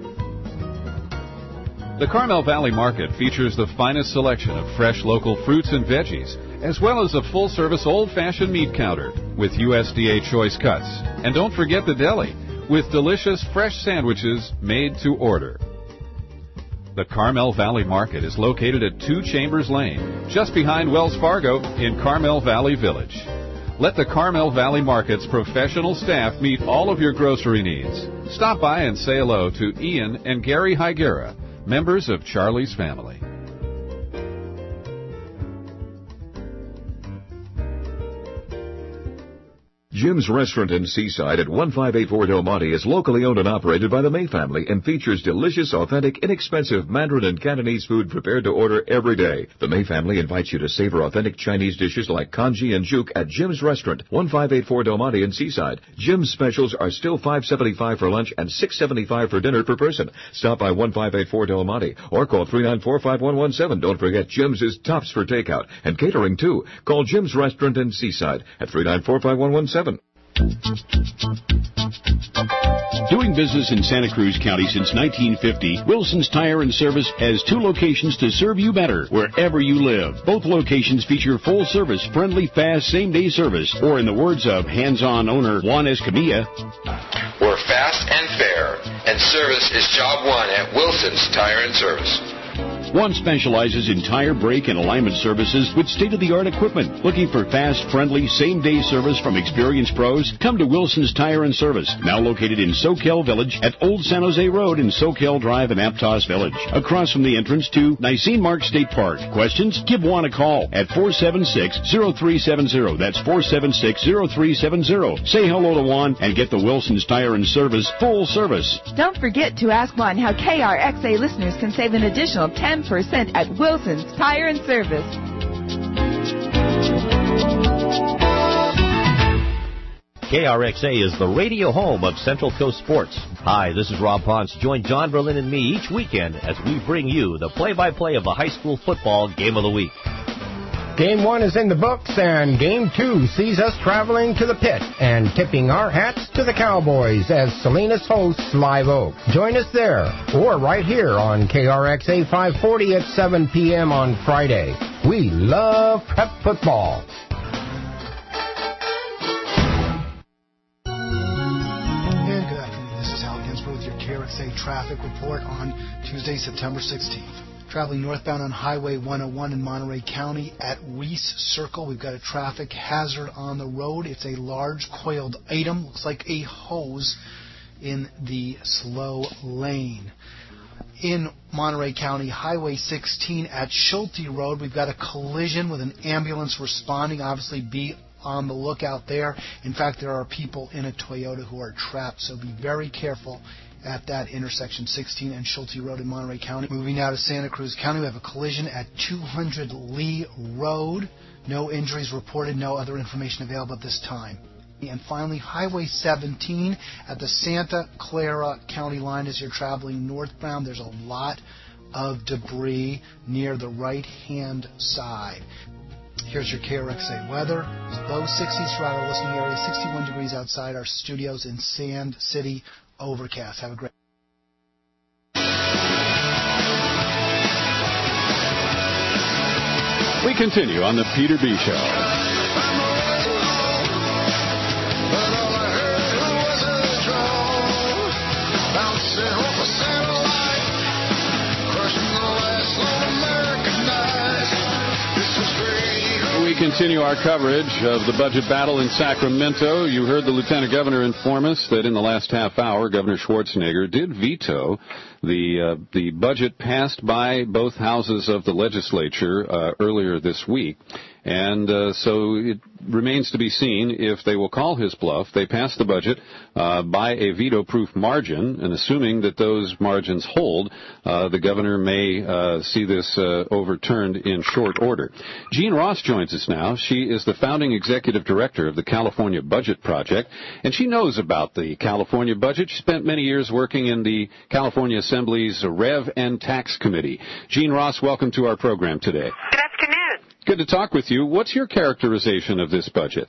S1: The Carmel Valley Market features the finest selection of fresh local fruits and veggies, as well as a full-service old-fashioned meat counter with U S D A choice cuts. And don't forget the deli, with delicious fresh sandwiches made to order. The Carmel Valley Market is located at Two Chambers Lane, just behind Wells Fargo in Carmel Valley Village. Let the Carmel Valley Market's professional staff meet all of your grocery needs. Stop by and say hello to Ian and Gary Higuera, members of Charlie's family.
S5: Jim's Restaurant in Seaside at one five eight four Del Monte is locally owned and operated by the May family and features delicious, authentic, inexpensive Mandarin and Cantonese food prepared to order every day. The May family invites you to savor authentic Chinese dishes like congee and juke at Jim's Restaurant, one five eight four Del Monte in Seaside. Jim's specials are still five seventy-five for lunch and six seventy-five for dinner per person. Stop by one five eight four Del Monte or call three nine four five one one seven. Don't forget Jim's is tops for takeout and catering too. Call Jim's Restaurant in Seaside at three nine four five one one seven.
S7: Doing business in Santa Cruz County since nineteen fifty, Wilson's Tire and Service has two locations to serve you better wherever you live. Both locations feature full-service, friendly, fast, same-day service, or in the words of hands-on owner Juan Escamilla,
S9: we're fast and fair, and service is job one at Wilson's Tire and Service.
S7: One specializes in tire, brake, and alignment services with state-of-the-art equipment. Looking for fast, friendly, same-day service from experienced pros? Come to Wilson's Tire and Service, now located in Soquel Village at Old San Jose Road in Soquel Drive in Aptos Village, across from the entrance to Nisene Mark State Park. Questions? Give Juan a call at four seven six, zero three seven zero. That's four seven six, zero three seven zero. Say hello to Juan and get the Wilson's Tire and Service full service.
S10: Don't forget to ask Juan how K R X A listeners can save an additional ten percent at Wilson's Tire and Service.
S16: K R X A is the radio home of Central Coast Sports. Hi, this is Rob Ponce. Join John Berlin and me each weekend as we bring you the play-by-play of the high school football game of the week.
S17: Game one is in the books, and game two sees us traveling to the pit and tipping our hats to the Cowboys as Salinas hosts Live Oak. Join us there, or right here on K R X A five forty at seven p.m. on Friday. We love prep football.
S18: And good afternoon, this is Hal Ginsberg with your K R X A traffic report on Tuesday, September sixteenth. Traveling northbound on Highway one oh one in Monterey County at Reese Circle. We've got a traffic hazard on the road. It's a large coiled item. Looks like a hose in the slow lane. In Monterey County, Highway sixteen at Schulte Road, we've got a collision with an ambulance responding. Obviously, be on the lookout there. In fact, there are people in a Toyota who are trapped, so be very careful at that intersection, sixteen and Schulte Road in Monterey County. Moving now to Santa Cruz County, we have a collision at two hundred Lee Road. No injuries reported, no other information available at this time. And finally, Highway seventeen at the Santa Clara County line as you're traveling northbound. There's a lot of debris near the right-hand side. Here's your K R X A weather. It's low sixties throughout our listening area, sixty-one degrees outside our studios in Sand City. Overcast. Have a great
S1: We continue on the Peter B. Show. We continue our coverage of the budget battle in Sacramento. You heard the Lieutenant Governor inform us that in the last half hour, Governor Schwarzenegger did veto the uh, the budget passed by both houses of the legislature uh, earlier this week. And uh, so it remains to be seen if they will call his bluff. They passed the budget uh, by a veto-proof margin, and assuming that those margins hold, uh, the governor may uh, see this uh, overturned in short order. Jean Ross joins us now. She is the founding executive director of the California Budget Project, and she knows about the California budget. She spent many years working in the California Assembly's Rev and Tax Committee. Jean Ross, welcome to our program today.
S6: Good afternoon.
S1: Good to talk with you. What's your characterization of this budget?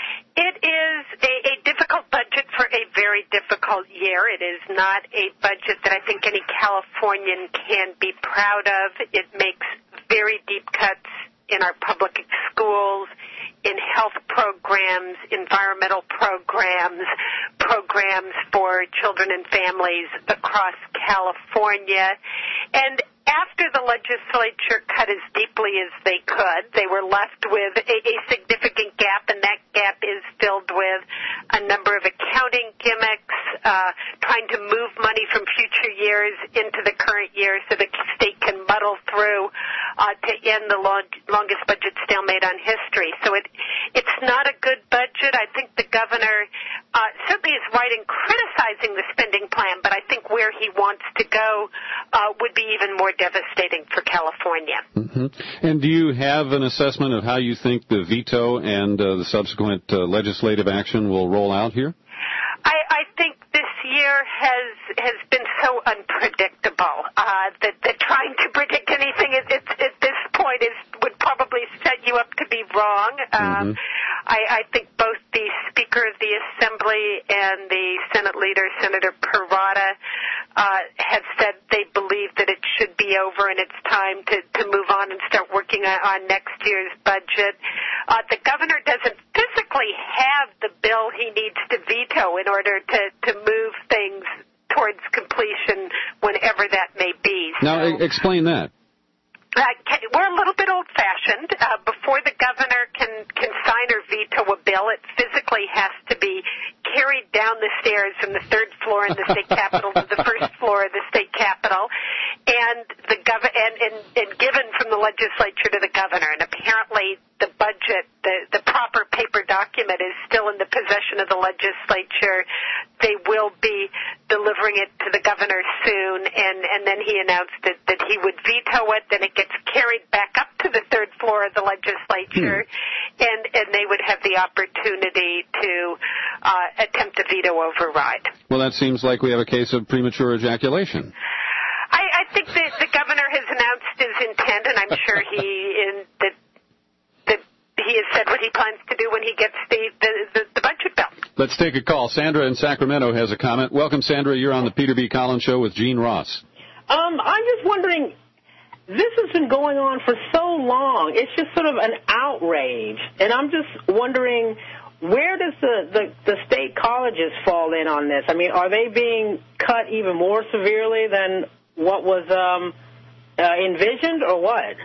S6: It is a, a difficult budget for a very difficult year. It is not a budget that I think any Californian can be proud of. It makes very deep cuts in our public schools, in health programs, environmental programs, programs for children and families across California. And after the legislature cut as deeply as they could, they were left with a, a significant gap, and that gap is filled with a number of accounting gimmicks, uh, trying to move money from future years into the current year so the state can muddle through uh, to end the long, longest budget stalemate on history. So it it's not a good budget. I think the governor uh, certainly is right in criticizing the spending plan, but I think where he wants to go uh, would be even more devastating for California.
S1: Mm-hmm. And do you have an assessment of how you think the veto and uh, the subsequent uh, legislative action will roll out here?
S6: I, I think this year has has been so unpredictable uh, that, that trying to predict anything at, at, at this point is would probably set you up to be wrong. Um, mm-hmm. I, I think both the Speaker of the Assembly and the Senate leader, Senator Parada, uh, have said they believe that it should be over and it's time to, to move on and start working on, on next year's budget. Uh, the governor doesn't physically have the bill he needs to veto in order to, to move things towards completion whenever that may be. So,
S1: now, e- explain that.
S6: Uh, we're a little bit old-fashioned. Uh, before the governor can, can sign or veto a bill, it physically has to be carried down the stairs from the third floor in the state capitol to the first floor of the state capitol, and the gov- and, and, and given from the legislature to the governor. And apparently the budget, the, the proper paper document, is still in the possession of the legislature. They will be delivering it to the governor soon, and, and then he announced that, that he would veto it. Then it gets carried back up to the third floor of the legislature, hmm. and, and they would have the opportunity to uh, attempt a veto override.
S1: Well, that seems like we have a case of premature ejaculation.
S6: I, I think that the governor has announced his intent, and I'm sure he in that that he has said what he plans to do when he gets the, the, the, the budget bill.
S1: Let's take a call. Sandra in Sacramento has a comment. Welcome, Sandra. You're on the Peter B. Collins Show with Jean Ross.
S8: Um, I'm just wondering, this has been going on for so long. It's just sort of an outrage. And I'm just wondering, where does the, the, the state colleges fall in on this? I mean, are they being cut even more severely than what was um, uh, envisioned, or what?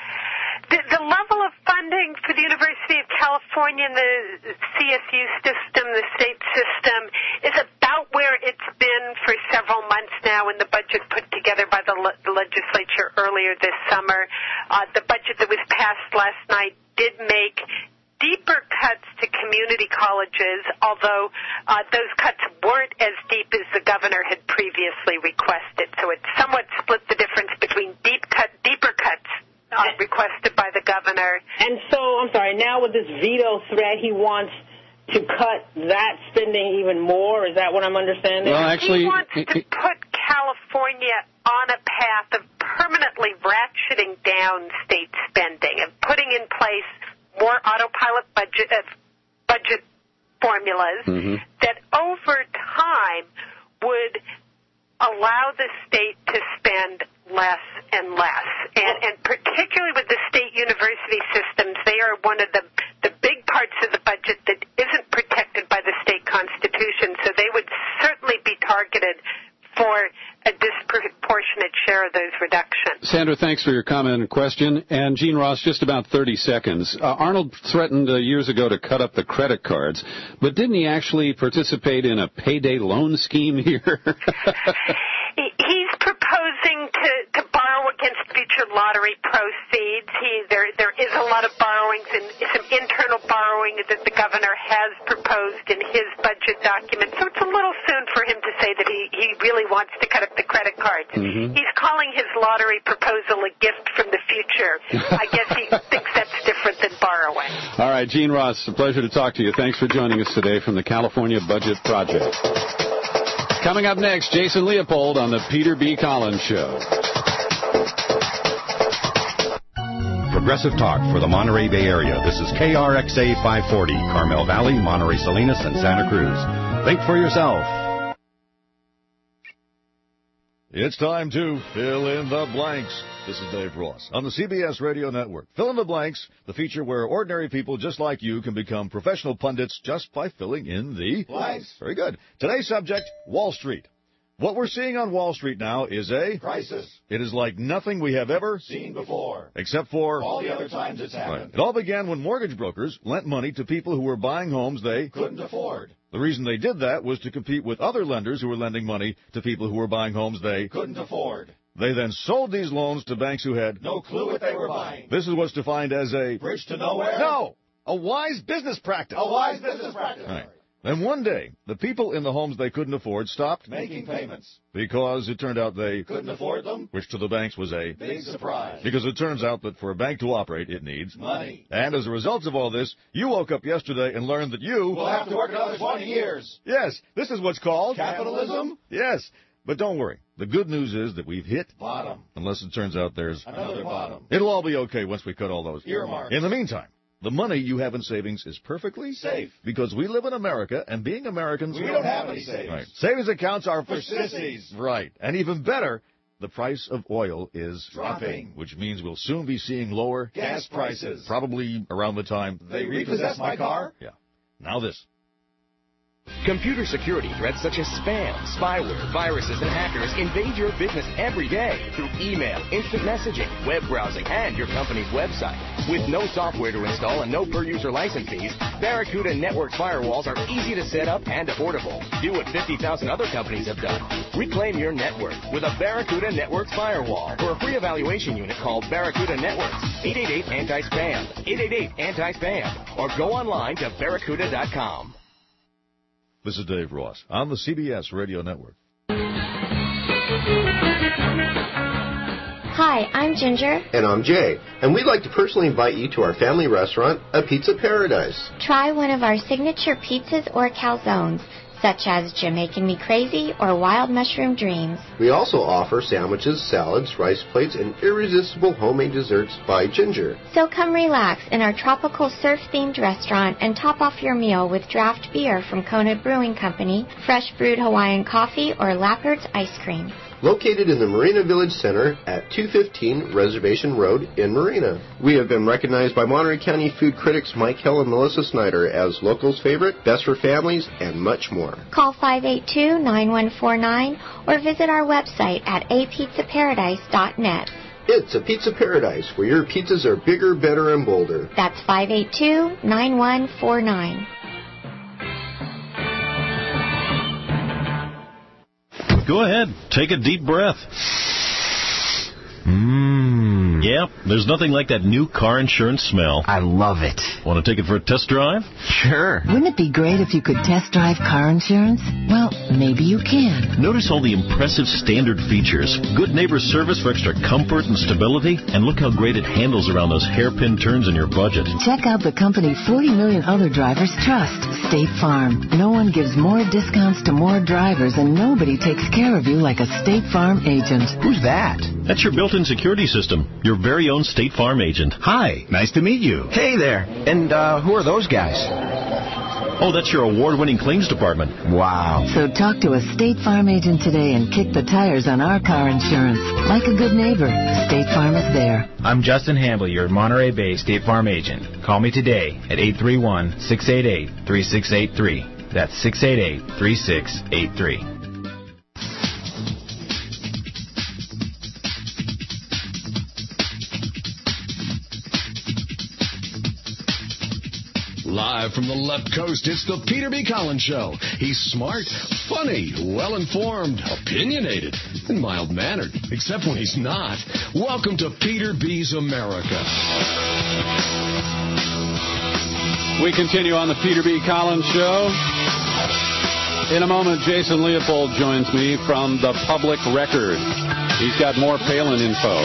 S6: The, the level of funding for the University of California and the C S U system, the state system, is about where it's been for several months now in the budget put together by the, le- the legislature earlier this summer. Uh, the budget that was passed last night did make deeper cuts to community colleges, although uh, those cuts weren't as deep as the governor had previously requested. So it somewhat split the difference between deep cut, deeper cuts Uh, requested by the governor.
S8: And so, I'm sorry, now with this veto threat, he wants to cut that spending even more? Is that what I'm understanding?
S1: Well, actually,
S6: he wants to put California on a path of permanently ratcheting down state spending and putting in place more autopilot budget, uh, budget formulas mm-hmm. that over time would allow the state to spend less and less. And, and particularly with the state university systems, they are one of the, the big parts of the budget that isn't protected by the state constitution, so they would certainly be targeted for a disproportionate share of those reductions.
S1: Sandra, thanks for your comment and question. And Gene Ross, just about thirty seconds. Uh, Arnold threatened uh, years ago to cut up the credit cards, but didn't he actually participate in a payday loan scheme here?
S6: He's proposing to, to borrow against future lottery proceeds. He, there, there is a lot of borrowings and some internal borrowing that the governor has proposed in his budget document. So it's a little soon for him to say that he, he really wants to cut up the credit cards. Mm-hmm. He's calling his lottery proposal a gift from the future. I guess he thinks that's different than borrowing.
S1: All right, Gene Ross, a pleasure to talk to you. Thanks for joining us today from the California Budget Project. Coming up next, Jason Leopold on the Peter B. Collins Show.
S11: Progressive talk for the Monterey Bay Area. This is K R X A five forty, Carmel Valley, Monterey Salinas, and Santa Cruz. Think for yourself.
S12: It's time to fill in the blanks. This is Dave Ross on the C B S Radio Network. Fill in the blanks, the feature where ordinary people just like you can become professional pundits just by filling in the blanks. Very good. Today's subject, Wall Street. What we're seeing on Wall Street now is a crisis. It is like nothing we have ever seen before, except for
S13: all the other times it's happened.
S12: Right. It all began when mortgage brokers lent money to people who were buying homes they
S13: couldn't afford.
S12: The reason they did that was to compete with other lenders who were lending money to people who were buying homes they
S13: couldn't afford.
S12: They then sold these loans to banks who had
S13: no clue what they were buying.
S12: This is what's defined as a
S13: bridge to nowhere?
S12: No, a wise business practice.
S13: A wise business practice.
S12: Right. Then one day, the people in the homes they couldn't afford stopped
S13: making payments
S12: because it turned out they
S13: couldn't afford them,
S12: which to the banks was a
S13: big surprise.
S12: Because it turns out that for a bank to operate, it needs
S13: money.
S12: And as a result of all this, you woke up yesterday and learned that you
S13: will have to work another twenty years.
S12: Yes, this is what's called
S13: capitalism.
S12: Yes, but don't worry. The good news is that we've hit
S13: bottom.
S12: Unless it turns out there's
S13: another bottom.
S12: It'll all be okay once we cut all those
S13: earmarks.
S12: In the meantime, the money you have in savings is perfectly
S13: safe.
S12: Because we live in America, and being Americans...
S13: We don't have any savings.
S12: Right. Savings accounts are
S13: for sissies.
S12: Right. And even better, the price of oil is...
S13: dropping.
S12: Which means we'll soon be seeing lower...
S13: gas prices.
S12: Probably around the time...
S13: They repossess my car?
S12: Yeah. Now this.
S14: Computer security threats such as spam, spyware, viruses, and hackers invade your business every day through email, instant messaging, web browsing, and your company's website. With no software to install and no per-user license fees, Barracuda Network firewalls are easy to set up and affordable. Do what fifty thousand other companies have done. Reclaim your network with a Barracuda Network firewall. For a free evaluation unit, call Barracuda Networks, eight eight eight anti spam, eight eight eight anti spam, or go online to barracuda dot com.
S12: This is Dave Ross on the C B S Radio Network.
S15: Hi, I'm Ginger.
S19: And I'm Jay. And we'd like to personally invite you to our family restaurant, A Pizza Paradise.
S15: Try one of our signature pizzas or calzones, such as Jamaican Me Crazy or Wild Mushroom Dreams.
S19: We also offer sandwiches, salads, rice plates, and irresistible homemade desserts by Ginger.
S15: So come relax in our tropical surf-themed restaurant and top off your meal with draft beer from Kona Brewing Company, fresh brewed Hawaiian coffee, or Lappard's ice cream.
S19: Located in the Marina Village Center at two fifteen Reservation Road in Marina. We have been recognized by Monterey County food critics Mike Hill and Melissa Snyder as locals' favorite, best for families, and much more.
S15: Call five eight two, nine one four nine or visit our website at a pizza paradise dot net.
S19: It's A Pizza Paradise, where your pizzas are bigger, better, and bolder.
S15: That's five eight two, nine one four nine.
S7: Go ahead. Take a deep breath. Mmm. Yeah, there's nothing like that new car insurance smell.
S20: I love it.
S7: Want to take it for a test drive?
S20: Sure.
S21: Wouldn't it be great if you could test drive car insurance? Well, maybe you can.
S7: Notice all the impressive standard features. Good neighbor service for extra comfort and stability. And look how great it handles around those hairpin turns in your budget.
S21: Check out the company forty million other drivers trust, State Farm. No one gives more discounts to more drivers, and nobody takes care of you like a State Farm agent.
S20: Who's that?
S7: That's your built-in security system. Your very own State Farm agent.
S20: Hi, nice to meet you. Hey there. And uh, who are those guys?
S16: Oh, that's your award-winning claims department. Wow.
S21: So talk to a State Farm agent today and kick the tires on our car insurance. Like a good neighbor, State Farm is there.
S20: I'm Justin Hamble, your Monterey Bay State Farm agent. Call me today at eight three one, six eight eight, three six eight three. That's six eight eight, three six eight three.
S22: Live from the left coast, it's the Peter B. Collins Show. He's smart, funny, well-informed, opinionated, and mild-mannered, except when he's not. Welcome to Peter B's America.
S1: We continue on the Peter B. Collins Show. In a moment, Jason Leopold joins me from the Public Record. He's got more Palin info.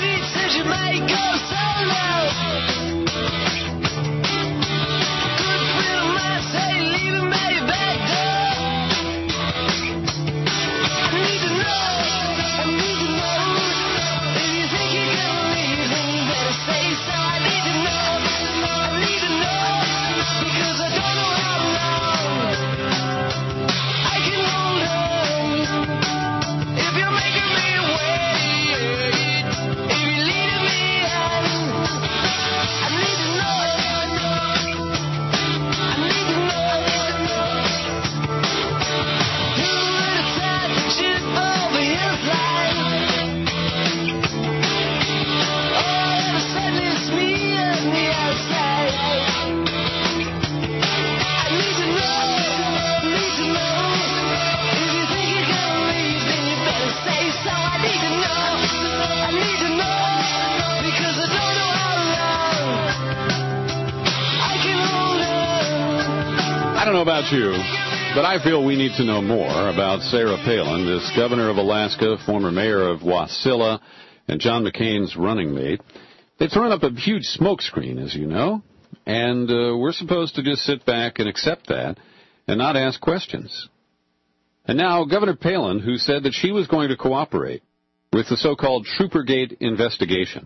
S1: About you, but I feel we need to know more about Sarah Palin, this governor of Alaska, former mayor of Wasilla, and John McCain's running mate. They've thrown up a huge smokescreen, as you know, and uh, we're supposed to just sit back and accept that and not ask questions. And now Governor Palin, who said that she was going to cooperate with the so-called Troopergate investigation,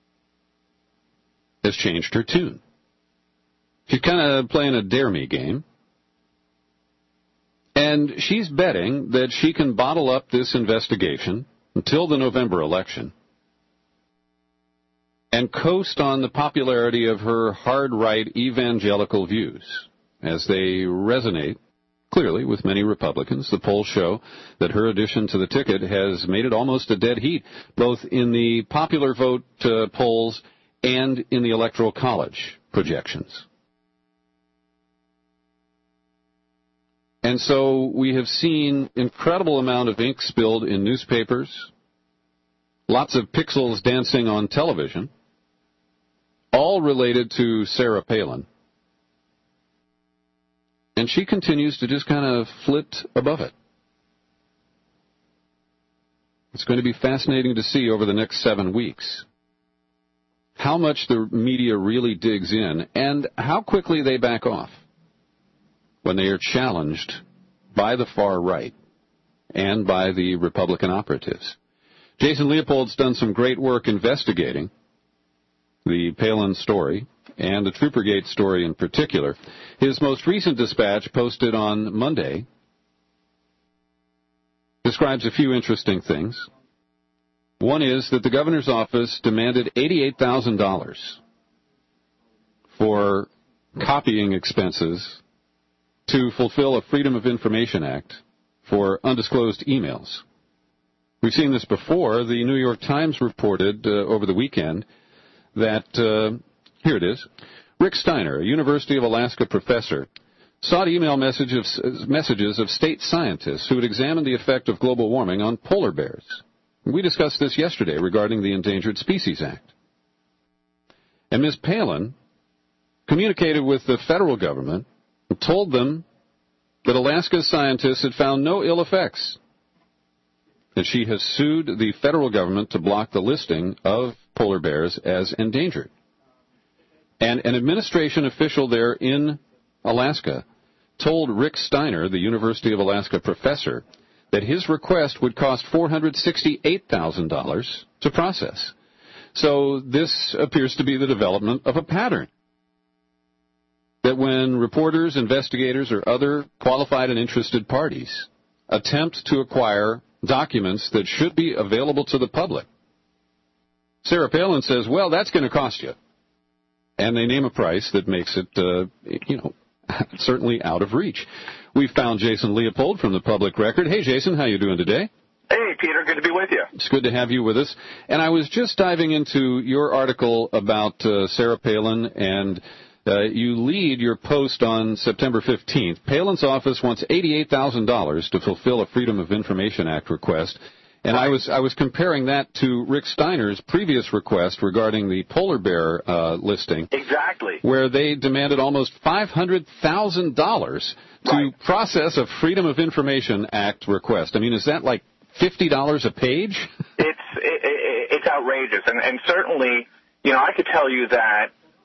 S1: has changed her tune. She's kind of playing a dare me game. And she's betting that she can bottle up this investigation until the November election and coast on the popularity of her hard-right evangelical views as they resonate clearly with many Republicans. The polls show that her addition to the ticket has made it almost a dead heat, both in the popular vote uh, polls and in the Electoral College projections. And so we have seen incredible amount of ink spilled in newspapers, lots of pixels dancing on television, all related to Sarah Palin. And she continues to just kind of flit above it. It's going to be fascinating to see over the next seven weeks how much the media really digs in and how quickly they back off when they are challenged by the far right and by the Republican operatives. Jason Leopold's done some great work investigating the Palin story and the Troopergate story in particular. His most recent dispatch, posted on Monday, describes a few interesting things. One is that the governor's office demanded eighty-eight thousand dollars for copying expenses to fulfill a Freedom of Information Act for undisclosed emails. We've seen this before. The New York Times reported uh, over the weekend that, uh, here it is, Rick Steiner, a University of Alaska professor, sought email message of, messages of state scientists who had examined the effect of global warming on polar bears. We discussed this yesterday regarding the Endangered Species Act. And Miz Palin communicated with the federal government and told them that Alaska's scientists had found no ill effects, that she has sued the federal government to block the listing of polar bears as endangered. And an administration official there in Alaska told Rick Steiner, the University of Alaska professor, that his request would cost four hundred sixty-eight thousand dollars to process. So this appears to be the development of a pattern. that when reporters, investigators, or other qualified and interested parties attempt to acquire documents that should be available to the public, Sarah Palin says, well, that's going to cost you. And they name a price that makes it, uh, you know, certainly out of reach. We found Jason Leopold from the Public Record. Hey, Jason, how you doing today?
S3: Hey, Peter, good to be with you.
S1: It's good to have you with us. And I was just diving into your article about uh, Sarah Palin, and uh, you lead your post on September fifteenth. Palin's office wants eighty-eight thousand dollars to fulfill a Freedom of Information Act request. And I was I was comparing that to Rick Steiner's previous request regarding the polar bear uh, listing.
S3: Exactly.
S1: Where they demanded almost five hundred thousand dollars to right. process a Freedom of Information Act request. I mean, is that like fifty dollars a page?
S3: It's it, it, it's outrageous, and and certainly, you know, I could tell you that,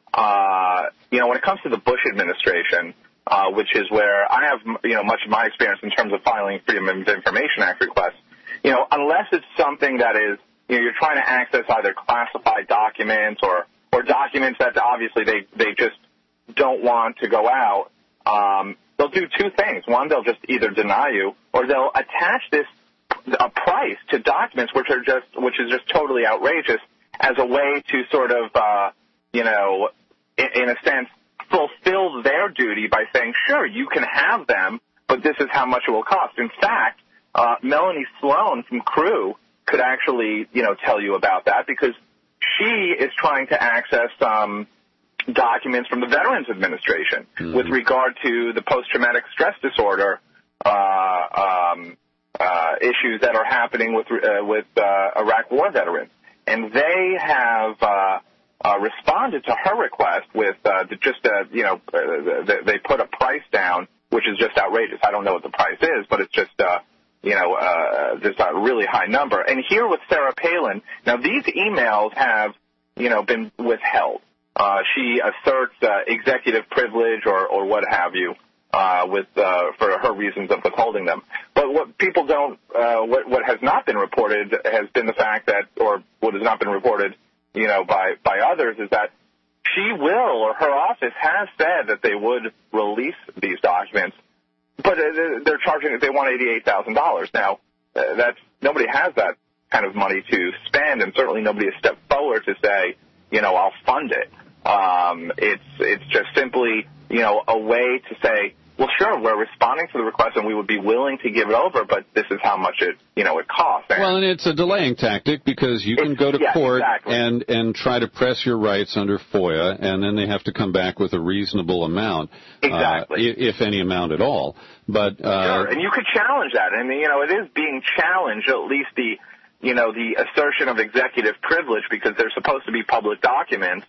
S3: uh, you know, when it comes to the Bush administration, uh, which is where I have, you know, much of my experience in terms of filing Freedom of Information Act requests. You know, unless it's something that is, you know, you're trying to access either classified documents or, or documents that obviously they, they just don't want to go out, um, they'll do two things. One, they'll just either deny you, or they'll attach this a price to documents which are just which is just totally outrageous as a way to sort of, uh, you know, in, in a sense, fulfill their duty by saying, sure, you can have them, but this is how much it will cost. In fact, Uh, Melanie Sloan from Crew could actually, you know, tell you about that because she is trying to access um, documents from the Veterans Administration mm-hmm. with regard to the post-traumatic stress disorder uh, um, uh, issues that are happening with uh, with uh, Iraq War veterans, and they have uh, uh, responded to her request with uh, just uh, you know uh, they put a price down, which is just outrageous. I don't know what the price is, but it's just uh, you know, uh, there's a really high number. And here with Sarah Palin, now these emails have, you know, been withheld. Uh, she asserts uh, executive privilege or, or what have you uh, with uh, for her reasons of withholding them. But what people don't, uh, what, what has not been reported has been the fact that, or what has not been reported, you know, by, by others is that she will, or her office has said that they would release these documents. But they're charging, they want eighty-eight thousand dollars. Now, uh, that's, nobody has that kind of money to spend, and certainly nobody has stepped forward to say, you know, I'll fund it. Um, it's, it's just simply, you know, a way to say, well, sure, we're responding to the request and we would be willing to give it over, but this is how much it, you know, it costs. And
S1: well, and it's a delaying tactic because you can go to
S3: yes,
S1: court
S3: exactly.
S1: and, and try to press your rights under FOIA, and then they have to come back with a reasonable amount,
S3: exactly.
S1: uh, if any amount at all. But uh,
S3: sure, and you could challenge that, and you know, it is being challenged, at least the, you know, the assertion of executive privilege because they're supposed to be public documents,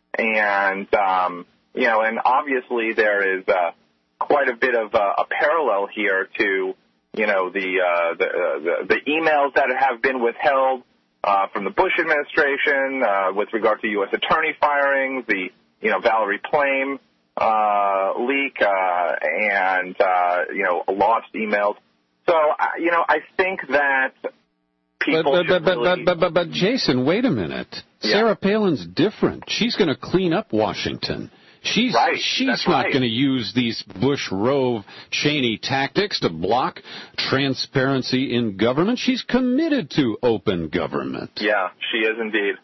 S3: and um, you know, and obviously there is. Uh, quite a bit of uh, a parallel here to, you know, the, uh, the, uh, the the emails that have been withheld uh, from the Bush administration uh, with regard to U S attorney firings, the, you know, Valerie Plame uh, leak, uh, and, uh, you know, lost emails. So, uh, you know, I think that people
S1: but, but, but,
S3: really...
S1: but, but, but, but, Jason, wait a minute. Yeah. Sarah Palin's different. She's going to clean up Washington. She's
S3: right.
S1: she's
S3: That's
S1: not
S3: right.
S1: going to use these Bush, Rove, Cheney tactics to block transparency in government. She's committed to open government.
S3: Yeah, she is indeed.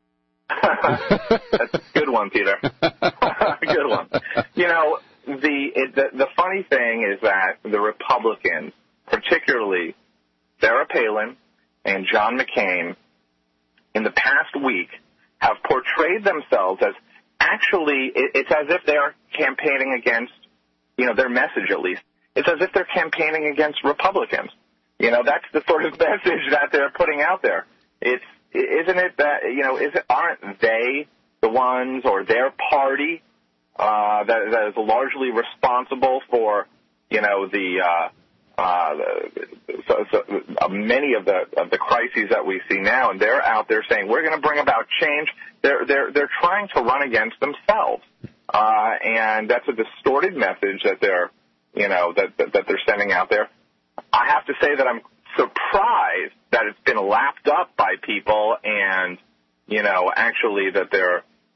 S3: That's a good one, Peter. Good one. You know, the, it, the the funny thing is that the Republicans, particularly Sarah Palin and John McCain, in the past week have portrayed themselves as actually, it's as if they are campaigning against, you know, their message at least. It's as if they're campaigning against Republicans. You know, that's the sort of message that they're putting out there. It's, isn't it that, you know, is it, aren't they the ones or their party uh, that, that is largely responsible for, you know, the, uh, uh, so, so, uh, many of the of the crises that we see now, and they're out there saying we're going to bring about change. They're they're they're trying to run against themselves, uh, and that's a distorted message that they're you know that, that that they're sending out there. I have to say that I'm surprised that it's been lapped up by people, and you know actually that they're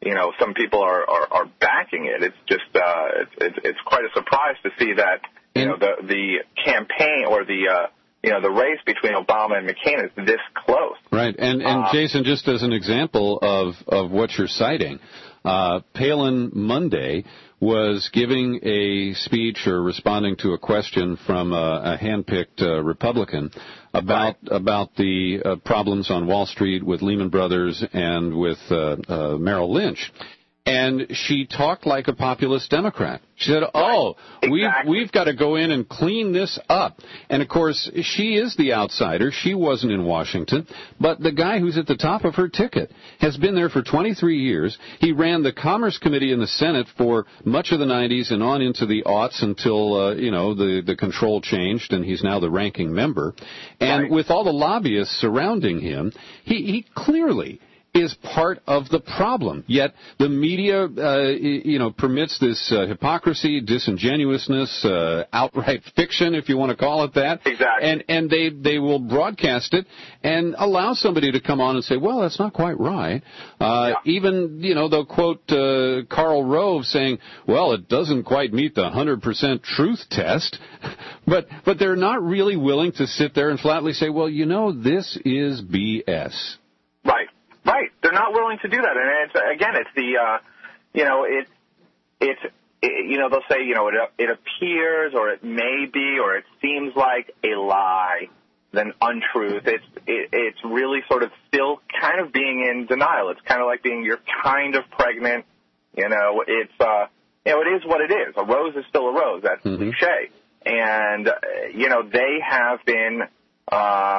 S3: you know, some people are, are, are backing it. It's just uh, it's, it's it's quite a surprise to see that you know the the campaign or the uh, you know the race between Obama and McCain is this close.
S1: Right, and and
S3: uh,
S1: Jason, just as an example of of what you're citing, uh, Palin Monday was giving a speech or responding to a question from a, a handpicked uh, Republican about right. about the uh, problems on Wall Street with Lehman Brothers and with uh, uh, Merrill Lynch. And she talked like a populist Democrat. She said, oh, exactly. we've, we've got to go in and clean this up. And, of course, she is the outsider. She wasn't in Washington. But the guy who's at the top of her ticket has been there for twenty-three years. He ran the Commerce Committee in the Senate for much of the nineties and on into the aughts until, uh, you know, the, the control changed, and he's now the ranking member. And right. with all the lobbyists surrounding him, he, he clearly is part of the problem. Yet the media, uh, you know, permits this uh, hypocrisy, disingenuousness, uh, outright fiction, if you want to call it that.
S3: Exactly.
S1: And and they they will broadcast it and allow somebody to come on and say, well, that's not quite right. Uh, yeah. Even, you know, they'll quote uh, Karl Rove saying, well, it doesn't quite meet the one hundred percent truth test. but but they're not really willing to sit there and flatly say, well, you know, this is B S.
S3: Right. Right, they're not willing to do that, and it's, again, it's the, uh, you know, it, it's, it, you know, they'll say, you know, it, it appears, or it may be, or it seems like a lie, than untruth. It's, it, it's really sort of still kind of being in denial. It's kind of like being you're kind of pregnant, you know. It's, uh, you know, it is what it is. A rose is still a rose. That's mm-hmm. cliche, and uh, you know, they have been. Uh,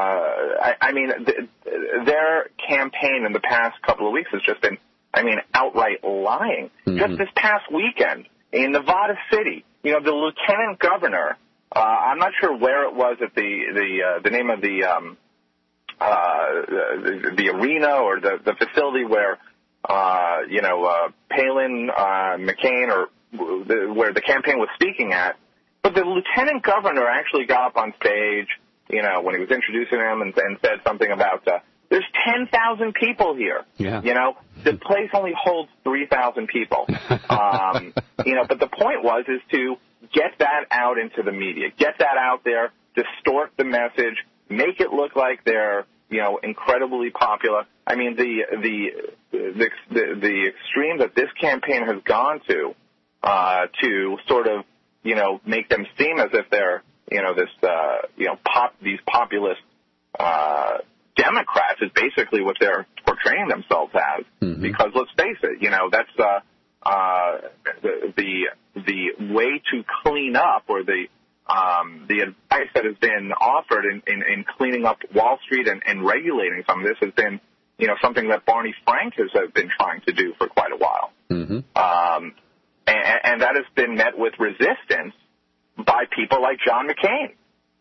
S3: I, I mean, th- their campaign in the past couple of weeks has just been, I mean, outright lying. Mm-hmm. Just this past weekend in Nevada City, you know, the lieutenant governor, uh, I'm not sure where it was at the, the, uh, the name of the, um, uh, the, the arena or the, the facility where, uh, you know, uh, Palin, uh, McCain or the, where the campaign was speaking at. But the lieutenant governor actually got up on stage, you know, when he was introducing him and, and said something about, uh, there's ten thousand people here.
S1: Yeah.
S3: You know, the place only holds three thousand people. um, you know, but the point was is to get that out into the media, get that out there, distort the message, make it look like they're, you know, incredibly popular. I mean, the, the, the, the, the extreme that this campaign has gone to, uh, to sort of, you know, make them seem as if they're, you know, this, uh, you know, pop, these populist, uh, Democrats is basically what they're portraying themselves as. Mm-hmm. Because let's face it, you know, that's, uh, uh, the, the, the way to clean up or the, um, the advice that has been offered in, in, in cleaning up Wall Street and, and regulating some of this has been, you know, something that Barney Frank has been trying to do for quite a while.
S1: Mm-hmm.
S3: Um, and, and that has been met with resistance by people like John McCain.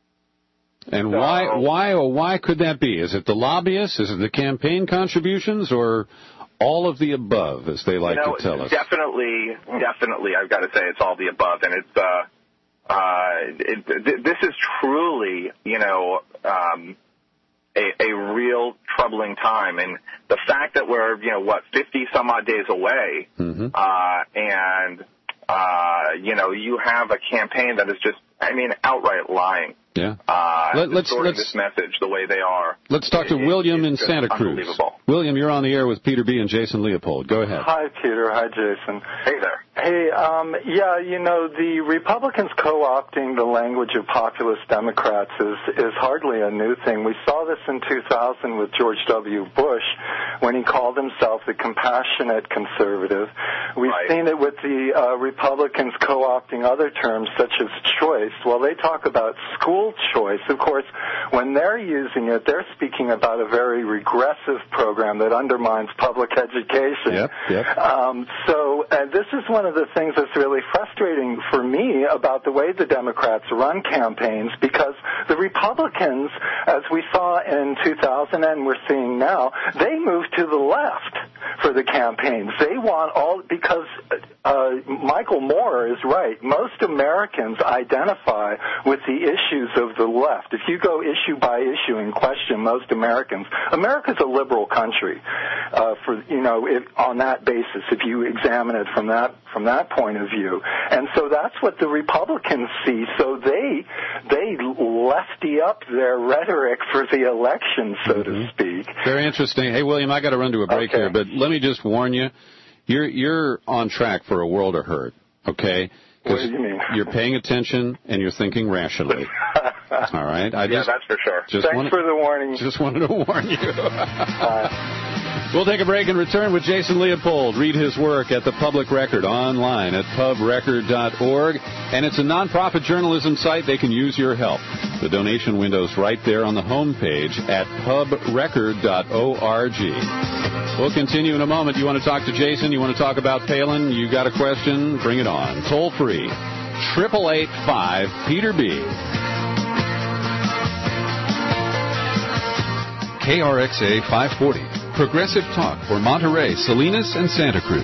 S1: And
S3: so,
S1: why, why, or why could that be? Is it the lobbyists? Is it the campaign contributions, or all of the above, as they like
S3: you know,
S1: to tell us?
S3: Definitely, definitely. I've got to say it's all the above, and it's uh, uh, it, th- this is truly, you know, um, a, a real troubling time, and the fact that we're, you know, what fifty some odd days away,
S1: mm-hmm.
S3: uh, and Uh, you know, you have a campaign that is just, I mean, outright lying.
S1: Yeah.
S3: Uh,
S1: Let, let's,
S3: distorting
S1: let's,
S3: this message the way they are.
S1: Let's talk to
S3: it,
S1: William in
S3: just
S1: Santa Cruz.
S3: Unbelievable.
S1: William, you're on the air with Peter B. and Jason Leopold. Go ahead.
S2: Hi, Peter. Hi, Jason.
S3: Hey there.
S2: Hey, um, yeah, you know, the Republicans co-opting the language of populist Democrats is, is hardly a new thing. We saw this in two thousand with George W. Bush when he called himself the compassionate conservative. We've
S3: right.
S2: seen it with the uh, Republicans co-opting other terms such as choice. Well, they talk about school choice. Of course, when they're using it, they're speaking about a very regressive program that undermines public education.
S1: Yep, yep.
S2: Um, so know, uh, this is one of the things that's really frustrating for me about the way the Democrats run campaigns, because the Republicans, as we saw in two thousand and we're seeing now, they move to the left for the campaigns. They want all, because uh, Michael Moore is right. Most Americans identify with the issues of the left. If you go issue by issue and question most Americans, America's a liberal country. Uh, for you know, if, on that basis, if you examine it from that from that point of view, and so that's what the Republicans see. So they they lefty up their rhetoric for the election, so mm-hmm. to speak.
S1: Very interesting. Hey, William, I got to run to a break
S2: okay.
S1: here, but let me just warn you, you're you're on track for a world of hurt. Okay.
S2: What do you mean?
S1: You're paying attention and you're thinking rationally. All right. I
S3: yeah,
S1: just,
S3: that's for sure.
S1: Just
S2: Thanks
S1: wanted,
S2: for the warning.
S1: Just wanted to warn you.
S2: uh,
S1: we'll take a break and return with Jason Leopold. Read his work at the Public Record online at pub record dot org. And it's a nonprofit journalism site. They can use your help. The donation window's right there on the home page at pub record dot org. We'll continue in a moment. You want to talk to Jason? You want to talk about Palin? You got a question? Bring it on. Toll free. eight eight eight five Peter B. K R X A five forty. Progressive talk for Monterey, Salinas, and Santa Cruz.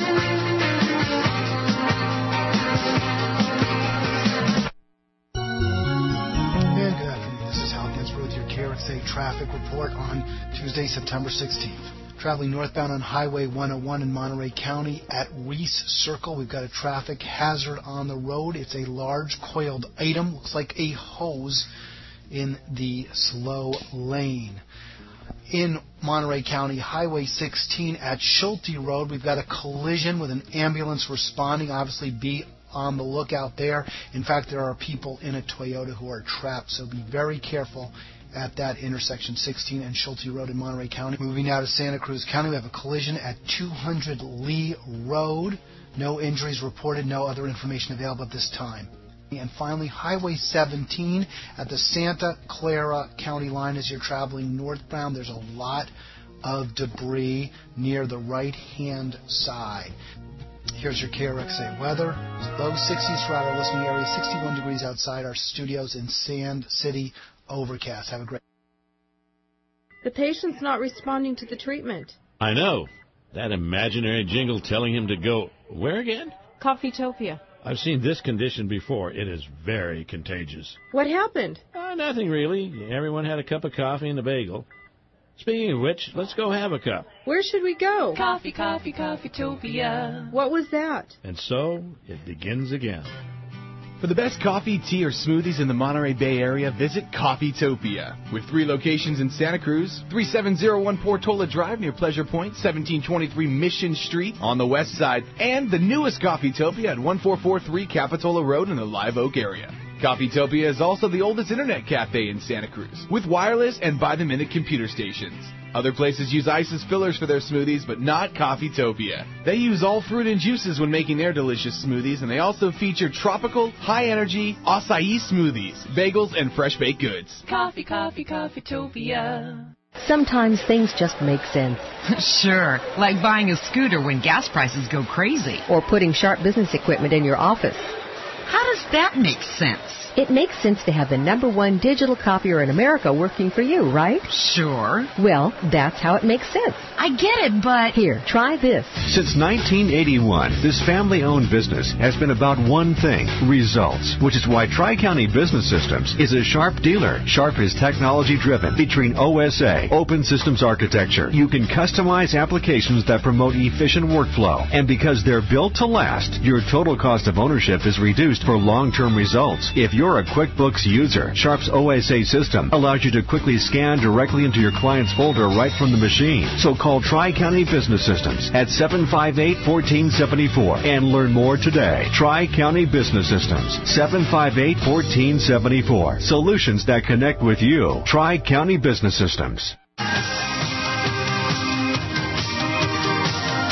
S18: And good afternoon. This is Hal Ginsberg with your K R X A traffic report on Tuesday, September sixteenth. Traveling northbound on Highway one oh one in Monterey County at Reese Circle. We've got a traffic hazard on the road. It's a large coiled item. Looks like a hose in the slow lane. In Monterey County, Highway sixteen at Schulte Road, we've got a collision with an ambulance responding. Obviously, be on the lookout there. In fact, there are people in a Toyota who are trapped, so be very careful at that intersection, sixteen and Schulte Road in Monterey County. Moving now to Santa Cruz County, we have a collision at two hundred Lee Road. No injuries reported, no other information available at this time. And finally, Highway seventeen at the Santa Clara County line as you're traveling northbound. There's a lot of debris near the right-hand side. Here's your K R X A weather. Low sixties throughout our listening area, sixty-one degrees outside our studios in Sand City. Overcast. Have a great...
S4: The patient's not responding to the treatment.
S5: I know. That imaginary jingle telling him to go... Where again?
S4: Coffeetopia.
S5: I've seen this condition before. It is very contagious.
S4: What happened?
S5: Uh, nothing really. Everyone had a cup of coffee and a bagel. Speaking of which, let's go have a cup.
S4: Where should we go?
S23: Coffee, coffee, Coffeetopia.
S4: What was that?
S5: And so, it begins again.
S24: For the best coffee, tea, or smoothies in the Monterey Bay Area, visit Coffeetopia. With three locations in Santa Cruz, thirty-seven oh one Portola Drive near Pleasure Point, seventeen twenty-three Mission Street on the west side, and the newest Coffeetopia at fourteen forty-three Capitola Road in the Live Oak area. Coffeetopia is also the oldest internet cafe in Santa Cruz, with wireless and by-the-minute computer stations. Other places use ice as fillers for their smoothies, but not Coffeetopia. They use all fruit and juices when making their delicious smoothies, and they also feature tropical, high-energy acai smoothies, bagels, and fresh-baked goods.
S23: Coffee, coffee, Coffeetopia.
S25: Sometimes things just make sense.
S26: Sure, like buying a scooter when gas prices go crazy.
S25: Or putting sharp business equipment in your office.
S26: How does that make sense?
S25: It makes sense to have the number one digital copier in America working for you, right?
S26: Sure.
S25: Well, that's how it makes sense.
S26: I get it, but...
S25: Here, try this.
S27: Since nineteen eighty-one, this family-owned business has been about one thing, results, which is why Tri-County Business Systems is a Sharp dealer. Sharp is technology-driven, featuring O S A, Open Systems Architecture. You can customize applications that promote efficient workflow. And because they're built to last, your total cost of ownership is reduced for long-term results. If you're a QuickBooks user, Sharp's O S A system allows you to quickly scan directly into your client's folder right from the machine. So call Tri-County Business Systems at seven five eight, one four seven four and learn more today. Tri-County Business Systems, seven five eight, one four seven four. Solutions that connect with you. Tri-County Business Systems.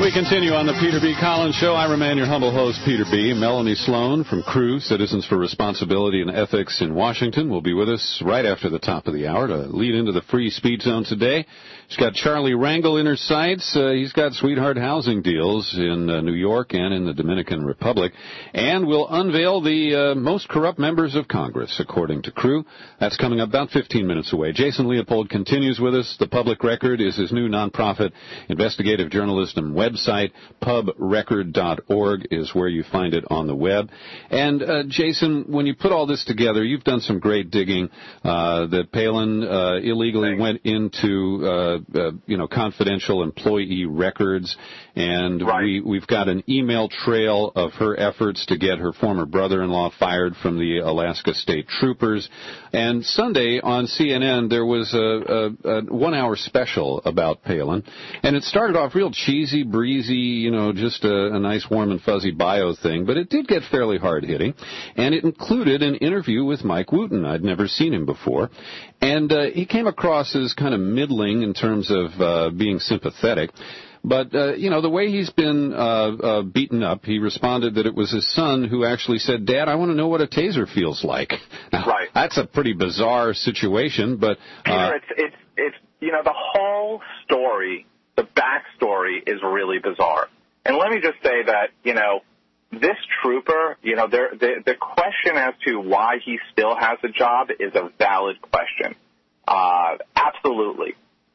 S1: We continue on the Peter B. Collins Show. I remain your humble host, Peter B. Melanie Sloan from Crew, Citizens for Responsibility and Ethics in Washington, will be with us right after the top of the hour to lead into the free speech zone today. She's got Charlie Rangel in her sights. Uh, he's got sweetheart housing deals in uh, New York and in the Dominican Republic. And we'll unveil the uh, most corrupt members of Congress, according to Crew. That's coming up about fifteen minutes away. Jason Leopold continues with us. The Public Record is his new nonprofit investigative journalism website. pub record dot org is where you find it on the web. And, uh, Jason, when you put all this together, you've done some great digging uh, that Palin uh, illegally Thanks. went into, uh, uh, you know, confidential employee records. And right. we, we've got an email trail of her efforts to get her former brother-in-law fired from the Alaska State Troopers. And Sunday on C N N, there was a, a, a one-hour special about Palin. And it started off real cheesy, breezy, you know, just a, a nice warm and fuzzy bio thing, but it did get fairly hard-hitting, and it included an interview with Mike Wooten. I'd never seen him before, and uh, he came across as kind of middling in terms of uh, being sympathetic. But, uh, you know, the way he's been uh, uh, beaten up, he responded that it was his son who actually said, Dad, I want to know what a taser feels like. Now, right. That's a pretty bizarre situation, but... Uh,
S3: Peter, it's, it's, it's, you know, the whole story, the backstory is really bizarre. And let me just say that, you know, this trooper, you know, there, the, the question as to why he still has a job is a valid question. Uh, absolutely.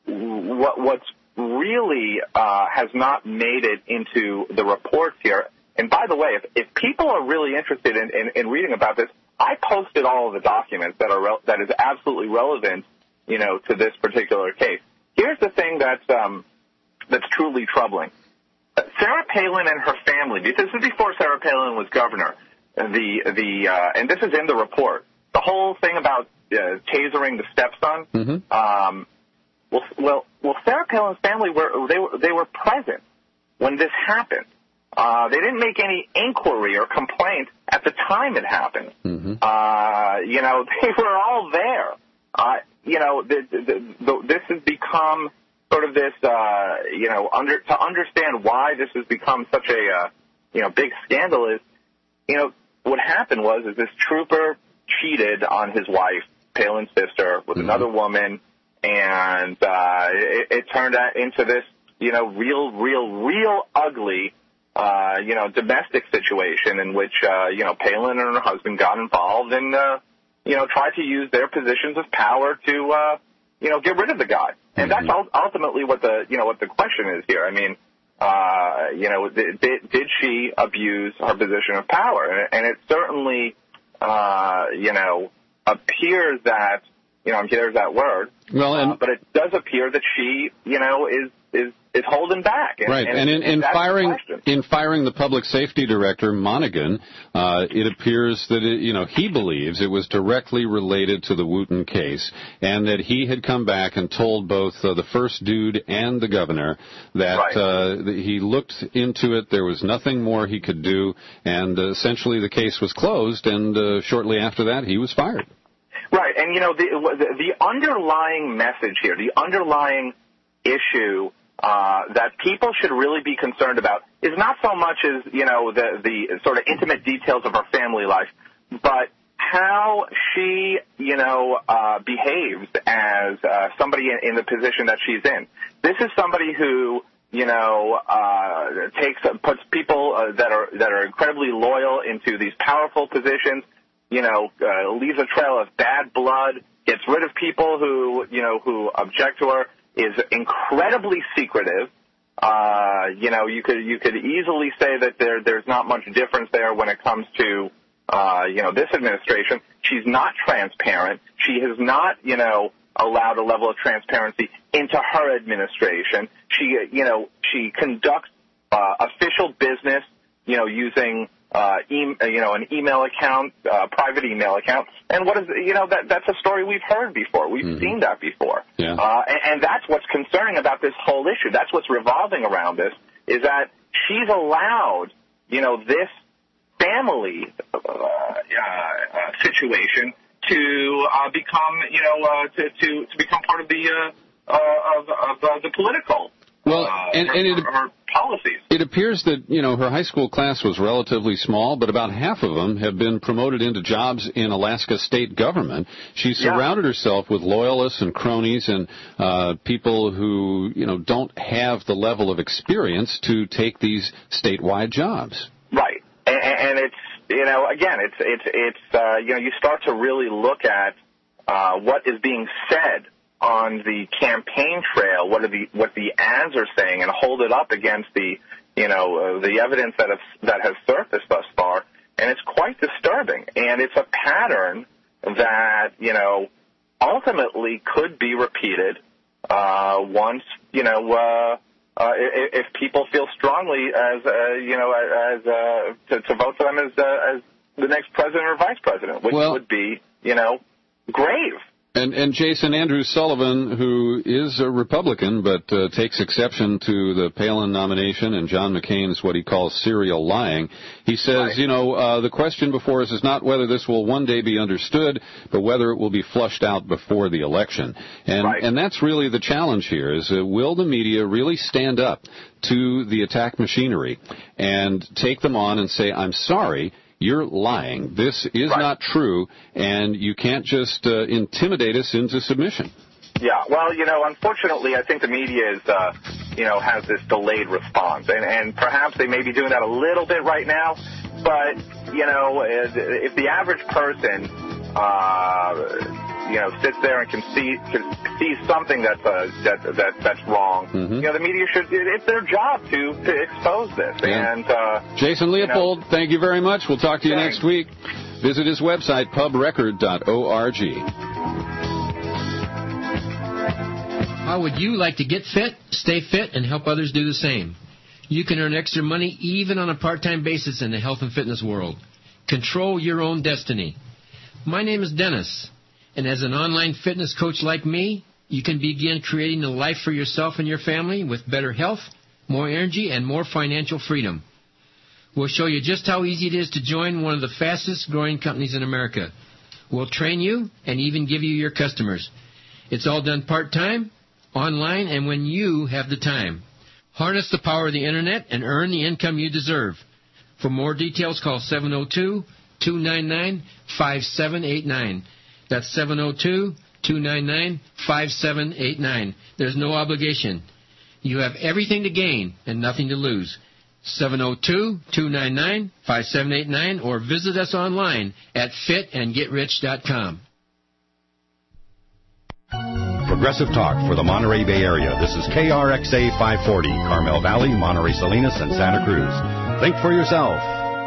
S3: What, what's really uh, has not made it into the reports here. And by the way, if, if people are really interested in, in, in reading about this, I posted all of the documents that are re- that is absolutely relevant, you know, to this particular case. Here's the thing that's um, that's truly troubling. Sarah Palin and her family, this is before Sarah Palin was governor, the the uh, and this is in the report. The whole thing about uh, tasering the stepson. Mm-hmm. Um, well, well, well, Sarah Palin's family were they were they were present when this happened. Uh, they didn't make any inquiry or complaint at the time it happened. Mm-hmm. Uh, you know, they were all there. Uh, you know, the, the, the, this has become sort of this, uh, you know, under, to understand why this has become such a, uh, you know, big scandal is, you know, what happened was is this trooper cheated on his wife, Palin's sister, with mm-hmm. another woman, and uh, it, it turned out into this, you know, real, real, real ugly, uh, you know, domestic situation in which, uh, you know, Palin and her husband got involved and, uh, you know, tried to use their positions of power to, uh, you know, get rid of the guy. And that's ultimately what the, you know, what the question is here. I mean, uh, you know, did, did she abuse her position of power? And, and it certainly, uh, you know, appears that, you know, there's that word.
S1: Well, and,
S3: uh, but it does appear that she, you know, is, is, is holding back. And,
S1: right. And, and in, in firing, in firing the public safety director, Monaghan, uh, it appears that, it, you know, he believes it was directly related to the Wooten case and that he had come back and told both uh, the first dude and the governor that, right. uh, that he looked into it. There was nothing more he could do. And uh, essentially the case was closed. And uh, shortly after that, he was fired.
S3: Right. And, you know, the, the, the underlying message here, the underlying issue Uh, that people should really be concerned about is not so much as, you know, the, the sort of intimate details of her family life, but how she, you know, uh, behaves as uh, somebody in, in the position that she's in. This is somebody who, you know, uh, takes, puts people uh, that are, that are incredibly loyal into these powerful positions, you know, uh, leaves a trail of bad blood, gets rid of people who, you know, who object to her, is incredibly secretive. Uh, you know, you could you could easily say that there there's not much difference there when it comes to uh, you know, this administration. She's not transparent. She has not, you know, allowed a level of transparency into her administration. She you know she conducts uh, official business, you know, using uh, e- you know an email account, uh, private email account. And what is, you know, that that's a story we've heard before. We've mm-hmm. seen that before. Yeah. Uh, and, and that's what's concerning about this whole issue. That's what's revolving around this, is that she's allowed, you know, this family uh, uh, situation to uh, become, you know, uh, to, to to become part of the uh, uh, of, of uh, the political.
S1: Well,
S3: uh,
S1: and,
S3: her,
S1: and it,
S3: her policies.
S1: It appears that, you know, her high school class was relatively small, but about half of them have been promoted into jobs in Alaska state government. She surrounded yeah. herself with loyalists and cronies and uh, people who, you know, don't have the level of experience to take these statewide jobs.
S3: Right. And, and it's, you know, again, it's, it's, it's uh, you know, you start to really look at uh, what is being said on the campaign trail, what are the what the ads are saying, and hold it up against the you know uh, the evidence that has that has surfaced thus far, and it's quite disturbing. And it's a pattern that you know ultimately could be repeated uh, once you know uh, uh, if, if people feel strongly as uh, you know as uh, to, to vote for them as uh, as the next president or vice president, which
S1: well,
S3: would be you know grave.
S1: And, and Jason, Andrew Sullivan, who is a Republican but uh, takes exception to the Palin nomination and John McCain's what he calls serial lying, he says, right. you know, uh, the question before us is not whether this will one day be understood, but whether it will be flushed out before the election. And, right. and that's really the challenge here, is uh, will the media really stand up to the attack machinery and take them on and say, I'm sorry, you're lying. This is right. not true, and you can't just uh, intimidate us into submission.
S3: Yeah, well, you know, unfortunately, I think the media is, uh, you know, has this delayed response, and, and perhaps they may be doing that a little bit right now. But you know, if the average person, uh, you know, sits there and can see can see something that's uh, that that that's wrong, mm-hmm. you know, the media should. It's their job to to expose this.
S1: Yeah.
S3: And uh,
S1: Jason Leopold, you know, thank you very much. We'll talk to you
S3: thanks.
S1: next week. Visit his website, pub record dot org.
S6: How would you like to get fit, stay fit, and help others do the same? You can earn extra money even on a part-time basis in the health and fitness world. Control your own destiny. My name is Dennis, and as an online fitness coach like me, you can begin creating a life for yourself and your family with better health, more energy, and more financial freedom. We'll show you just how easy it is to join one of the fastest-growing companies in America. We'll train you and even give you your customers. It's all done part-time, online, and when you have the time. Harness the power of the Internet and earn the income you deserve. For more details, call seven oh two, two nine nine, five seven eight nine. That's seven oh two, two nine nine, five seven eight nine. There's no obligation. You have everything to gain and nothing to lose. seven oh two, two nine nine, five seven eight nine or visit us online at fit and get rich dot com.
S8: Progressive Talk for the Monterey Bay Area. This is K R X A five forty, Carmel Valley, Monterey Salinas, and Santa Cruz. Think for yourself.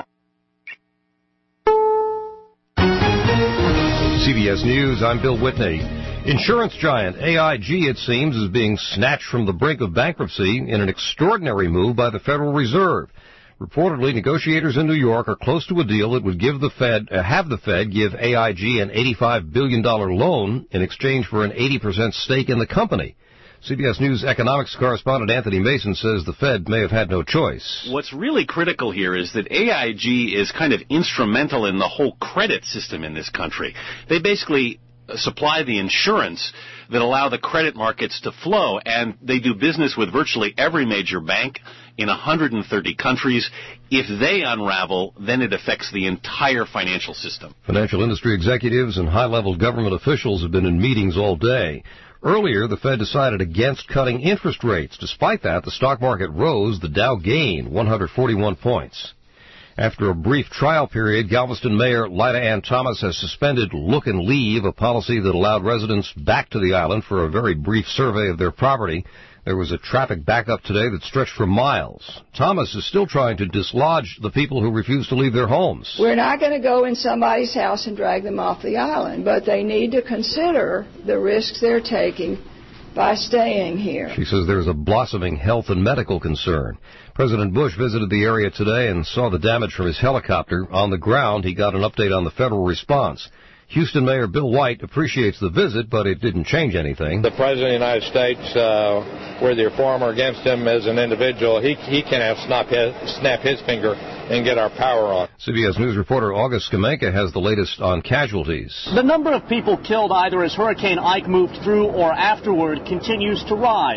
S9: C B S News, I'm Bill Whitney. Insurance giant A I G, it seems, is being snatched from the brink of bankruptcy in an extraordinary move by the Federal Reserve. Reportedly, negotiators in New York are close to a deal that would give the Fed, uh, have the Fed give A I G an eighty-five billion dollars loan in exchange for an eighty percent stake in the company. C B S News economics correspondent Anthony Mason says the Fed may have had no choice.
S10: What's really critical here is that A I G is kind of instrumental in the whole credit system in this country. They basically supply the insurance that allow the credit markets to flow, and they do business with virtually every major bank in one hundred thirty countries. If they unravel, then it affects the entire financial system.
S9: Financial industry executives and high-level government officials have been in meetings all day. Earlier, the Fed decided against cutting interest rates. Despite that, the stock market rose. The Dow gained one hundred forty-one points. After a brief trial period, Galveston Mayor Lyda Ann Thomas has suspended Look and Leave, a policy that allowed residents back to the island for a very brief survey of their property. There was a traffic backup today that stretched for miles. Thomas is still trying to dislodge the people who refuse to leave their homes.
S11: We're not going to go in somebody's house and drag them off the island, but they need to consider the risks they're taking by staying here.
S9: She says there's a blossoming health and medical concern. President Bush visited the area today and saw the damage from his helicopter. On the ground, he got an update on the federal response. Houston Mayor Bill White appreciates the visit, but it didn't change anything.
S13: The President of the United States, uh, whether you're for him or against him as an individual, he, he can have snap his, snap his finger and get our power on.
S9: C B S News reporter August Skamenka has the latest on casualties.
S17: The number of people killed either as Hurricane Ike moved through or afterward continues to rise.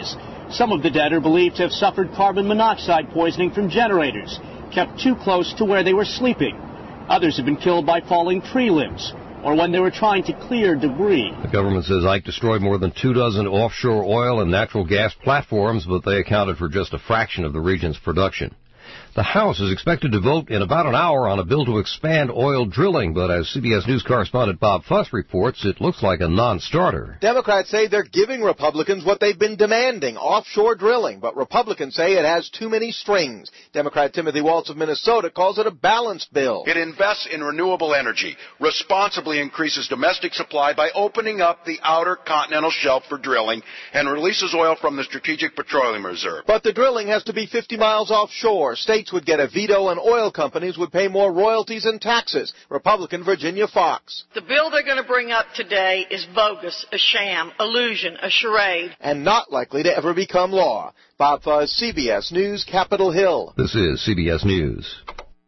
S7: Some of the dead are believed to have suffered carbon monoxide poisoning from generators, kept too close to where they were sleeping. Others have been killed by falling tree limbs or when they were trying to clear debris.
S9: The government says Ike destroyed more than two dozen offshore oil and natural gas platforms, but they accounted for just a fraction of the region's production. The House is expected to vote in about an hour on a bill to expand oil drilling, but as C B S News correspondent Bob Fuss reports, it looks like a non-starter.
S12: Democrats say they're giving Republicans what they've been demanding, offshore drilling, but Republicans say it has too many strings. Democrat Timothy Waltz of Minnesota calls it a balanced bill.
S14: It invests in renewable energy, responsibly increases domestic supply by opening up the outer continental shelf for drilling, and releases oil from the Strategic Petroleum Reserve.
S12: But the drilling has to be fifty miles offshore. States would get a veto and oil companies would pay more royalties and taxes. Republican Virginia Fox.
S15: The bill they're going to bring up today is bogus, a sham, illusion, a charade.
S12: And not likely to ever become law. Bob Fuzz, C B S News, Capitol Hill.
S9: This is C B S News.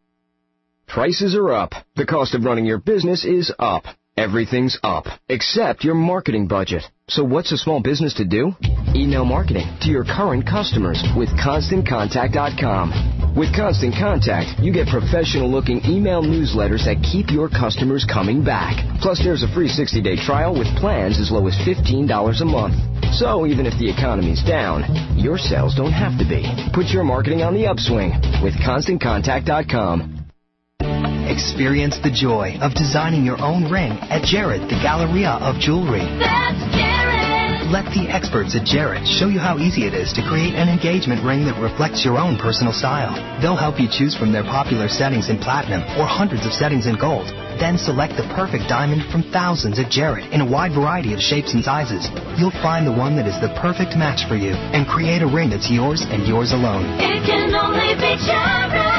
S16: Prices are up. The cost of running your business is up. Everything's up, except your marketing budget. So what's a small business to do? Email marketing to your current customers with Constant Contact dot com. With Constant Contact, you get professional-looking email newsletters that keep your customers coming back. Plus, there's a free sixty-day trial with plans as low as fifteen dollars a month. So even if the economy's down, your sales don't have to be. Put your marketing on the upswing with Constant Contact dot com.
S17: Experience the joy of designing your own ring at Jared, the Galleria of Jewelry.
S23: That's Jared!
S17: Let the experts at Jared show you how easy it is to create an engagement ring that reflects your own personal style. They'll help you choose from their popular settings in platinum or hundreds of settings in gold. Then select the perfect diamond from thousands at Jared in a wide variety of shapes and sizes. You'll find the one that is the perfect match for you and create a ring that's yours and yours alone.
S23: It can only be Jared!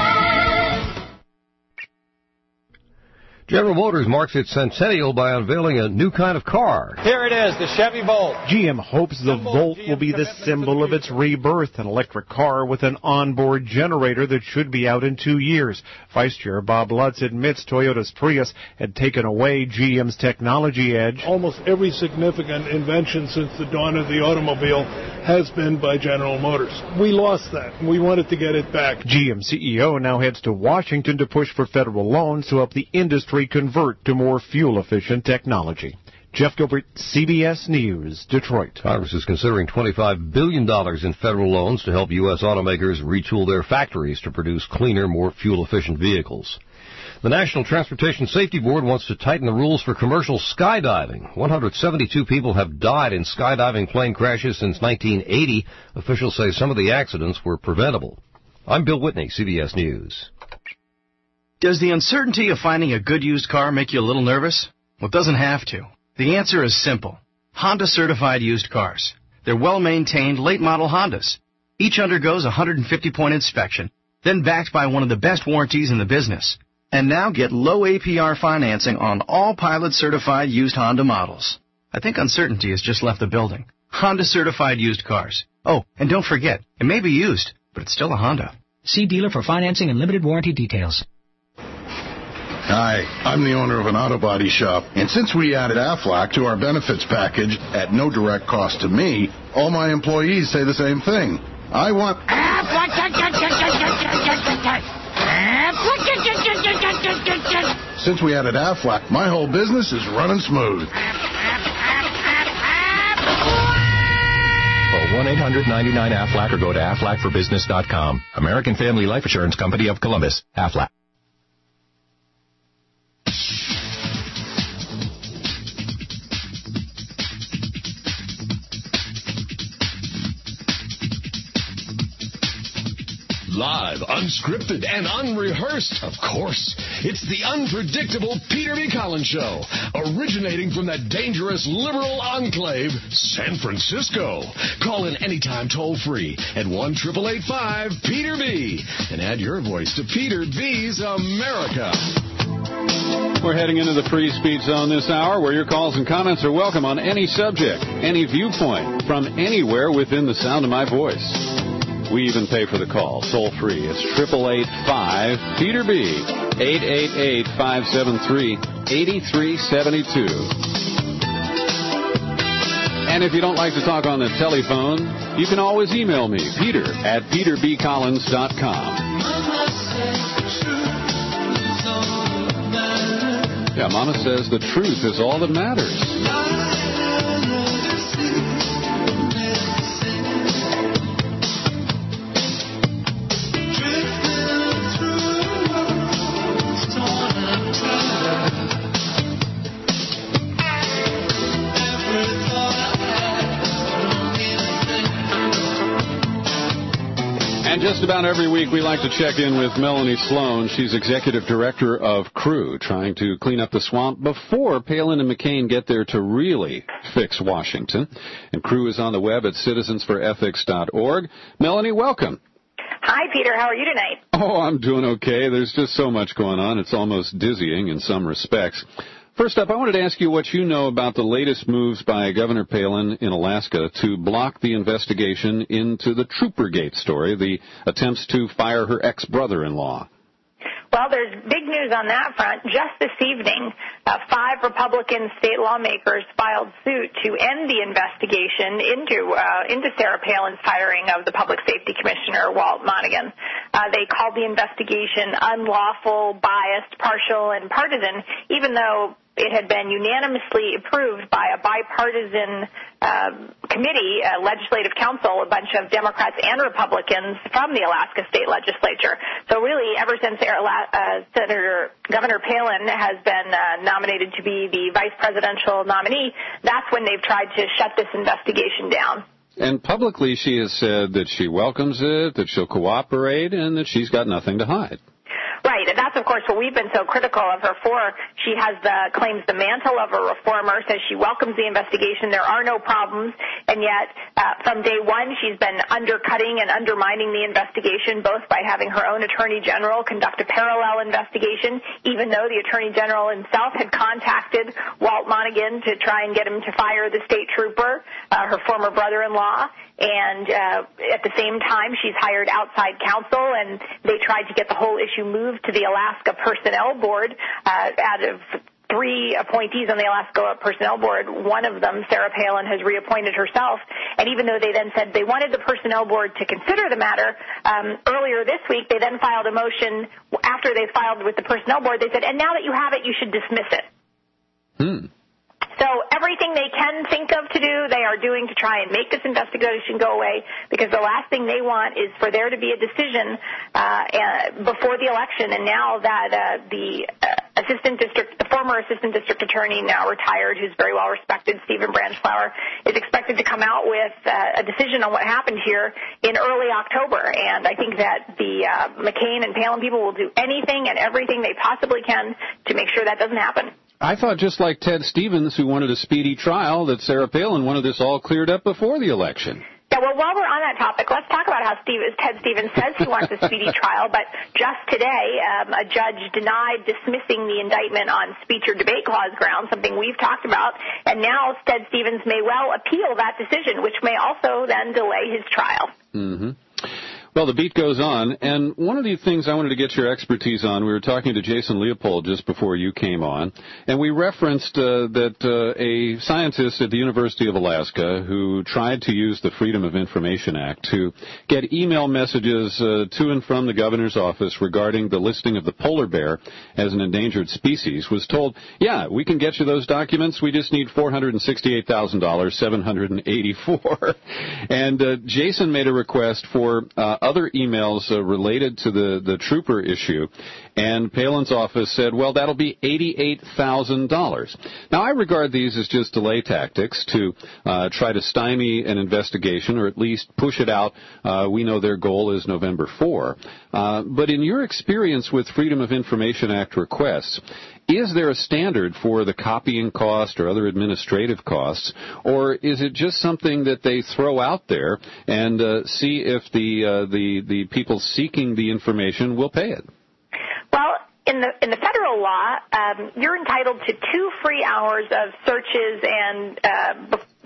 S9: General Motors marks its centennial by unveiling a new kind of car.
S19: Here it is, the Chevy Volt.
S28: G M hopes the Volt will be the symbol of its rebirth, an electric car with an onboard generator that should be out in two years. Vice Chair Bob Lutz admits Toyota's Prius had taken away G M's technology edge.
S29: Almost every significant invention since the dawn of the automobile has been by General Motors. We lost that, and we wanted to get it back.
S28: G M C E O now heads to Washington to push for federal loans to help the industry convert to more fuel-efficient technology. Jeff Gilbert, C B S News, Detroit.
S9: Congress is considering twenty-five billion dollars in federal loans to help U S automakers retool their factories to produce cleaner, more fuel-efficient vehicles. The National Transportation Safety Board wants to tighten the rules for commercial skydiving. one hundred seventy-two people have died in skydiving plane crashes since nineteen eighty. Officials say some of the accidents were preventable. I'm Bill Whitney, C B S News.
S30: Does the uncertainty of finding a good used car make you a little nervous? Well, it doesn't have to. The answer is simple. Honda certified used cars. They're well-maintained, late-model Hondas. Each undergoes a one hundred fifty point inspection, then backed by one of the best warranties in the business. And now get low A P R financing on all Pilot certified used Honda models. I think uncertainty has just left the building. Honda certified used cars. Oh, and don't forget, it may be used, but it's still a Honda.
S31: See dealer for financing and limited warranty details.
S32: Hi, I'm the owner of an auto body shop, and since we added Aflac to our benefits package at no direct cost to me, all my employees say the same thing. I want Aflac. Since we added Aflac, my whole business is running smooth.
S33: Call one eight hundred ninety-nine Aflac or go to aflac for business dot com. American Family Life Assurance Company of Columbus. Aflac.
S22: Live, unscripted, and unrehearsed, of course. It's the unpredictable Peter B. Collins Show, originating from that dangerous liberal enclave, San Francisco. Call in anytime toll-free at one eight eight five Peter B. and add your voice to Peter B's America.
S1: We're heading into the free speech zone this hour, where your calls and comments are welcome on any subject, any viewpoint, from anywhere within the sound of my voice. We even pay for the call, toll free. It's eight eight eight five Peter B, eight eight eight, five seven three, eight three seven two. And if you don't like to talk on the telephone, you can always email me, Peter at peter b collins dot com. Yeah, Mama says the truth is all that matters. And just about every week we like to check in with Melanie Sloan. She's executive director of Crew, trying to clean up the swamp before Palin and McCain get there to really fix Washington. And Crew is on the web at citizens for ethics dot org. Melanie, welcome.
S2: Hi, Peter. How are you tonight?
S1: Oh, I'm doing okay. There's just so much going on. It's almost dizzying in some respects. First up, I wanted to ask you what you know about the latest moves by Governor Palin in Alaska to block the investigation into the Troopergate story, the attempts to fire her ex-brother-in-law.
S2: Well, there's big news on that front. Just this evening, uh, five Republican state lawmakers filed suit to end the investigation into uh, into Sarah Palin's firing of the Public Safety Commissioner, Walt Monaghan. Uh, they called the investigation unlawful, biased, partial, and partisan, even though it had been unanimously approved by a bipartisan uh, committee, a legislative council, a bunch of Democrats and Republicans from the Alaska state legislature. So really, ever since uh, Senator Governor Palin has been uh, nominated to be the vice presidential nominee, that's when they've tried to shut this investigation down.
S1: And publicly she has said that she welcomes it, that she'll cooperate, and that she's got nothing to hide.
S2: Right, and that's, of course, what we've been so critical of her for. She has the claims the mantle of a reformer, says she welcomes the investigation. There are no problems, and yet uh, from day one she's been undercutting and undermining the investigation, both by having her own attorney general conduct a parallel investigation, even though the attorney general himself had contacted Walt Monaghan to try and get him to fire the state trooper, uh, her former brother-in-law. And uh, at the same time, she's hired outside counsel, and they tried to get the whole issue moved to the Alaska Personnel Board. Uh, out of three appointees on the Alaska Personnel Board, one of them, Sarah Palin, has reappointed herself. And even though they then said they wanted the Personnel Board to consider the matter, um, earlier this week they then filed a motion. After they filed with the Personnel Board, they said, and now that you have it, you should dismiss it.
S1: Hmm.
S2: So everything they can think of to do, they are doing to try and make this investigation go away, because the last thing they want is for there to be a decision uh, uh, before the election. And now that uh, the uh, assistant district, the former assistant district attorney, now retired, who's very well respected, Stephen Branchflower, is expected to come out with uh, a decision on what happened here in early October. And I think that the uh, McCain and Palin people will do anything and everything they possibly can to make sure that doesn't happen.
S1: I thought, just like Ted Stevens, who wanted a speedy trial, that Sarah Palin wanted this all cleared up before the election.
S2: Yeah, well, while we're on that topic, let's talk about how Steve, Ted Stevens says he wants a speedy trial, but just today um, a judge denied dismissing the indictment on speech or debate clause grounds, something we've talked about, and now Ted Stevens may well appeal that decision, which may also then delay his trial.
S1: Mm-hmm. Well, the beat goes on, and one of the things I wanted to get your expertise on, we were talking to Jason Leopold just before you came on, and we referenced uh, that uh, a scientist at the University of Alaska who tried to use the Freedom of Information Act to get email messages uh, to and from the governor's office regarding the listing of the polar bear as an endangered species was told, yeah, we can get you those documents, we just need four hundred sixty-eight thousand seven hundred eighty-four dollars. And uh, Jason made a request for uh, other emails uh, related to the, the trooper issue, and Palin's office said, well, that'll be eighty-eight thousand dollars. Now, I regard these as just delay tactics to uh, try to stymie an investigation or at least push it out. Uh, we know their goal is November fourth. Uh, but in your experience with Freedom of Information Act requests, is there a standard for the copying cost or other administrative costs, or is it just something that they throw out there and uh, see if the, uh, the the people seeking the information will pay it?
S2: Well, in the in the federal law, um, you're entitled to two free hours of searches and uh,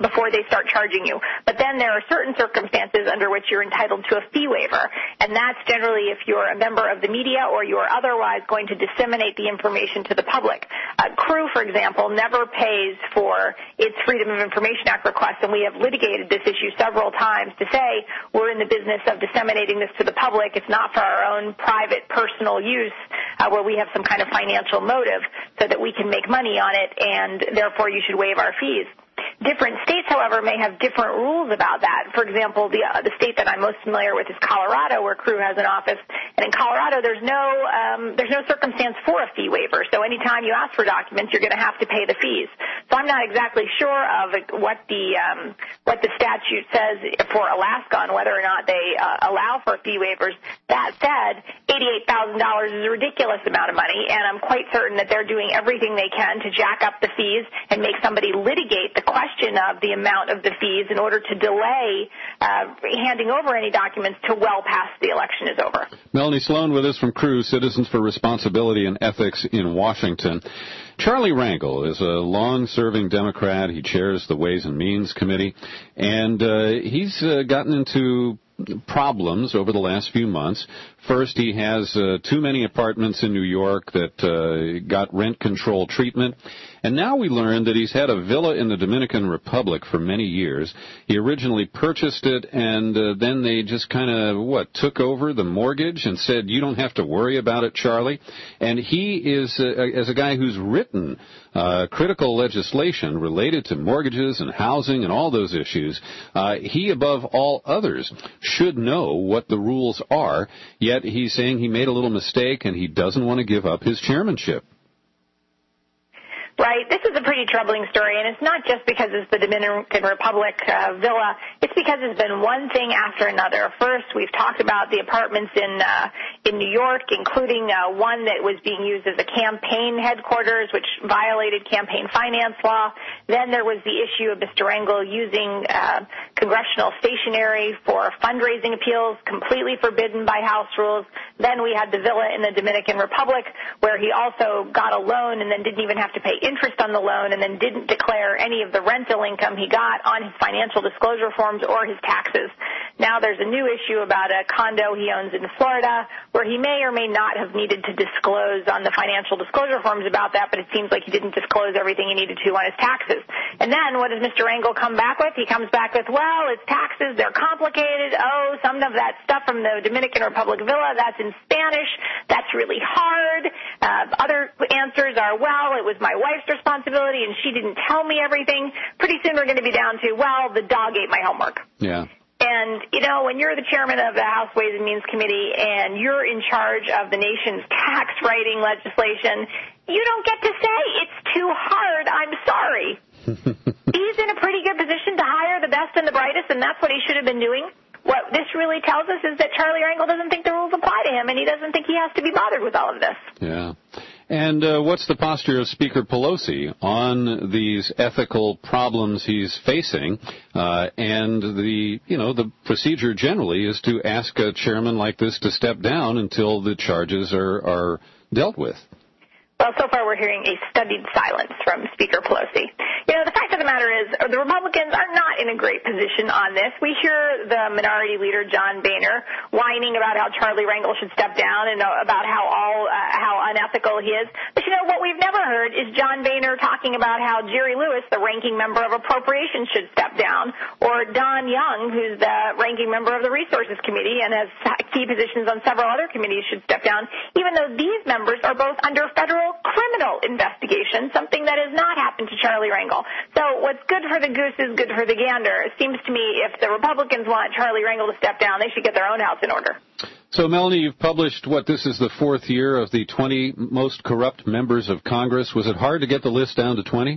S2: before they start charging you. But then there are certain circumstances under which you're entitled to a fee waiver, and that's generally if you're a member of the media or you're otherwise going to disseminate the information to the public. Uh, Crew, for example, never pays for its Freedom of Information Act request, and we have litigated this issue several times to say we're in the business of disseminating this to the public. It's not for our own private, personal use uh, where we have some kind of financial motive so that we can make money on it, and therefore you should waive our fees. Different states, however, may have different rules about that. For example, the uh, the state that I'm most familiar with is Colorado, where Crew has an office. And in Colorado, there's no um, there's no circumstance for a fee waiver. So anytime you ask for documents, you're going to have to pay the fees. So I'm not exactly sure of what the um, what the statute says for Alaska on whether or not they uh, allow for fee waivers. That said, eighty-eight thousand dollars is a ridiculous amount of money, and I'm quite certain that they're doing everything they can to jack up the fees and make somebody litigate the question of the amount of the fees in order to delay uh, handing over any documents to well past the election is over.
S1: Melanie Sloan with us from Crew, Citizens for Responsibility and Ethics in Washington. Charlie Rangel is a long-serving Democrat. He chairs the Ways and Means Committee, and uh, he's uh, gotten into problems over the last few months. First, he has uh, too many apartments in New York that uh, got rent control treatment. And now we learned that he's had a villa in the Dominican Republic for many years. He originally purchased it, and uh, then they just kind of, what, took over the mortgage and said, you don't have to worry about it, Charlie. And he is, uh, as a guy who's written uh, critical legislation related to mortgages and housing and all those issues, uh, he, above all others, should know what the rules are, yet he's saying he made a little mistake and he doesn't want to give up his chairmanship.
S2: Right. This is a pretty troubling story, and it's not just because it's the Dominican Republic uh, villa. It's because it's been one thing after another. First, we've talked about the apartments in uh, in New York, including uh, one that was being used as a campaign headquarters, which violated campaign finance law. Then there was the issue of Mister Rangel using uh, congressional stationery for fundraising appeals, completely forbidden by House rules. Then we had the villa in the Dominican Republic, where he also got a loan and then didn't even have to pay interest on the loan, and then didn't declare any of the rental income he got on his financial disclosure forms or his taxes. Now there's a new issue about a condo he owns in Florida where he may or may not have needed to disclose on the financial disclosure forms about that, but it seems like he didn't disclose everything he needed to on his taxes. And then what does Mister Rangel come back with? He comes back with, well, it's taxes, they're complicated. Oh, some of that stuff from the Dominican Republic villa, that's in Spanish. That's really hard. Uh, other answers are, well, it was my wife's responsibility and she didn't tell me everything. Pretty soon we're going to be down to, well, the dog ate my homework.
S1: Yeah.
S2: And, you know, when you're the chairman of the House Ways and Means Committee and you're in charge of the nation's tax writing legislation, you don't get to say it's too hard, I'm sorry. He's in a pretty good position to hire the best and the brightest, and that's what he should have been doing. What this really tells us is that Charlie Rangel doesn't think the rules apply to him, and he doesn't think he has to be bothered with all of this.
S1: Yeah. And uh, what's the posture of Speaker Pelosi on these ethical problems he's facing? Uh, and the, you know, the procedure generally is to ask a chairman like this to step down until the charges are, are dealt with.
S2: Well, so far we're hearing a studied silence from Speaker Pelosi. You know, the fact of the matter is the Republicans are not in a great position on this. We hear the minority leader, John Boehner, whining about how Charlie Rangel should step down and about how all uh, how unethical he is. But, you know, what we've never heard is John Boehner talking about how Jerry Lewis, the ranking member of Appropriations, should step down, or Don Young, who's the ranking member of the Resources Committee and has key positions on several other committees, should step down, even though these members are both under federal criminal investigation, something that has not happened to Charlie Rangel. So what's good for the goose is good for the gander. It seems to me if the Republicans want Charlie Rangel to step down, they should get their own house in order.
S1: So, Melanie, you've published, what, this is the fourth year of the twenty most corrupt members of Congress. Was it hard to get the list down to twenty?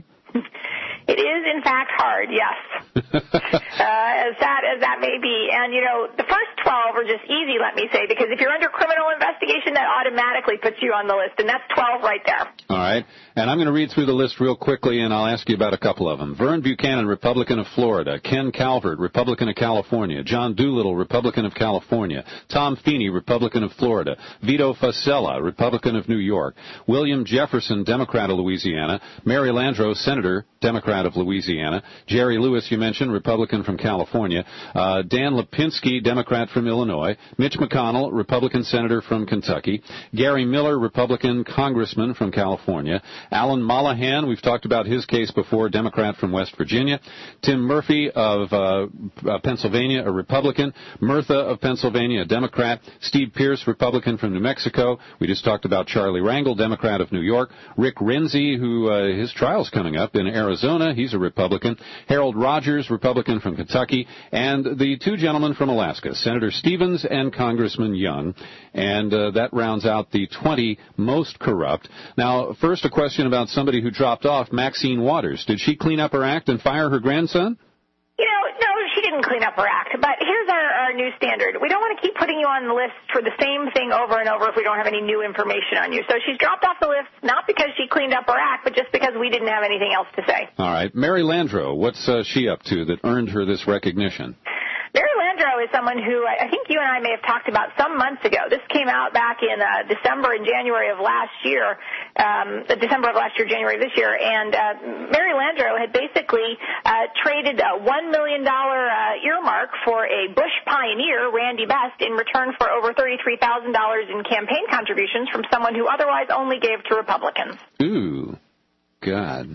S2: It is, in fact, hard, yes. uh, as sad as that may be. And, you know, the first twelve are just easy, let me say, because if you're under criminal investigation, that automatically puts you on the list, and that's twelve right there.
S1: All right. And I'm going to read through the list real quickly, and I'll ask you about a couple of them. Vern Buchanan, Republican of Florida. Ken Calvert, Republican of California. John Doolittle, Republican of California. Tom Feeney, Republican of Florida. Vito Fossella, Republican of New York. William Jefferson, Democrat of Louisiana. Mary Landrieu, Senator, Democrat of Louisiana. Jerry Lewis, you mentioned, Republican from California. Uh, Dan Lipinski, Democrat from Illinois. Mitch McConnell, Republican Senator from Kentucky. Gary Miller, Republican Congressman from California. Alan Mollahan, we've talked about his case before, Democrat from West Virginia. Tim Murphy of uh, uh, Pennsylvania, a Republican. Murtha of Pennsylvania, a Democrat. Steve Pierce, Republican from New Mexico. We just talked about Charlie Rangel, Democrat of New York. Rick Renzi, who uh, his trial's coming up in Arizona. He's a Republican. Harold Rogers, Republican from Kentucky. And the two gentlemen from Alaska, Senator Stevens and Congressman Young. And uh, that rounds out the twenty most corrupt. Now, first a question about somebody who dropped off, Maxine Waters. Did she clean up her act and fire her grandson?
S2: You know, no, she didn't clean up her act. But here's our, our new standard. We don't want to keep putting you on the list for the same thing over and over if we don't have any new information on you. So she's dropped off the list not because she cleaned up her act, but just because we didn't have anything else to say.
S1: All right. Mary Landrieu, what's uh, she up to that earned her this recognition?
S2: Mary Landrieu is someone who I think you and I may have talked about some months ago. This came out back in uh, December and January of last year, um, December of last year, January of this year, and uh, Mary Landrieu had basically uh, traded a one million dollars uh, earmark for a Bush pioneer, Randy Best, in return for over thirty-three thousand dollars in campaign contributions from someone who otherwise only gave to Republicans.
S1: Ooh, God.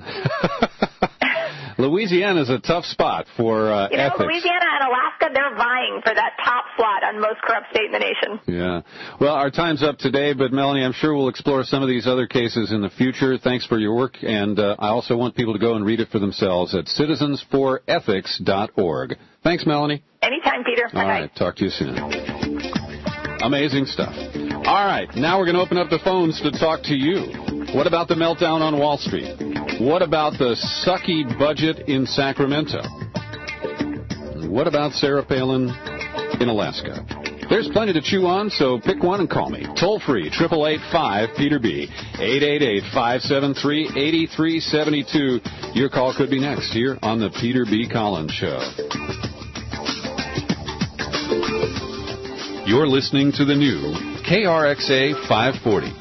S1: Louisiana's a tough spot for uh,
S2: you know,
S1: ethics.
S2: Louisiana and Alaska, they're vying for that top slot on most corrupt state in the nation.
S1: Yeah. Well, our time's up today, but Melanie, I'm sure we'll explore some of these other cases in the future. Thanks for your work, and uh, I also want people to go and read it for themselves at citizens for ethics dot org. Thanks, Melanie.
S2: Anytime, Peter.
S1: All
S2: Bye-bye.
S1: right. Talk to you soon. Amazing stuff. All right. Now we're going to open up the phones to talk to you. What about the meltdown on Wall Street? What about the sucky budget in Sacramento? What about Sarah Palin in Alaska? There's plenty to chew on, so pick one and call me. Toll free, eight eight eight, five, Peter B. eight eight eight, five seven three, eight three seven two. Your call could be next here on the Peter B. Collins Show. You're listening to the new K R X A five forty.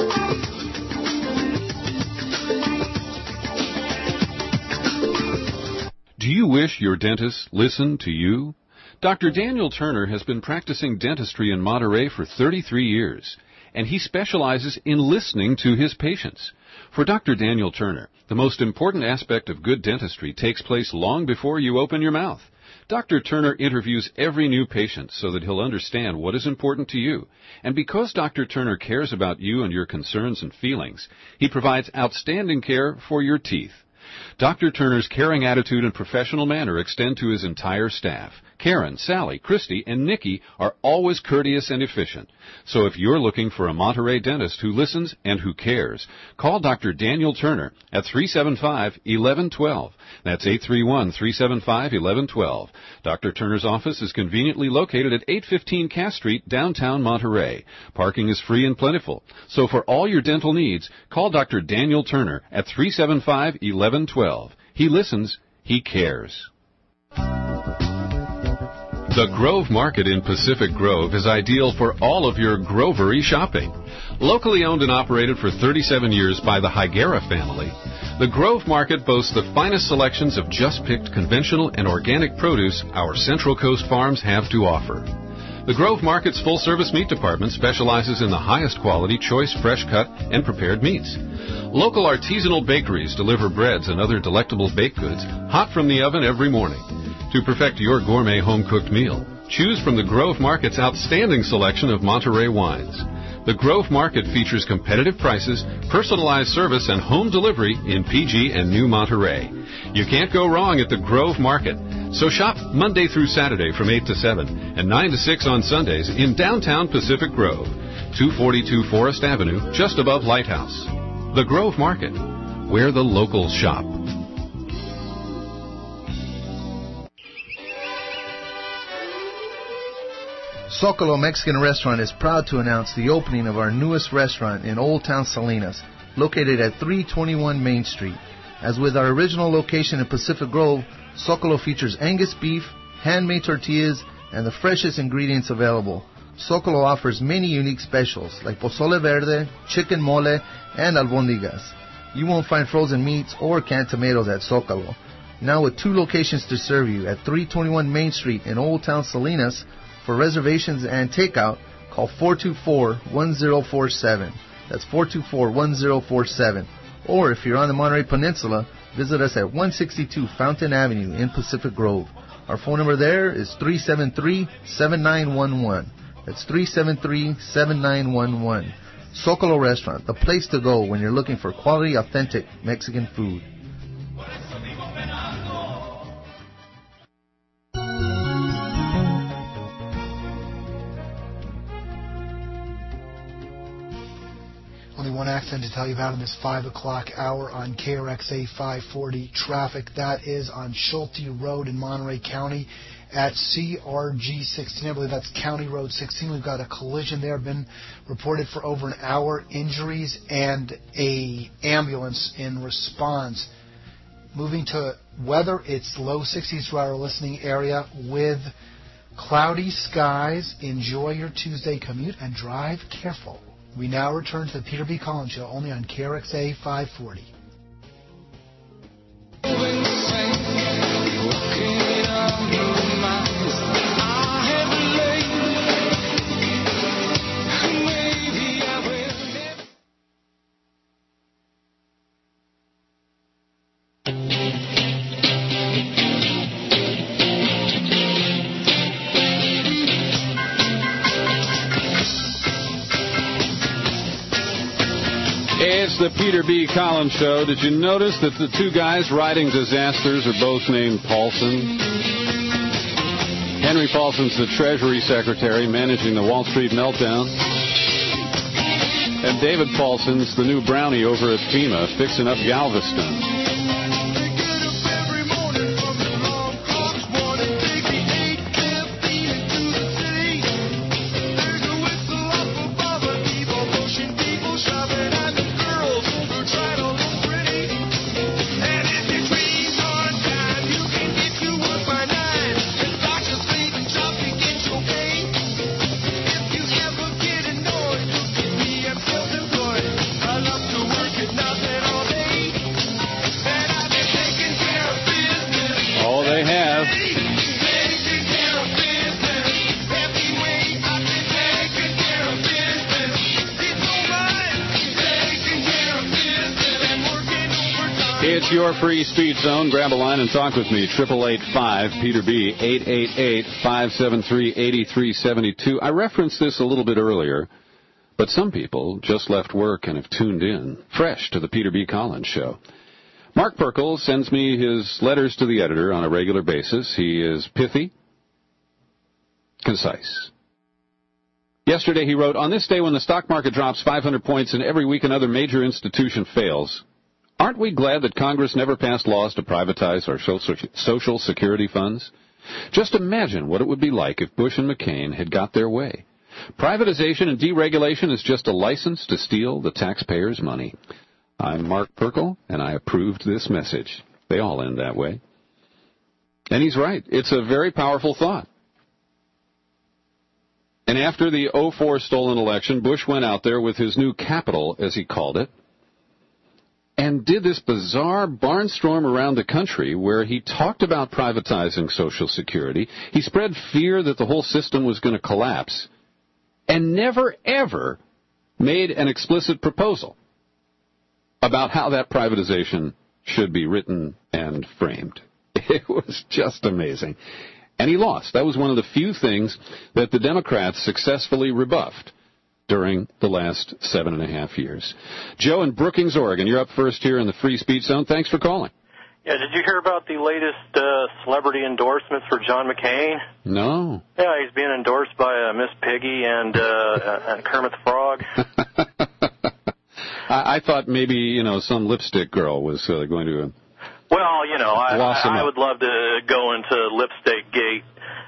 S1: Do you wish your dentist listened to you? Doctor Daniel Turner has been practicing dentistry in Monterey for thirty-three years, and he specializes in listening to his patients. For Doctor Daniel Turner, the most important aspect of good dentistry takes place long before you open your mouth. Doctor Turner interviews every new patient so that he'll understand what is important to you. And because Doctor Turner cares about you and your concerns and feelings, he provides outstanding care for your teeth. Doctor Turner's caring attitude and professional manner extend to his entire staff. Karen, Sally, Christy, and Nikki are always courteous and efficient. So if you're looking for a Monterey dentist who listens and who cares, call Doctor Daniel Turner at three seven five, one one one two. That's eight three one, three seven five, one one one two. Doctor Turner's office is conveniently located at eight fifteen Cass Street, downtown Monterey. Parking is free and plentiful. So for all your dental needs, call Doctor Daniel Turner at three seven five, one one one two. He listens. He cares. The Grove Market in Pacific Grove is ideal for all of your grovery shopping. Locally owned and operated for thirty-seven years by the Higuera family, the Grove Market boasts the finest selections of just-picked conventional and organic produce our Central Coast farms have to offer. The Grove Market's full-service meat department specializes in the highest quality, choice, fresh-cut, and prepared meats. Local artisanal bakeries deliver breads and other delectable baked goods hot from the oven every morning. To perfect your gourmet home-cooked meal, choose from the Grove Market's outstanding selection of Monterey wines. The Grove Market features competitive prices, personalized service, and home delivery in P G and New Monterey. You can't go wrong at the Grove Market. So shop Monday through Saturday from eight to seven and nine to six on Sundays in downtown Pacific Grove, two forty-two Forest Avenue, just above Lighthouse. The Grove Market, where the locals shop.
S3: Zocalo Mexican Restaurant is proud to announce the opening of our newest restaurant in Old Town Salinas, located at three twenty-one Main Street. As with our original location in Pacific Grove, Zocalo features Angus beef, handmade tortillas, and the freshest ingredients available. Zocalo offers many unique specials like pozole verde, chicken mole, and albondigas. You won't find frozen meats or canned tomatoes at Zocalo. Now with two locations to serve you at three twenty-one Main Street in Old Town Salinas. For reservations and takeout, call four two four, one zero four seven. That's four two four, one zero four seven. Or if you're on the Monterey Peninsula, visit us at one sixty-two Fountain Avenue in Pacific Grove. Our phone number there is three seven three, seven nine one one. That's three seven three, seven nine one one. Zocalo Restaurant, the place to go when you're looking for quality, authentic Mexican food.
S4: One accident to tell you about in this five o'clock hour on K R X A five forty traffic. That is on Schulte Road in Monterey County at C R G sixteen. I believe that's County Road sixteen. We've got a collision there, been reported for over an hour. Injuries and a ambulance in response. Moving to weather, it's low sixties for our listening area with cloudy skies. Enjoy your Tuesday commute and drive careful. We now return to the Peter B. Collins Show, only on K R X A five forty.
S1: It's the Peter B. Collins Show. Did you notice that the two guys riding disasters are both named Paulson? Henry Paulson's the Treasury Secretary managing the Wall Street meltdown. And David Paulson's the new brownie over at FEMA fixing up Galveston. It's your free speech zone. Grab a line and talk with me. eight eight eight five Peter B. eight eight eight, five seven three, eight three seven two. I referenced this a little bit earlier, but some people just left work and have tuned in, fresh to the Peter B. Collins Show. Mark Perkle sends me his letters to the editor on a regular basis. He is pithy, concise. Yesterday he wrote, on this day when the stock market drops five hundred points and every week another major institution fails, aren't we glad that Congress never passed laws to privatize our Social Security funds? Just imagine what it would be like if Bush and McCain had got their way. Privatization and deregulation is just a license to steal the taxpayers' money. I'm Mark Perkle, and I approved this message. They all end that way. And he's right. It's a very powerful thought. And after the oh four stolen election, Bush went out there with his new capital, as he called it, and did this bizarre barnstorm around the country where he talked about privatizing Social Security. He spread fear that the whole system was going to collapse and never, ever made an explicit proposal about how that privatization should be written and framed. It was just amazing. And he lost. That was one of the few things that the Democrats successfully rebuffed during the last seven and a half years. Joe in Brookings, Oregon, you're up first here in the Free Speech Zone. Thanks for calling.
S5: Yeah, did you hear about the latest uh, celebrity endorsements for John McCain?
S1: No.
S5: Yeah, he's being endorsed by uh, Miss Piggy and, uh, uh, Kermit the Frog.
S1: I, I thought maybe, you know, some lipstick girl was uh, going to... Uh,
S5: well, you know, I,
S1: I,
S5: I would love to go into Lipstick Gate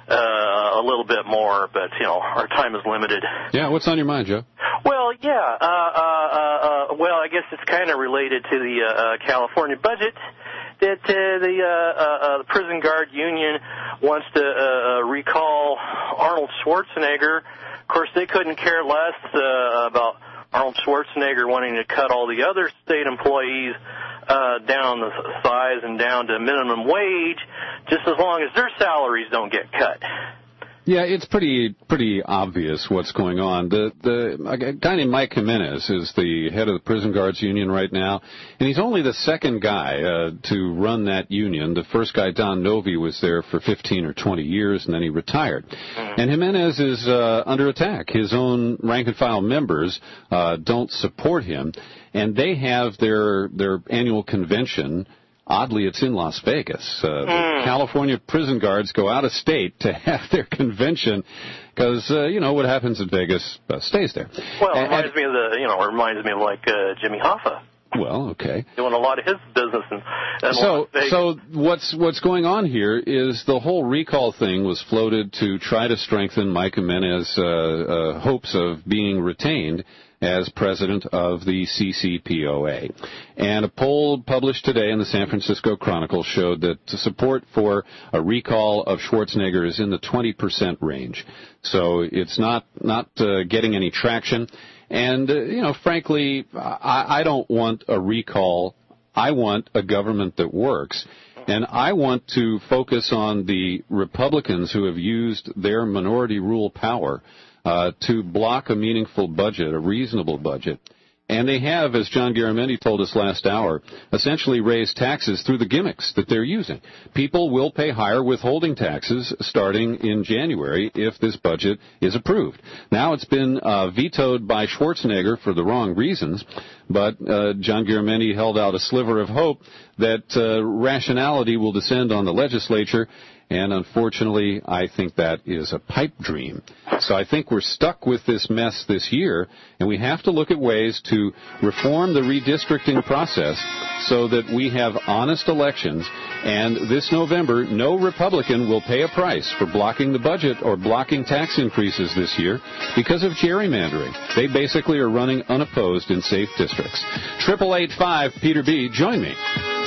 S5: uh, a little bit more, but, you know, our time is limited.
S1: Yeah, what's on your mind, Joe?
S5: Well, yeah, uh, uh, uh, uh, well, I guess it's kind of related to the uh, uh, California budget that uh, the, uh, uh, the prison guard union wants to uh, recall Arnold Schwarzenegger. Of course, they couldn't care less uh, about Arnold Schwarzenegger wanting to cut all the other state employees uh, down the size and down to minimum wage, just as long as their salaries don't get cut.
S1: Yeah, it's pretty pretty obvious what's going on. The the a guy named Mike Jimenez is the head of the Prison Guards Union right now, and he's only the second guy uh, to run that union. The first guy, Don Novi, was there for fifteen or twenty years, and then he retired. And Jimenez is uh, under attack. His own rank-and-file members uh, don't support him, and they have their their annual convention. Oddly, it's in Las Vegas. Uh, mm. The California prison guards go out of state to have their convention because, uh, you know, what happens in Vegas uh, stays there.
S5: Well, it
S1: and,
S5: reminds me of the, you know, it reminds me of like uh, Jimmy Hoffa.
S1: Well, okay.
S5: Doing a lot of his business in, in
S1: so,
S5: Las Vegas.
S1: So what's what's going on here is the whole recall thing was floated to try to strengthen Mike Jimenez's uh, uh, hopes of being retained as president of the C C P O A. And a poll published today in the San Francisco Chronicle showed that support for a recall of Schwarzenegger is in the twenty percent range. So it's not, not uh, getting any traction. And, uh, you know, frankly, I, I don't want a recall. I want a government that works. And I want to focus on the Republicans who have used their minority rule power Uh, to block a meaningful budget, a reasonable budget. And they have, as John Garamendi told us last hour, essentially raised taxes through the gimmicks that they're using. People will pay higher withholding taxes starting in January if this budget is approved. Now it's been uh, vetoed by Schwarzenegger for the wrong reasons, but uh, John Garamendi held out a sliver of hope that uh, rationality will descend on the legislature. And unfortunately, I think that is a pipe dream. So I think we're stuck with this mess this year, and we have to look at ways to reform the redistricting process so that we have honest elections. And this November, no Republican will pay a price for blocking the budget or blocking tax increases this year because of gerrymandering. They basically are running unopposed in safe districts. Triple eight five Peter B. Join me.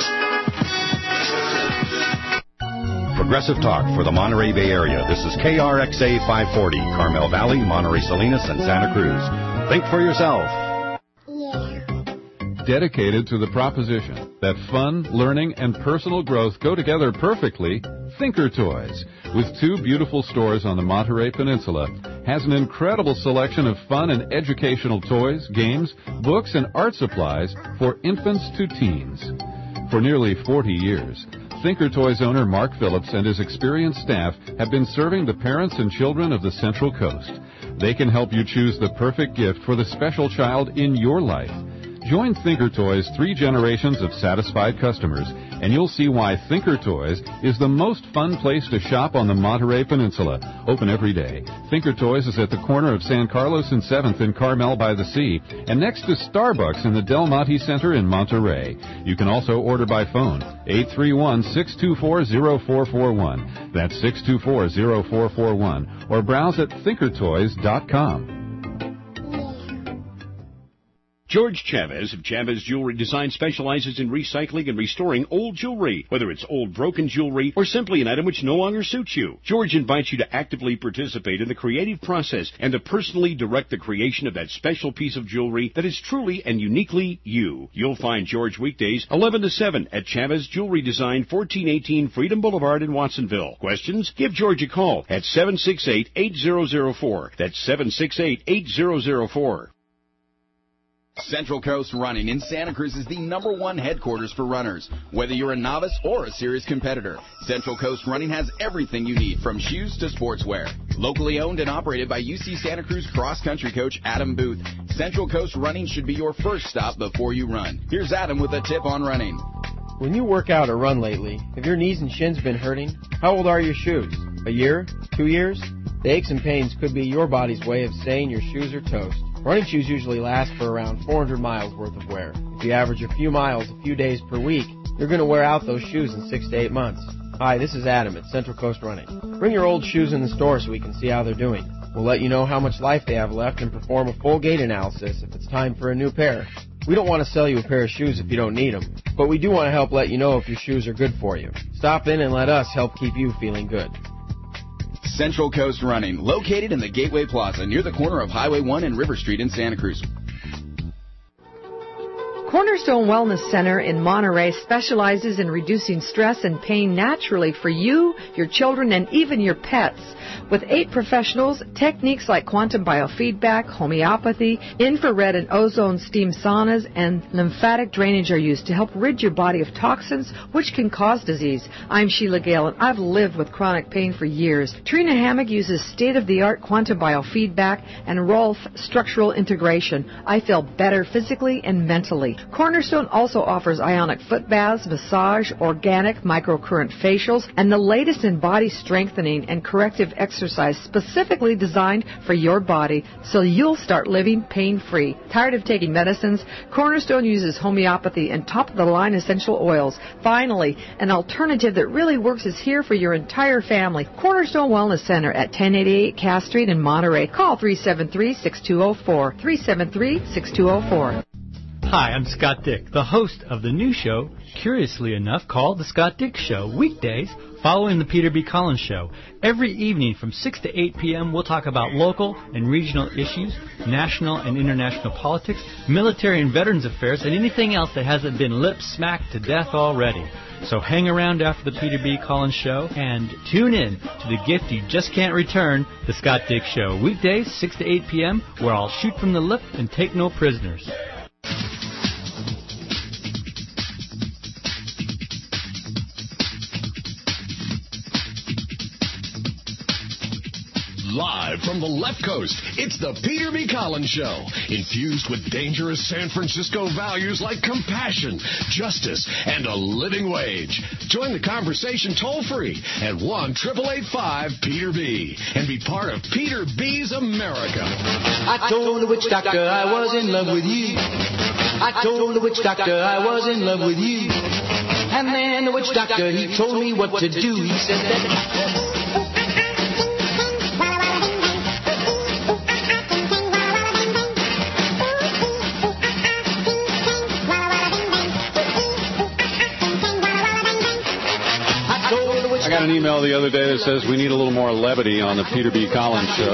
S6: Progressive Talk for the Monterey Bay Area. This is K R X A five forty, Carmel Valley, Monterey Salinas, and Santa Cruz. Think for yourself.
S8: Dedicated to the proposition that fun, learning, and personal growth go together perfectly, Thinker Toys, with two beautiful stores on the Monterey Peninsula, has an incredible selection of fun and educational toys, games, books, and art supplies for infants to teens. For nearly forty years, Thinker Toys owner Mark Phillips and his experienced staff have been serving the parents and children of the Central Coast. They can help you choose the perfect gift for the special child in your life. Join Thinker Toys' three generations of satisfied customers, and you'll see why Thinker Toys is the most fun place to shop on the Monterey Peninsula. Open every day. Thinker Toys is at the corner of San Carlos and seventh in Carmel by the Sea, and next to Starbucks in the Del Monte Center in Monterey. You can also order by phone, eight three one, six two four, zero four four one. That's six two four, zero four four one. Or browse at thinker toys dot com.
S10: George Chavez of Chavez Jewelry Design specializes in recycling and restoring old jewelry, whether it's old broken jewelry or simply an item which no longer suits you. George invites you to actively participate in the creative process and to personally direct the creation of that special piece of jewelry that is truly and uniquely you. You'll find George weekdays eleven to seven at Chavez Jewelry Design, fourteen eighteen Freedom Boulevard in Watsonville. Questions? Give George a call at seven six eight, eight zero zero four. That's seven six eight, eight zero zero four.
S11: Central Coast Running in Santa Cruz is the number one headquarters for runners. Whether you're a novice or a serious competitor, Central Coast Running has everything you need from shoes to sportswear. Locally owned and operated by U C Santa Cruz cross-country coach Adam Booth, Central Coast Running should be your first stop before you run. Here's Adam with a tip on running.
S13: When you work out or run lately, have your knees and shins been hurting? How old are your shoes? A year? Two years? The aches and pains could be your body's way of saying your shoes are toast. Running shoes usually last for around four hundred miles worth of wear. If you average a few miles a few days per week, You're going to wear out those shoes in six to eight months. Hi, this is Adam at Central Coast Running. Bring your old shoes in the store so we can see how they're doing. We'll let you know how much life they have left and perform a full gait analysis if it's time for a new pair. We don't want to sell you a pair of shoes if you don't need them, but we do want to help let you know if your shoes are good for you. Stop in and let us help keep you feeling good.
S11: Central Coast Running, located in the Gateway Plaza near the corner of Highway one and River Street in Santa Cruz.
S7: Cornerstone Wellness Center in Monterey specializes in reducing stress and pain naturally for you, your children, and even your pets. With eight professionals, techniques like quantum biofeedback, homeopathy, infrared and ozone steam saunas, and lymphatic drainage are used to help rid your body of toxins which can cause disease. I'm Sheila Gale, and I've lived with chronic pain for years. Trina Hammock uses state-of-the-art quantum biofeedback and Rolf structural integration. I feel better physically and mentally. Cornerstone also offers ionic foot baths, massage, organic microcurrent facials, and the latest in body strengthening and corrective exercise specifically designed for your body so you'll start living pain-free. Tired of taking medicines? Cornerstone uses homeopathy and top-of-the-line essential oils. Finally, an alternative that really works is here for your entire family. Cornerstone Wellness Center at ten eighty-eight Cass Street in Monterey. Call three seven three, six two zero four, three seven three, six two zero four.
S12: Hi, I'm Scott Dick, the host of the new show, curiously enough, called The Scott Dick Show, weekdays following the Peter B. Collins Show. Every evening from six to eight p.m., we'll talk about local and regional issues, national and international politics, military and veterans affairs, and anything else that hasn't been lip-smacked to death already. So hang around after the Peter B. Collins Show and tune in to the gift you just can't return, The Scott Dick Show, weekdays, six to eight p.m., where I'll shoot from the lip and take no prisoners.
S22: Live from the left coast, it's the Peter B. Collins Show, infused with dangerous San Francisco values like compassion, justice, and a living wage. Join the conversation toll-free at one eight eight eight five Peter B. and be part of Peter B's America.
S14: I told the witch doctor I was in love with you. I told the witch doctor I was in love with you. And then the witch doctor, he told me what to do. He said that...
S1: I got an email the other day that says we need a little more levity on the Peter B. Collins Show.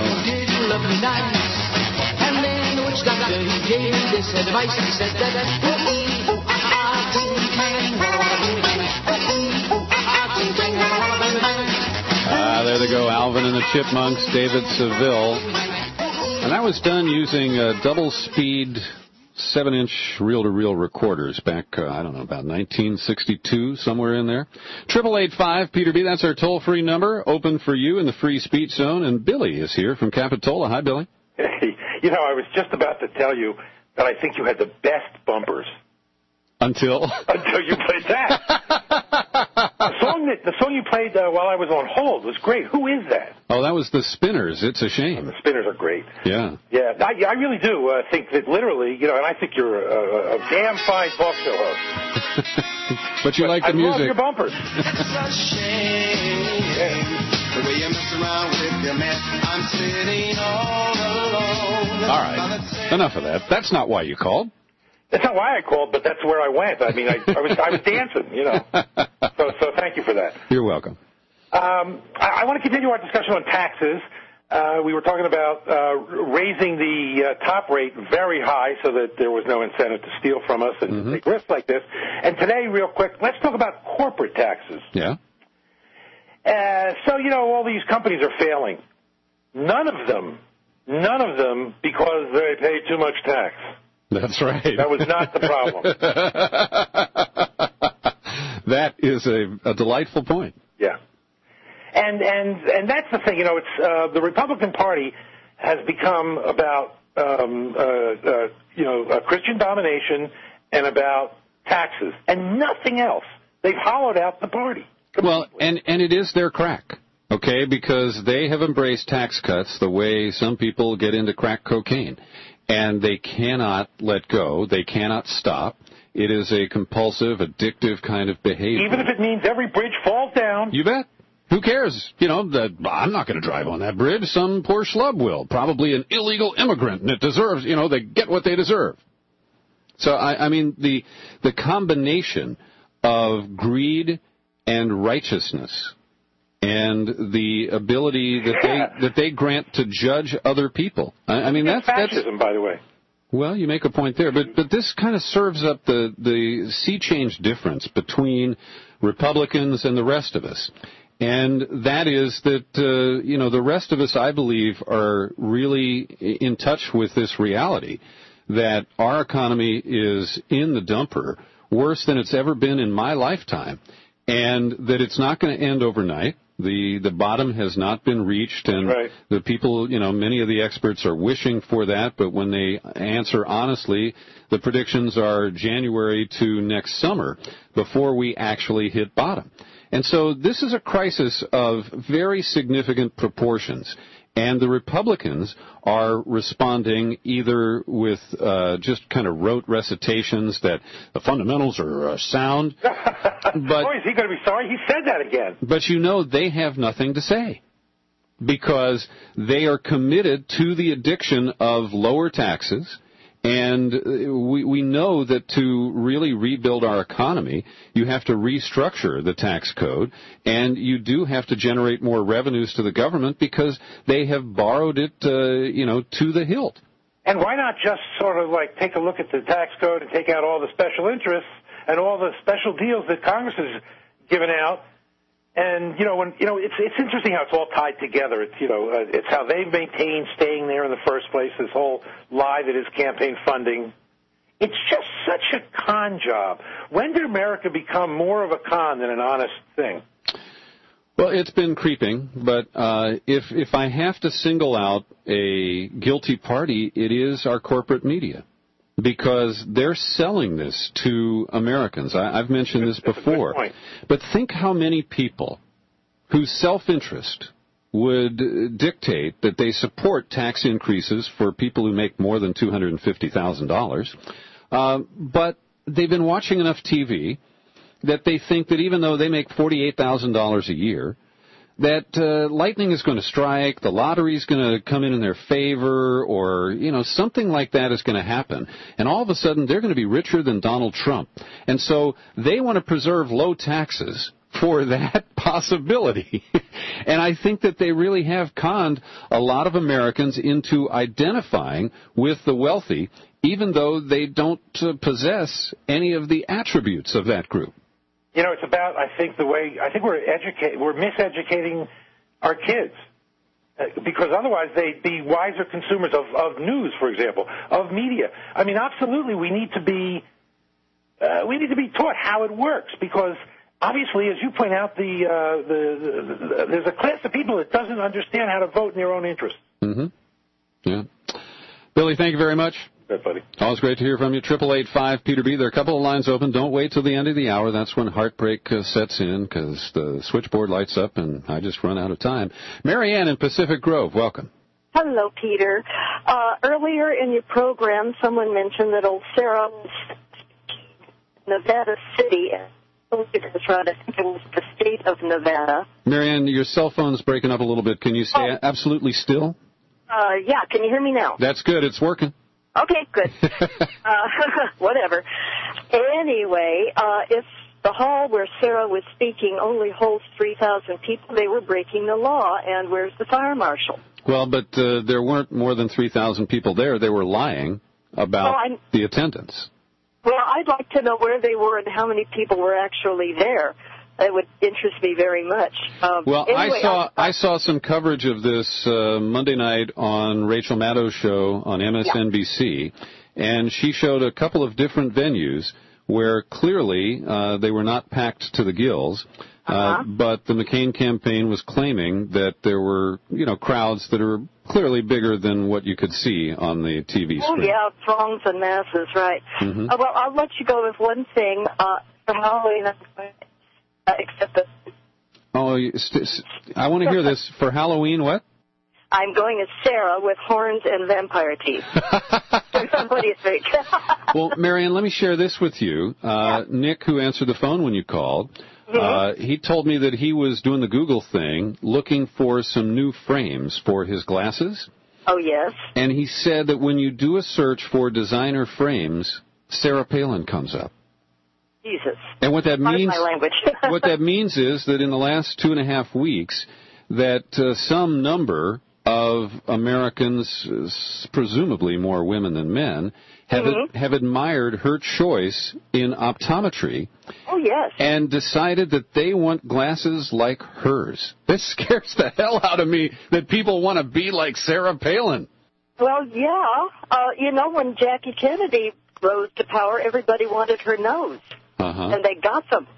S1: Ah, there they go, Alvin and the Chipmunks, David Seville. And that was done using a double-speed seven-inch reel-to-reel recorders back, uh, I don't know, about nineteen sixty-two, somewhere in there. Triple eight five Peter B. That's our toll-free number, open for you in the free speech zone. And Billy is here from Capitola. Hi, Billy.
S15: Hey, you know, I was just about to tell you that I think you had the best bumpers.
S1: Until?
S15: Until you played that. the song that the song you played uh, while I was on hold was great. Who is that?
S1: Oh, that was the Spinners. It's a shame.
S15: Oh, the Spinners are great.
S1: Yeah.
S15: Yeah, I, I really do uh, think that literally, you know, and I think you're a, a, a damn fine talk show host.
S1: But you
S15: but
S1: like the
S15: I
S1: music.
S15: I love your bumpers.
S14: The way you mess around with your man, I'm sitting all alone.
S1: All right. Enough of that. That's not why you called.
S15: That's not why I called, but that's where I went. I mean, I, I was I was dancing, you know. So so thank you for that.
S1: You're welcome.
S15: Um, I, I want to continue our discussion on taxes. Uh, we were talking about uh, raising the uh, top rate very high so that there was no incentive to steal from us and mm-hmm. take risks like this. And today, real quick, let's talk about corporate taxes.
S1: Yeah.
S15: Uh, so, you know, all these companies are failing. None of them, none of them because they pay too much tax.
S1: That's right.
S15: That was not the problem.
S1: That is a, a delightful point.
S15: Yeah. And and and that's the thing, you know, it's uh, the Republican Party has become about, um, uh, uh, you know, uh, Christian domination and about taxes and nothing else. They've hollowed out the party.
S1: Well, and, and it is their crack, okay, because they have embraced tax cuts the way some people get into crack cocaine. And they cannot let go. They cannot stop. It is a compulsive, addictive kind of behavior.
S15: Even if it means every bridge falls down.
S1: You bet. Who cares? You know, that I'm not going to drive on that bridge. Some poor schlub will. Probably an illegal immigrant, and it deserves, you know, they get what they deserve. So, I, I mean, the the combination of greed and righteousness and the ability that
S15: yeah.
S1: they that they grant to judge other people. I, I mean, that's
S15: fascism,
S1: that's,
S15: by the way.
S1: Well, you make a point there, but but this kind of serves up the the sea change difference between Republicans and the rest of us. And that is that, uh, you know, the rest of us, I believe, are really in touch with this reality that our economy is in the dumper, worse than it's ever been in my lifetime, and that it's not going to end overnight. The the bottom has not been reached, and
S15: right.
S1: the people, you know, many of the experts are wishing for that, but when they answer honestly, the predictions are January to next summer before we actually hit bottom. And so this is a crisis of very significant proportions. And the Republicans are responding either with uh, just kind of rote recitations that the fundamentals are uh, sound. But,
S15: oh, is he going to be sorry? He said that again.
S1: But you know they have nothing to say because they are committed to the addiction of lower taxes. And we, we know that to really rebuild our economy, you have to restructure the tax code, and you do have to generate more revenues to the government because they have borrowed it, uh, you know, to the hilt.
S15: And why not just sort of like take a look at the tax code and take out all the special interests and all the special deals that Congress has given out? And, you know, when, you know, it's, it's interesting how it's all tied together. It's, you know, uh, it's how they've maintained staying there in the first place, this whole lie that is campaign funding. It's just such a con job. When did America become more of a con than an honest thing?
S1: Well, it's been creeping, but uh, if if I have to single out a guilty party, it is our corporate media. Because they're selling this to Americans. I, I've mentioned this before. But think how many people whose self-interest would dictate that they support tax increases for people who make more than two hundred fifty thousand dollars, uh, but they've been watching enough T V that they think that even though they make forty-eight thousand dollars a year, that uh, lightning is going to strike, the lottery is going to come in in their favor, or, you know, something like that is going to happen. And all of a sudden, they're going to be richer than Donald Trump. And so they want to preserve low taxes for that possibility. And I think that they really have conned a lot of Americans into identifying with the wealthy, even though they don't uh, possess any of the attributes of that group.
S15: You know, it's about, I think, the way, I think we're educate, we're miseducating our kids. Uh, because otherwise they'd be wiser consumers of, of news, for example, of media. I mean, absolutely, we need to be, uh, we need to be taught how it works because obviously, as you point out, the, uh, the, the, the there's a class of people that doesn't understand how to vote in their own interest.
S1: Mm-hmm. Yeah. Billy, thank you very much.
S15: Good, buddy.
S1: Always great to hear from you. Triple eight five Peter B. There are a couple of lines open. Don't wait till the end of the hour. That's when heartbreak uh, sets in because the switchboard lights up and I just run out of time. Mary Ann in Pacific Grove, welcome.
S16: Hello, Peter. Uh, earlier in your program, someone mentioned that old Sarah was Nevada City. I think it was the state of Nevada.
S1: Mary Ann, your cell phone's breaking up a little bit. Can you stay oh. absolutely still?
S16: Uh, yeah. Can you hear me now?
S1: That's good. It's working.
S16: Okay, good. uh, whatever. Anyway, uh, if the hall where Sarah was speaking only holds three thousand people, they were breaking the law, and where's the fire marshal?
S1: Well, but uh, there weren't more than three thousand people there. They were lying about well, the attendance.
S16: Well, I'd like to know where they were and how many people were actually there. It would interest me very much. Um,
S1: well,
S16: anyway,
S1: I saw I saw some coverage of this uh, Monday night on Rachel Maddow's show on M S N B C, yeah. and she showed a couple of different venues where clearly uh, they were not packed to the gills, uh, uh-huh. but the McCain campaign was claiming that there were, you know, crowds that are clearly bigger than what you could see on the T V screen.
S16: Oh, yeah, throngs and masses, right.
S1: Mm-hmm.
S16: Uh, well, I'll let you go with one thing. Uh, for Halloween, Uh, except that.
S1: Oh, st- st- I want to hear this. For Halloween, what?
S16: I'm going as Sarah with horns and vampire teeth. What do you think?
S1: Well, Marianne, let me share this with you. Uh, Nick, who answered the phone when you called,
S16: Mm-hmm.
S1: uh, he told me that he was doing the Google thing, looking for some new frames for his glasses.
S16: Oh, yes.
S1: And he said that when you do a search for designer frames, Sarah Palin comes up.
S16: Jesus.
S1: And what that
S16: Pardon
S1: means,
S16: my language.
S1: what that means is that in the last two and a half weeks, that uh, some number of Americans, uh, presumably more women than men, have
S16: Mm-hmm.
S1: have admired her choice in optometry.
S16: Oh, yes.
S1: And decided that they want glasses like hers. This scares the hell out of me that people want to be like Sarah Palin.
S16: Well, yeah. Uh, you know, when Jackie Kennedy rose to power, everybody wanted her nose.
S1: Uh-huh.
S16: And they got them.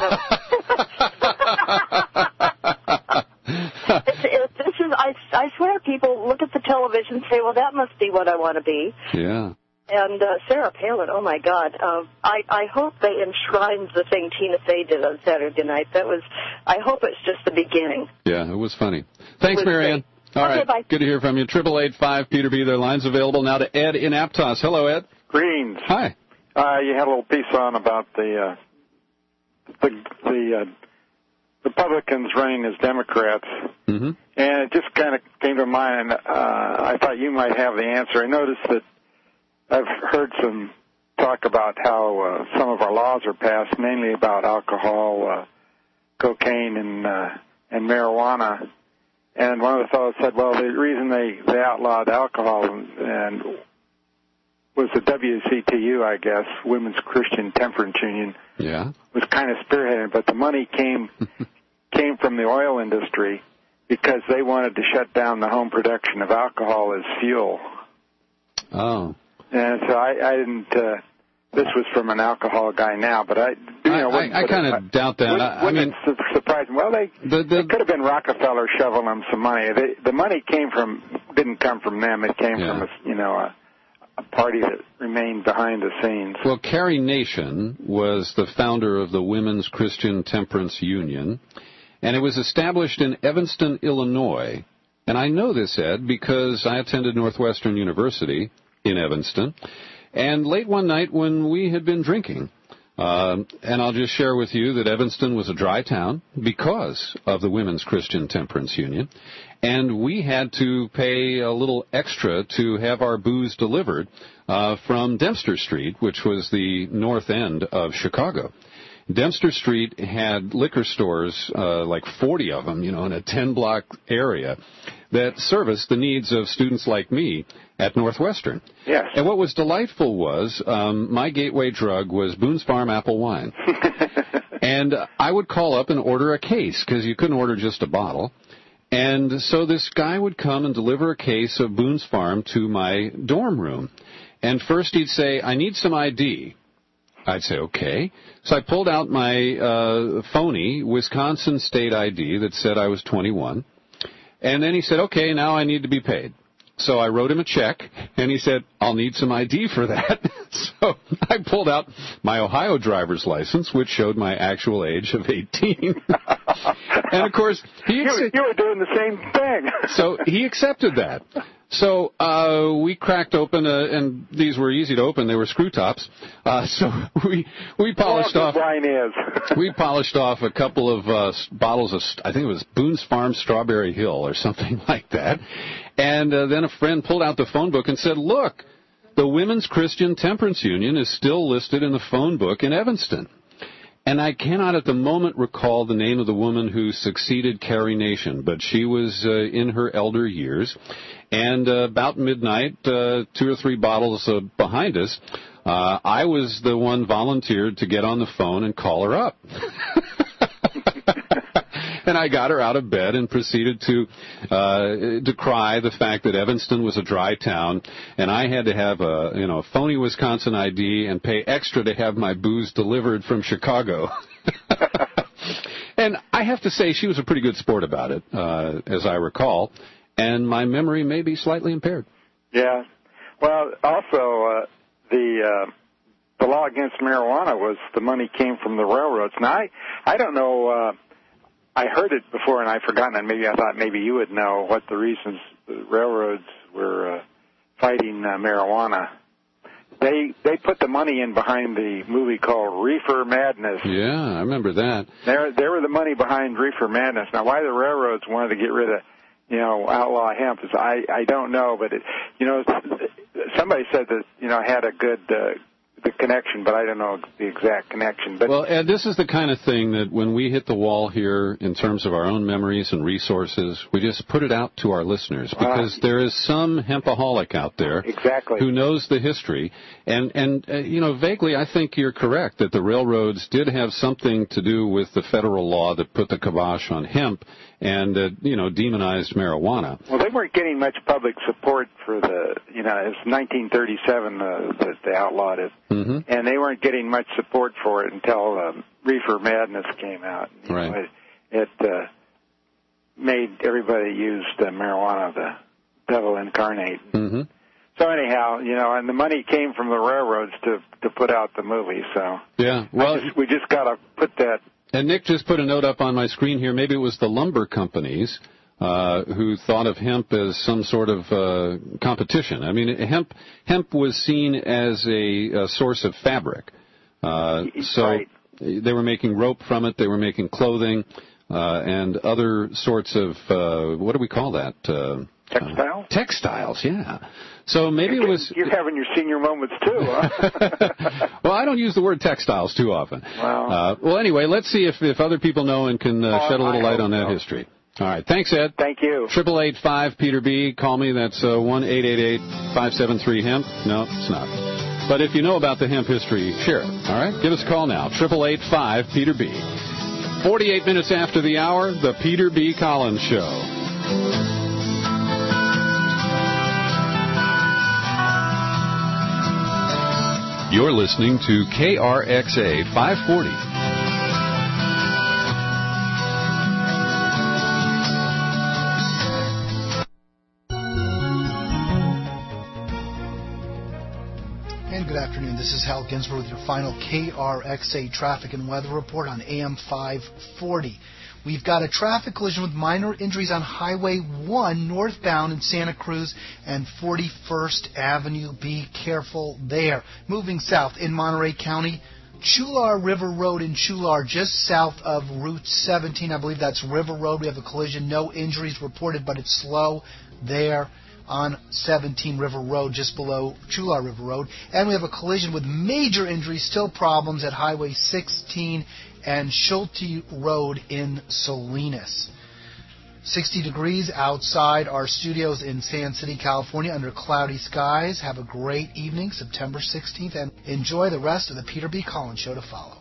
S16: it's, it, this is, I, I swear, people look at the television and say, well, that must be what I want to be.
S1: Yeah.
S16: And uh, Sarah Palin, oh, my God. Uh, I, I hope they enshrine the thing Tina Fey did on Saturday night. That was, I hope it's just the beginning.
S1: Yeah, it was funny. Thanks,
S16: was
S1: Marianne.
S16: great.
S1: All
S16: Okay,
S1: right,
S16: bye.
S1: good to hear from you. Triple eight five Peter B. Their line's available now to Ed in Aptos. Hello, Ed.
S9: Greens.
S1: Hi.
S9: Uh, you had a little piece on about the uh, the the uh, Republicans running as Democrats,
S1: mm-hmm.
S9: and it just kind of came to mind. Uh, I thought you might have the answer. I noticed that I've heard some talk about how uh, some of our laws are passed, mainly about alcohol, uh, cocaine, and uh, and marijuana. And one of the fellows said, well, the reason they, they outlawed alcohol and, and was the W C T U, I guess, Women's Christian Temperance Union,
S1: yeah,
S9: was kind of spearheaded, but the money came came from the oil industry because they wanted to shut down the home production of alcohol as fuel.
S1: Oh.
S9: And so I, I didn't. Uh, this was from an alcohol guy now, but I, you know,
S1: I, I, I kind of doubt that.
S9: Wouldn't,
S1: I, I
S9: wouldn't
S1: mean,
S9: it su- surprise me? Well, they
S1: the, the,
S9: it could have been Rockefeller shoveling them some money. They, the money came from didn't come from them. It came
S1: yeah.
S9: from a, you know a, a party that remained behind the scenes.
S1: Well, Carrie Nation was the founder of the Women's Christian Temperance Union, and it was established in Evanston, Illinois. And I know this, Ed, because I attended Northwestern University in Evanston. And late one night when we had been drinking, uh, and I'll just share with you that Evanston was a dry town because of the Women's Christian Temperance Union, and we had to pay a little extra to have our booze delivered uh, from Dempster Street, which was the north end of Chicago. Dempster Street had liquor stores, uh, like forty of them, you know, in a ten-block area that serviced the needs of students like me at Northwestern.
S9: Yes.
S1: And what was delightful was um, my gateway drug was Boone's Farm apple wine. And I would call up and order a case because you couldn't order just a bottle. And so this guy would come and deliver a case of Boone's Farm to my dorm room. And first he'd say, I need some I D. I'd say, okay. So I pulled out my uh, phony Wisconsin state I D that said I was twenty-one. And then he said, okay, now I need to be paid. So I wrote him a check, and he said, I'll need some I D for that. So I pulled out my Ohio driver's license, which showed my actual age of eighteen. And, of course, he
S9: you, you were doing the same thing.
S1: So he accepted that. So uh, we cracked open, a, and these were easy to open. They were screw tops. Uh, so we we polished
S9: well,
S1: off.
S9: Wine is.
S1: We polished off a couple of uh, bottles of, I think it was Boone's Farm Strawberry Hill or something like that. And uh, then a friend pulled out the phone book and said, "Look, the Women's Christian Temperance Union is still listed in the phone book in Evanston." And I cannot at the moment recall the name of the woman who succeeded Carrie Nation, but she was uh, in her elder years. And uh, about midnight, uh, two or three bottles uh, behind us, uh, I was the one volunteered to get on the phone and call her up. And I got her out of bed and proceeded to uh, decry the fact that Evanston was a dry town, and I had to have a you know a phony Wisconsin I D and pay extra to have my booze delivered from Chicago. And I have to say, she was a pretty good sport about it, uh, as I recall, and my memory may be slightly impaired.
S9: Yeah. Well, also uh, the uh, the law against marijuana was the money came from the railroads. Now I I don't know. Uh, I heard it before and I've forgotten it. Maybe I thought maybe you would know what the reasons the railroads were uh, fighting uh, marijuana. they they put the money in behind the movie called Reefer Madness.
S1: Yeah, I remember that.
S9: They they were the money behind Reefer Madness. Now, why the railroads wanted to get rid of, you know, outlaw hemp is I I don't know, but it, you know, somebody said that, you know, had a good uh, the connection, but I don't know the exact connection. But
S1: well, Ed, this is the kind of thing that when we hit the wall here in terms of our own memories and resources, we just put it out to our listeners because uh, there is some hempaholic out there
S9: exactly.
S1: who knows the history. And, and uh, you know, vaguely, I think you're correct that the railroads did have something to do with the federal law that put the kibosh on hemp and, uh, you know, demonized marijuana.
S9: Well, they weren't getting much public support for the, you know, it was nineteen thirty-seven uh, that they outlawed it.
S1: Mm-hmm.
S9: And they weren't getting much support for it until um, Reefer Madness came out. You
S1: right.
S9: know, it it uh, made everybody use the marijuana, the devil incarnate.
S1: Mm-hmm.
S9: So anyhow, you know, and the money came from the railroads to to put out the movie. So
S1: yeah, well,
S9: just, we just got to put that.
S1: And Nick just put a note up on my screen here. Maybe it was the lumber companies uh, who thought of hemp as some sort of uh, competition. I mean, hemp hemp was seen as a, a source of fabric. Uh, so
S9: right.
S1: they were making rope from it. They were making clothing uh, and other sorts of, uh, what do we call that? Uh,
S9: Textiles?
S1: Uh, textiles, yeah. So maybe
S9: you're,
S1: it was...
S9: You're having your senior moments, too, huh?
S1: Well, I don't use the word textiles too often.
S9: Well,
S1: uh, well anyway, let's see if, if other people know and can uh,
S9: oh,
S1: shed a little
S9: I
S1: light on that
S9: so.
S1: history. All right. Thanks, Ed.
S9: Thank you.
S1: Triple eight five Peter B. Call me. That's uh, one eight eight eight five seven three hemp. No, it's not. But if you know about the hemp history, share it. All right. Give us a call now. Triple eight five Peter B. Forty-eight minutes after the hour, the Peter B. Collins Show. You're listening to K R X A five forty.
S4: And good afternoon. This is Hal Ginsberg with your final K R X A traffic and weather report on A M five forty. We've got a traffic collision with minor injuries on Highway one northbound in Santa Cruz and forty-first Avenue. Be careful there. Moving south in Monterey County, Chular River Road in Chular, just south of Route seventeen. I believe that's River Road. We have a collision. No injuries reported, but it's slow there on seventeen River Road, just below Chular River Road. And we have a collision with major injuries, still problems at Highway sixteen and Schulte Road in Salinas. sixty degrees outside our studios in Sand City, California, under cloudy skies. Have a great evening, September sixteenth, and enjoy the rest of the Peter B. Collins Show to follow.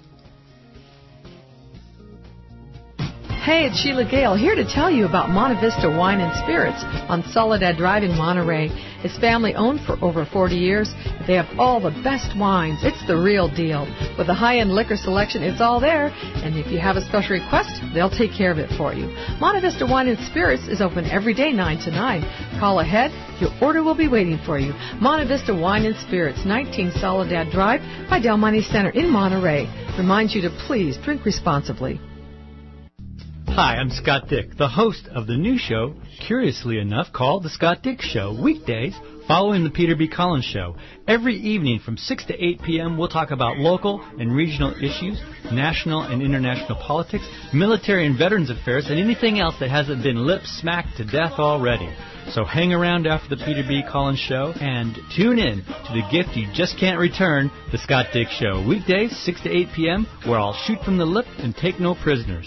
S7: Hey, it's Sheila Gale here to tell you about Monte Vista Wine and Spirits on Soledad Drive in Monterey. It's family owned for over forty years. They have all the best wines. It's the real deal. With a high-end liquor selection, it's all there. And if you have a special request, they'll take care of it for you. Monte Vista Wine and Spirits is open every day nine to nine. Call ahead. Your order will be waiting for you. Monte Vista Wine and Spirits, nineteen Soledad Drive by Del Monte Center in Monterey. Reminds you to please drink responsibly.
S12: Hi, I'm Scott Dick, the host of the new show, curiously enough, called The Scott Dick Show, weekdays following the Peter B. Collins Show. Every evening from six to eight p.m., we'll talk about local and regional issues, national and international politics, military and veterans affairs, and anything else that hasn't been lip-smacked to death already. So hang around after the Peter B. Collins Show and tune in to the gift you just can't return, The Scott Dick Show, weekdays, six to eight p.m., where I'll shoot from the lip and take no prisoners.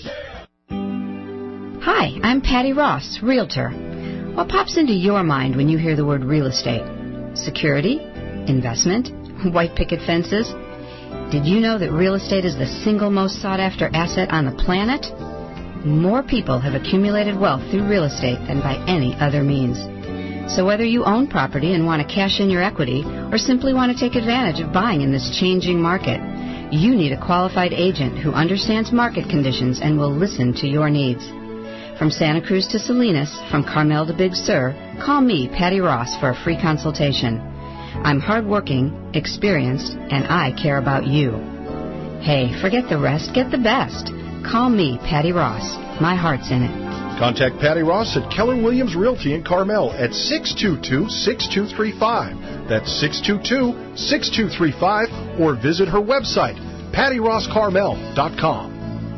S17: Hi, I'm Patty Ross, Realtor. What pops into your mind when you hear the word real estate? Security? Investment? White picket fences? Did you know that real estate is the single most sought-after asset on the planet? More people have accumulated wealth through real estate than by any other means. So whether you own property and want to cash in your equity or simply want to take advantage of buying in this changing market, you need a qualified agent who understands market conditions and will listen to your needs. From Santa Cruz to Salinas, from Carmel to Big Sur, call me, Patty Ross, for a free consultation. I'm hardworking, experienced, and I care about you. Hey, forget the rest, get the best. Call me, Patty Ross. My heart's in it.
S18: Contact Patty Ross at Keller Williams Realty in Carmel at six two two, six two three five. That's six two two, six two three five, or visit her website, patty ross carmel dot com.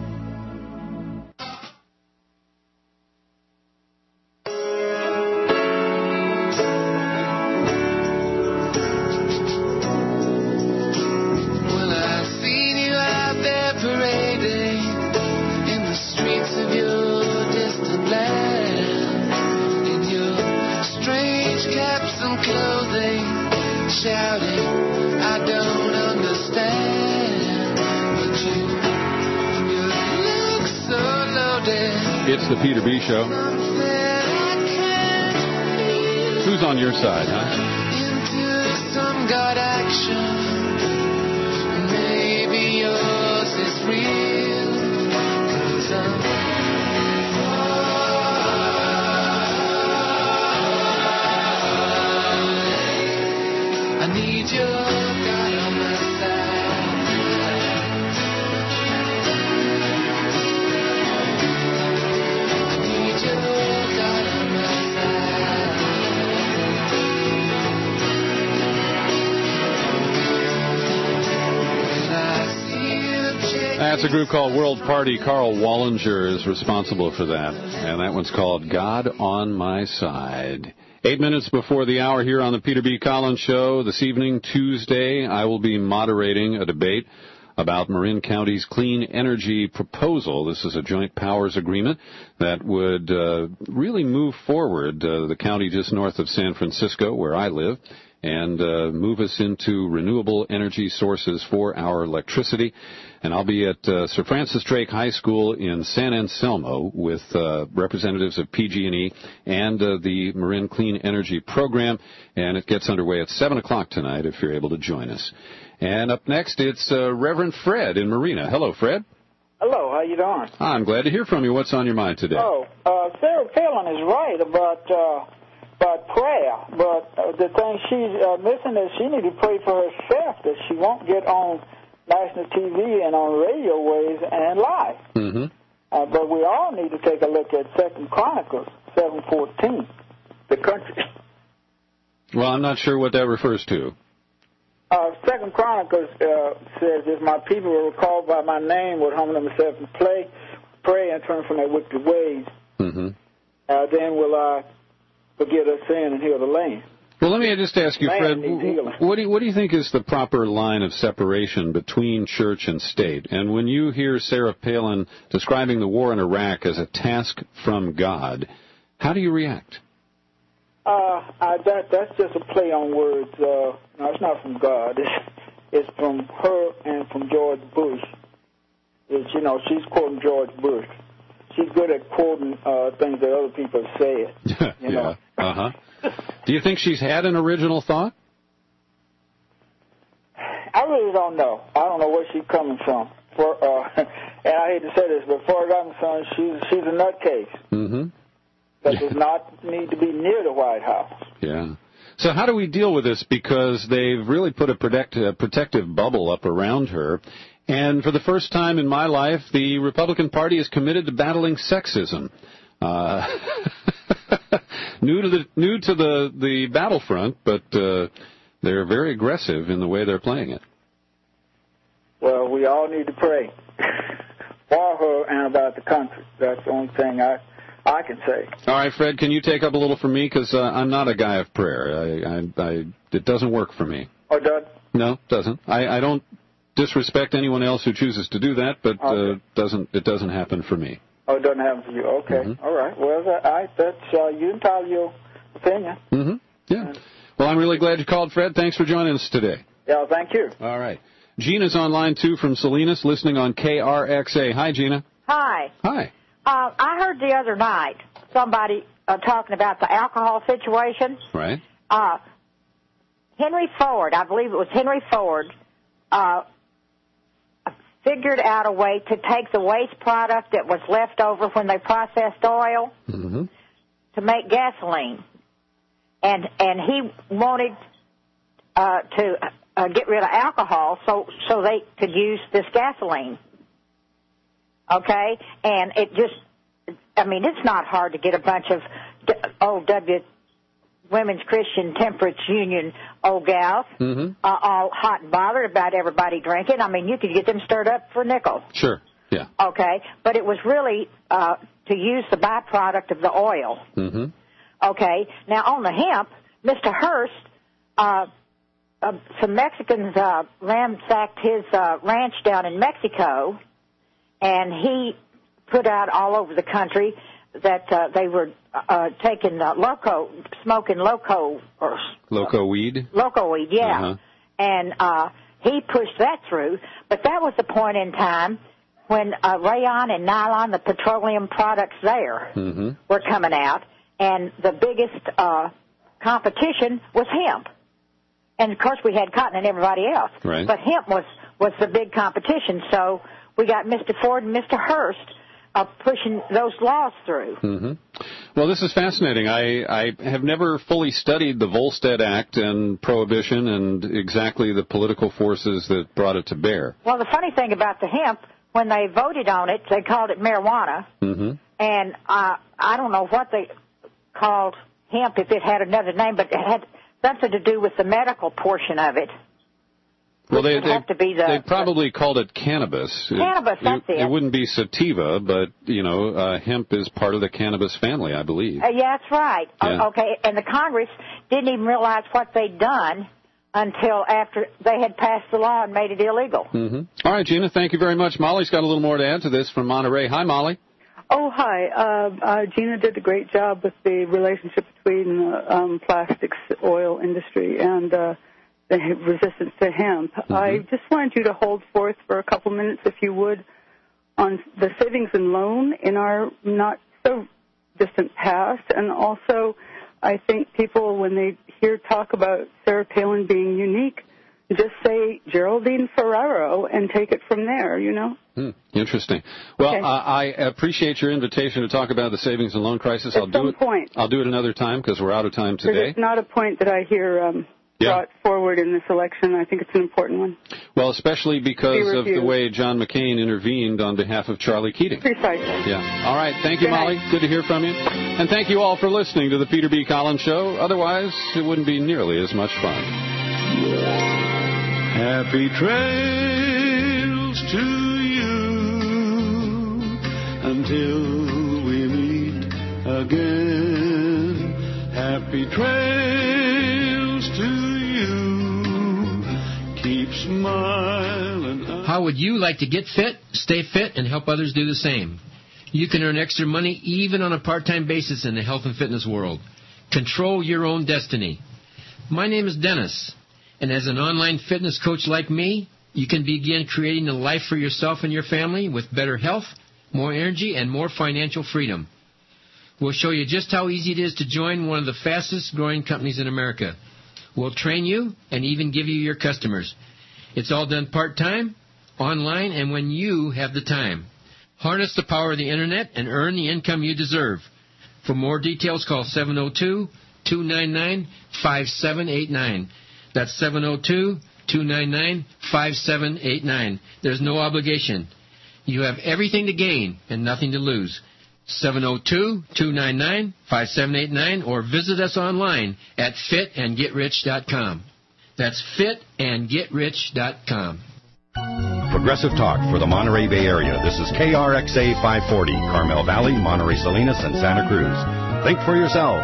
S1: It's the Peter B. Show. Who's on your side, huh?
S14: Into some God action. Maybe yours is real. 'Cause I'm I need your God on my side.
S1: That's a group called World Party. Carl Wallinger is responsible for that. And that one's called God on My Side. Eight minutes before the hour here on the Peter B. Collins Show. This evening, Tuesday, I will be moderating a debate about Marin County's clean energy proposal. This is a joint powers agreement that would uh, really move forward uh, the county just north of San Francisco, where I live, and uh, move us into renewable energy sources for our electricity. And I'll be at uh, Sir Francis Drake High School in San Anselmo with uh, representatives of P G and E and uh, the Marin Clean Energy Program, and it gets underway at seven o'clock tonight if you're able to join us. And up next, it's uh, Reverend Fred in Marina. Hello, Fred.
S19: Hello, how you doing?
S1: I'm glad to hear from you. What's on your mind today?
S19: Oh, uh, Sarah Palin is right about uh, about prayer, but uh, the thing she's uh, missing is she needs to pray for herself that she won't get on national T V and on radio waves and lie.
S1: Mm-hmm.
S19: Uh, but we all need to take a look at Second Chronicles seven fourteen, the country.
S1: Well, I'm not sure what that refers to.
S19: Uh, Second Chronicles uh, says, if my people were called by my name, would humble themselves and play, pray and turn from their wicked ways,
S1: mm-hmm.
S19: uh, then will I forgive their sin and heal the land.
S1: Well, let me just ask you,
S19: Man
S1: Fred,
S19: needs healing.
S1: what do you, what do you think is the proper line of separation between church and state? And when you hear Sarah Palin describing the war in Iraq as a task from God, how do you react?
S19: Uh, I, that that's just a play on words. Uh, no, it's not from God. It's, it's from her and from George Bush. It's, you know, she's quoting George Bush. She's good at quoting uh, things that other people have said. You know?
S1: Yeah. Uh huh. Do you think she's had an original thought?
S19: I really don't know. I don't know where she's coming from. For, uh, and I hate to say this, but as far as I'm concerned, she's she's a nutcase.
S1: Mm-hmm.
S19: That does not need to be near the White House.
S1: Yeah. So how do we deal with this? Because they've really put a, protect, a protective bubble up around her. And for the first time in my life, the Republican Party is committed to battling sexism. Uh, new to the new to the, the battlefront, but uh, they're very aggressive in the way they're playing it.
S19: Well, we all need to pray for her and about the country. That's the only thing I... I can say.
S1: All right, Fred, can you take up a little for me? Because uh, I'm not a guy of prayer. I, I, I, it doesn't work for me.
S19: Oh, it does?
S1: No, it doesn't. I, I don't disrespect anyone else who chooses to do that, but okay. uh, doesn't it doesn't happen for me.
S19: Oh, it doesn't happen for you. Okay. Mm-hmm. All right. Well, that, I, that's uh, you entitle your opinion.
S1: Mm-hmm. Yeah. Well, I'm really glad you called, Fred. Thanks for joining us today.
S19: Yeah, thank you.
S1: All right. Gina's on line two from Salinas, listening on K R X A. Hi, Gina.
S20: Hi.
S1: Hi.
S20: Uh, I heard the other night somebody uh, talking about the alcohol situation.
S1: Right.
S20: Uh, Henry Ford, I believe it was Henry Ford, uh, figured out a way to take the waste product that was left over when they processed oil
S1: mm-hmm.
S20: to make gasoline. And and he wanted uh, to uh, get rid of alcohol so, so they could use this gasoline. Okay? And it just... I mean, it's not hard to get a bunch of d- old W Women's Christian Temperance Union old gals,
S1: Mm-hmm.
S20: uh, all hot and bothered about everybody drinking. I mean, you could get them stirred up for a nickel.
S1: Sure. Yeah.
S20: Okay, but it was really uh, to use the byproduct of the oil.
S1: Mm-hmm.
S20: Okay, now on the hemp, Mister Hearst, uh, uh, some Mexicans uh, ransacked his uh, ranch down in Mexico, and he put out all over the country that uh, they were uh, taking uh, loco, smoking loco or
S1: Loco weed.
S20: loco weed, yeah,
S1: Uh-huh.
S20: and uh, he pushed that through. But that was the point in time when uh, rayon and nylon, the petroleum products there,
S1: Mm-hmm.
S20: were coming out, and the biggest uh, competition was hemp. And of course, we had cotton and everybody else,
S1: Right.
S20: but hemp was was the big competition. So we got Mister Ford and Mister Hearst uh, pushing those laws through.
S1: Mm-hmm. Well, this is fascinating. I, I have never fully studied the Volstead Act and Prohibition and exactly the political forces that brought it to bear.
S20: Well, the funny thing about the hemp, when they voted on it, they called it marijuana,
S1: Mm-hmm.
S20: and uh, I don't know what they called hemp if it had another name, but it had something to do with the medical portion of it.
S1: Well, they
S20: would have to be the-
S1: they probably called it cannabis.
S20: Cannabis,
S1: it,
S20: that's
S1: it.
S20: it.
S1: It wouldn't be sativa, but, you know, uh, hemp is part of the cannabis family, I believe.
S20: Uh, yeah, that's right.
S1: Yeah.
S20: Uh, okay, and the Congress didn't even realize what they'd done until after they had passed the law and made it illegal.
S1: Mm-hmm. All right, Gina, thank you very much. Molly's got a little more to add to this from Monterey. Hi, Molly.
S2: Oh, hi. Uh, uh, Gina did a great job with the relationship between the um, plastics oil industry and uh, the resistance to hemp.
S1: Mm-hmm.
S2: I just wanted you to hold forth for a couple minutes, if you would, on the savings and loan in our not so distant past. And also, I think people, when they hear talk about Sarah Palin being unique, just say Geraldine Ferraro and take it from there, you know?
S1: Hmm, interesting. Well,
S2: Okay.
S1: uh, I appreciate your invitation to talk about the savings and loan crisis.
S2: At
S1: I'll do
S2: some
S1: it.
S2: point.
S1: I'll do it another time because we're out of time
S2: Because
S1: today.
S2: it's not a point that I hear um,
S1: Yeah.
S2: brought forward in this election. I think it's an important one.
S1: Well, especially because
S2: Be
S1: of the
S2: reviewed.
S1: way John McCain intervened on behalf of Charlie Keating.
S2: Precisely.
S1: Yeah. All right. Thank you,
S2: Good
S1: Molly.
S2: night.
S1: Good to hear from you. And thank you all for listening to the Peter B. Collins Show. Otherwise, it wouldn't be nearly as much fun.
S21: Happy trails to you until we meet again. Happy trails to you. Keep smiling.
S23: How would you like to get fit, stay fit, and help others do the same? You can earn extra money even on a part-time basis in the health and fitness world. Control your own destiny. My name is Dennis, and as an online fitness coach like me, you can begin creating a life for yourself and your family with better health, more energy, and more financial freedom. We'll show you just how easy it is to join one of the fastest growing companies in America. We'll train you and even give you your customers. It's all done part-time, online, and when you have the time. Harness the power of the Internet and earn the income you deserve. For more details, call seven oh two, two nine nine, five seven eight nine. That's seven oh two, two nine nine, five seven eight nine. There's no obligation. You have everything to gain and nothing to lose. seven oh two, two nine nine, five seven eight nine or visit us online at fit and get rich dot com. That's fit and get rich dot com.
S6: Progressive Talk for the Monterey Bay Area. This is K R X A five forty, Carmel Valley, Monterey Salinas, and Santa Cruz. Think for yourself.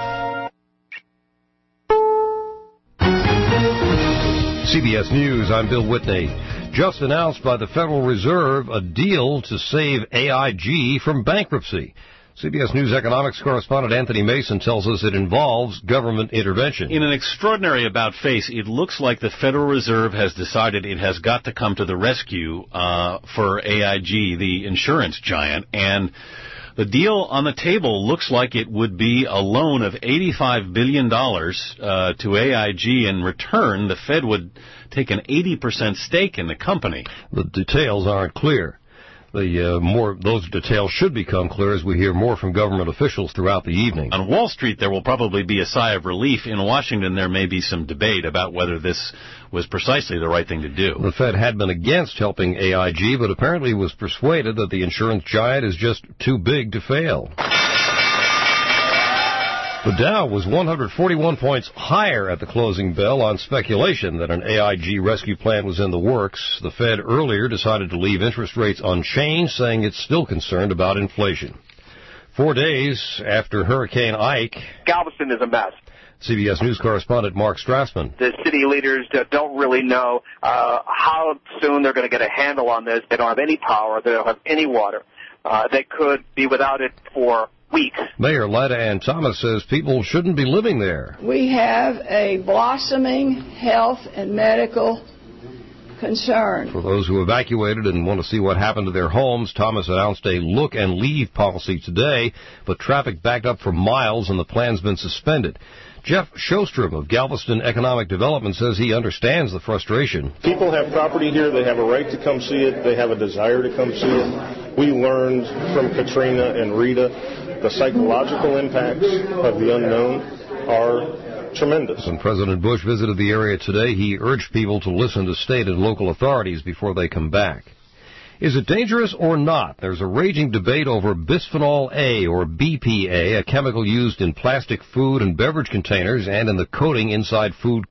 S24: C B S News, I'm Bill Whitney. Just announced by the Federal Reserve a deal to save A I G from bankruptcy. C B S News economics correspondent Anthony Mason tells us it involves government intervention.
S25: In an extraordinary about-face, it looks like the Federal Reserve has decided it has got to come to the rescue uh, for A I G, the insurance giant, and the deal on the table looks like it would be a loan of eighty-five billion dollars uh, to A I G. In return, the Fed would take an eighty percent stake in the company.
S24: The details aren't clear. The uh, more those details should become clear as we hear more from government officials throughout the evening.
S25: On Wall Street, there will probably be a sigh of relief. In Washington, there may be some debate about whether this was precisely the right thing to do.
S24: The Fed had been against helping A I G, but apparently was persuaded that the insurance giant is just too big to fail. The Dow was one hundred forty-one points higher at the closing bell on speculation that an A I G rescue plan was in the works. The Fed earlier decided to leave interest rates unchanged, saying it's still concerned about inflation. Four days after Hurricane Ike,
S3: Galveston is a mess.
S24: C B S News correspondent Mark Strassman.
S3: The city leaders don't really know uh, how soon they're going to get a handle on this. They don't have any power. They don't have any water. Uh, they could be without it for weeks.
S24: Mayor Lida Ann Thomas says people shouldn't be living there.
S5: We have a blossoming health and medical concern.
S24: For those who evacuated and want to see what happened to their homes, Thomas announced a look and leave policy today, but traffic backed up for miles and the plan's been suspended. Jeff Shostrom of Galveston Economic Development says he understands the frustration.
S8: People have property here. They have a right to come see it. They have a desire to come see it. We learned from Katrina and Rita the psychological impacts of the unknown are tremendous.
S24: When President Bush visited the area today, he urged people to listen to state and local authorities before they come back. Is it dangerous or not? There's a raging debate over bisphenol A, or B P A, a chemical used in plastic food and beverage containers and in the coating inside food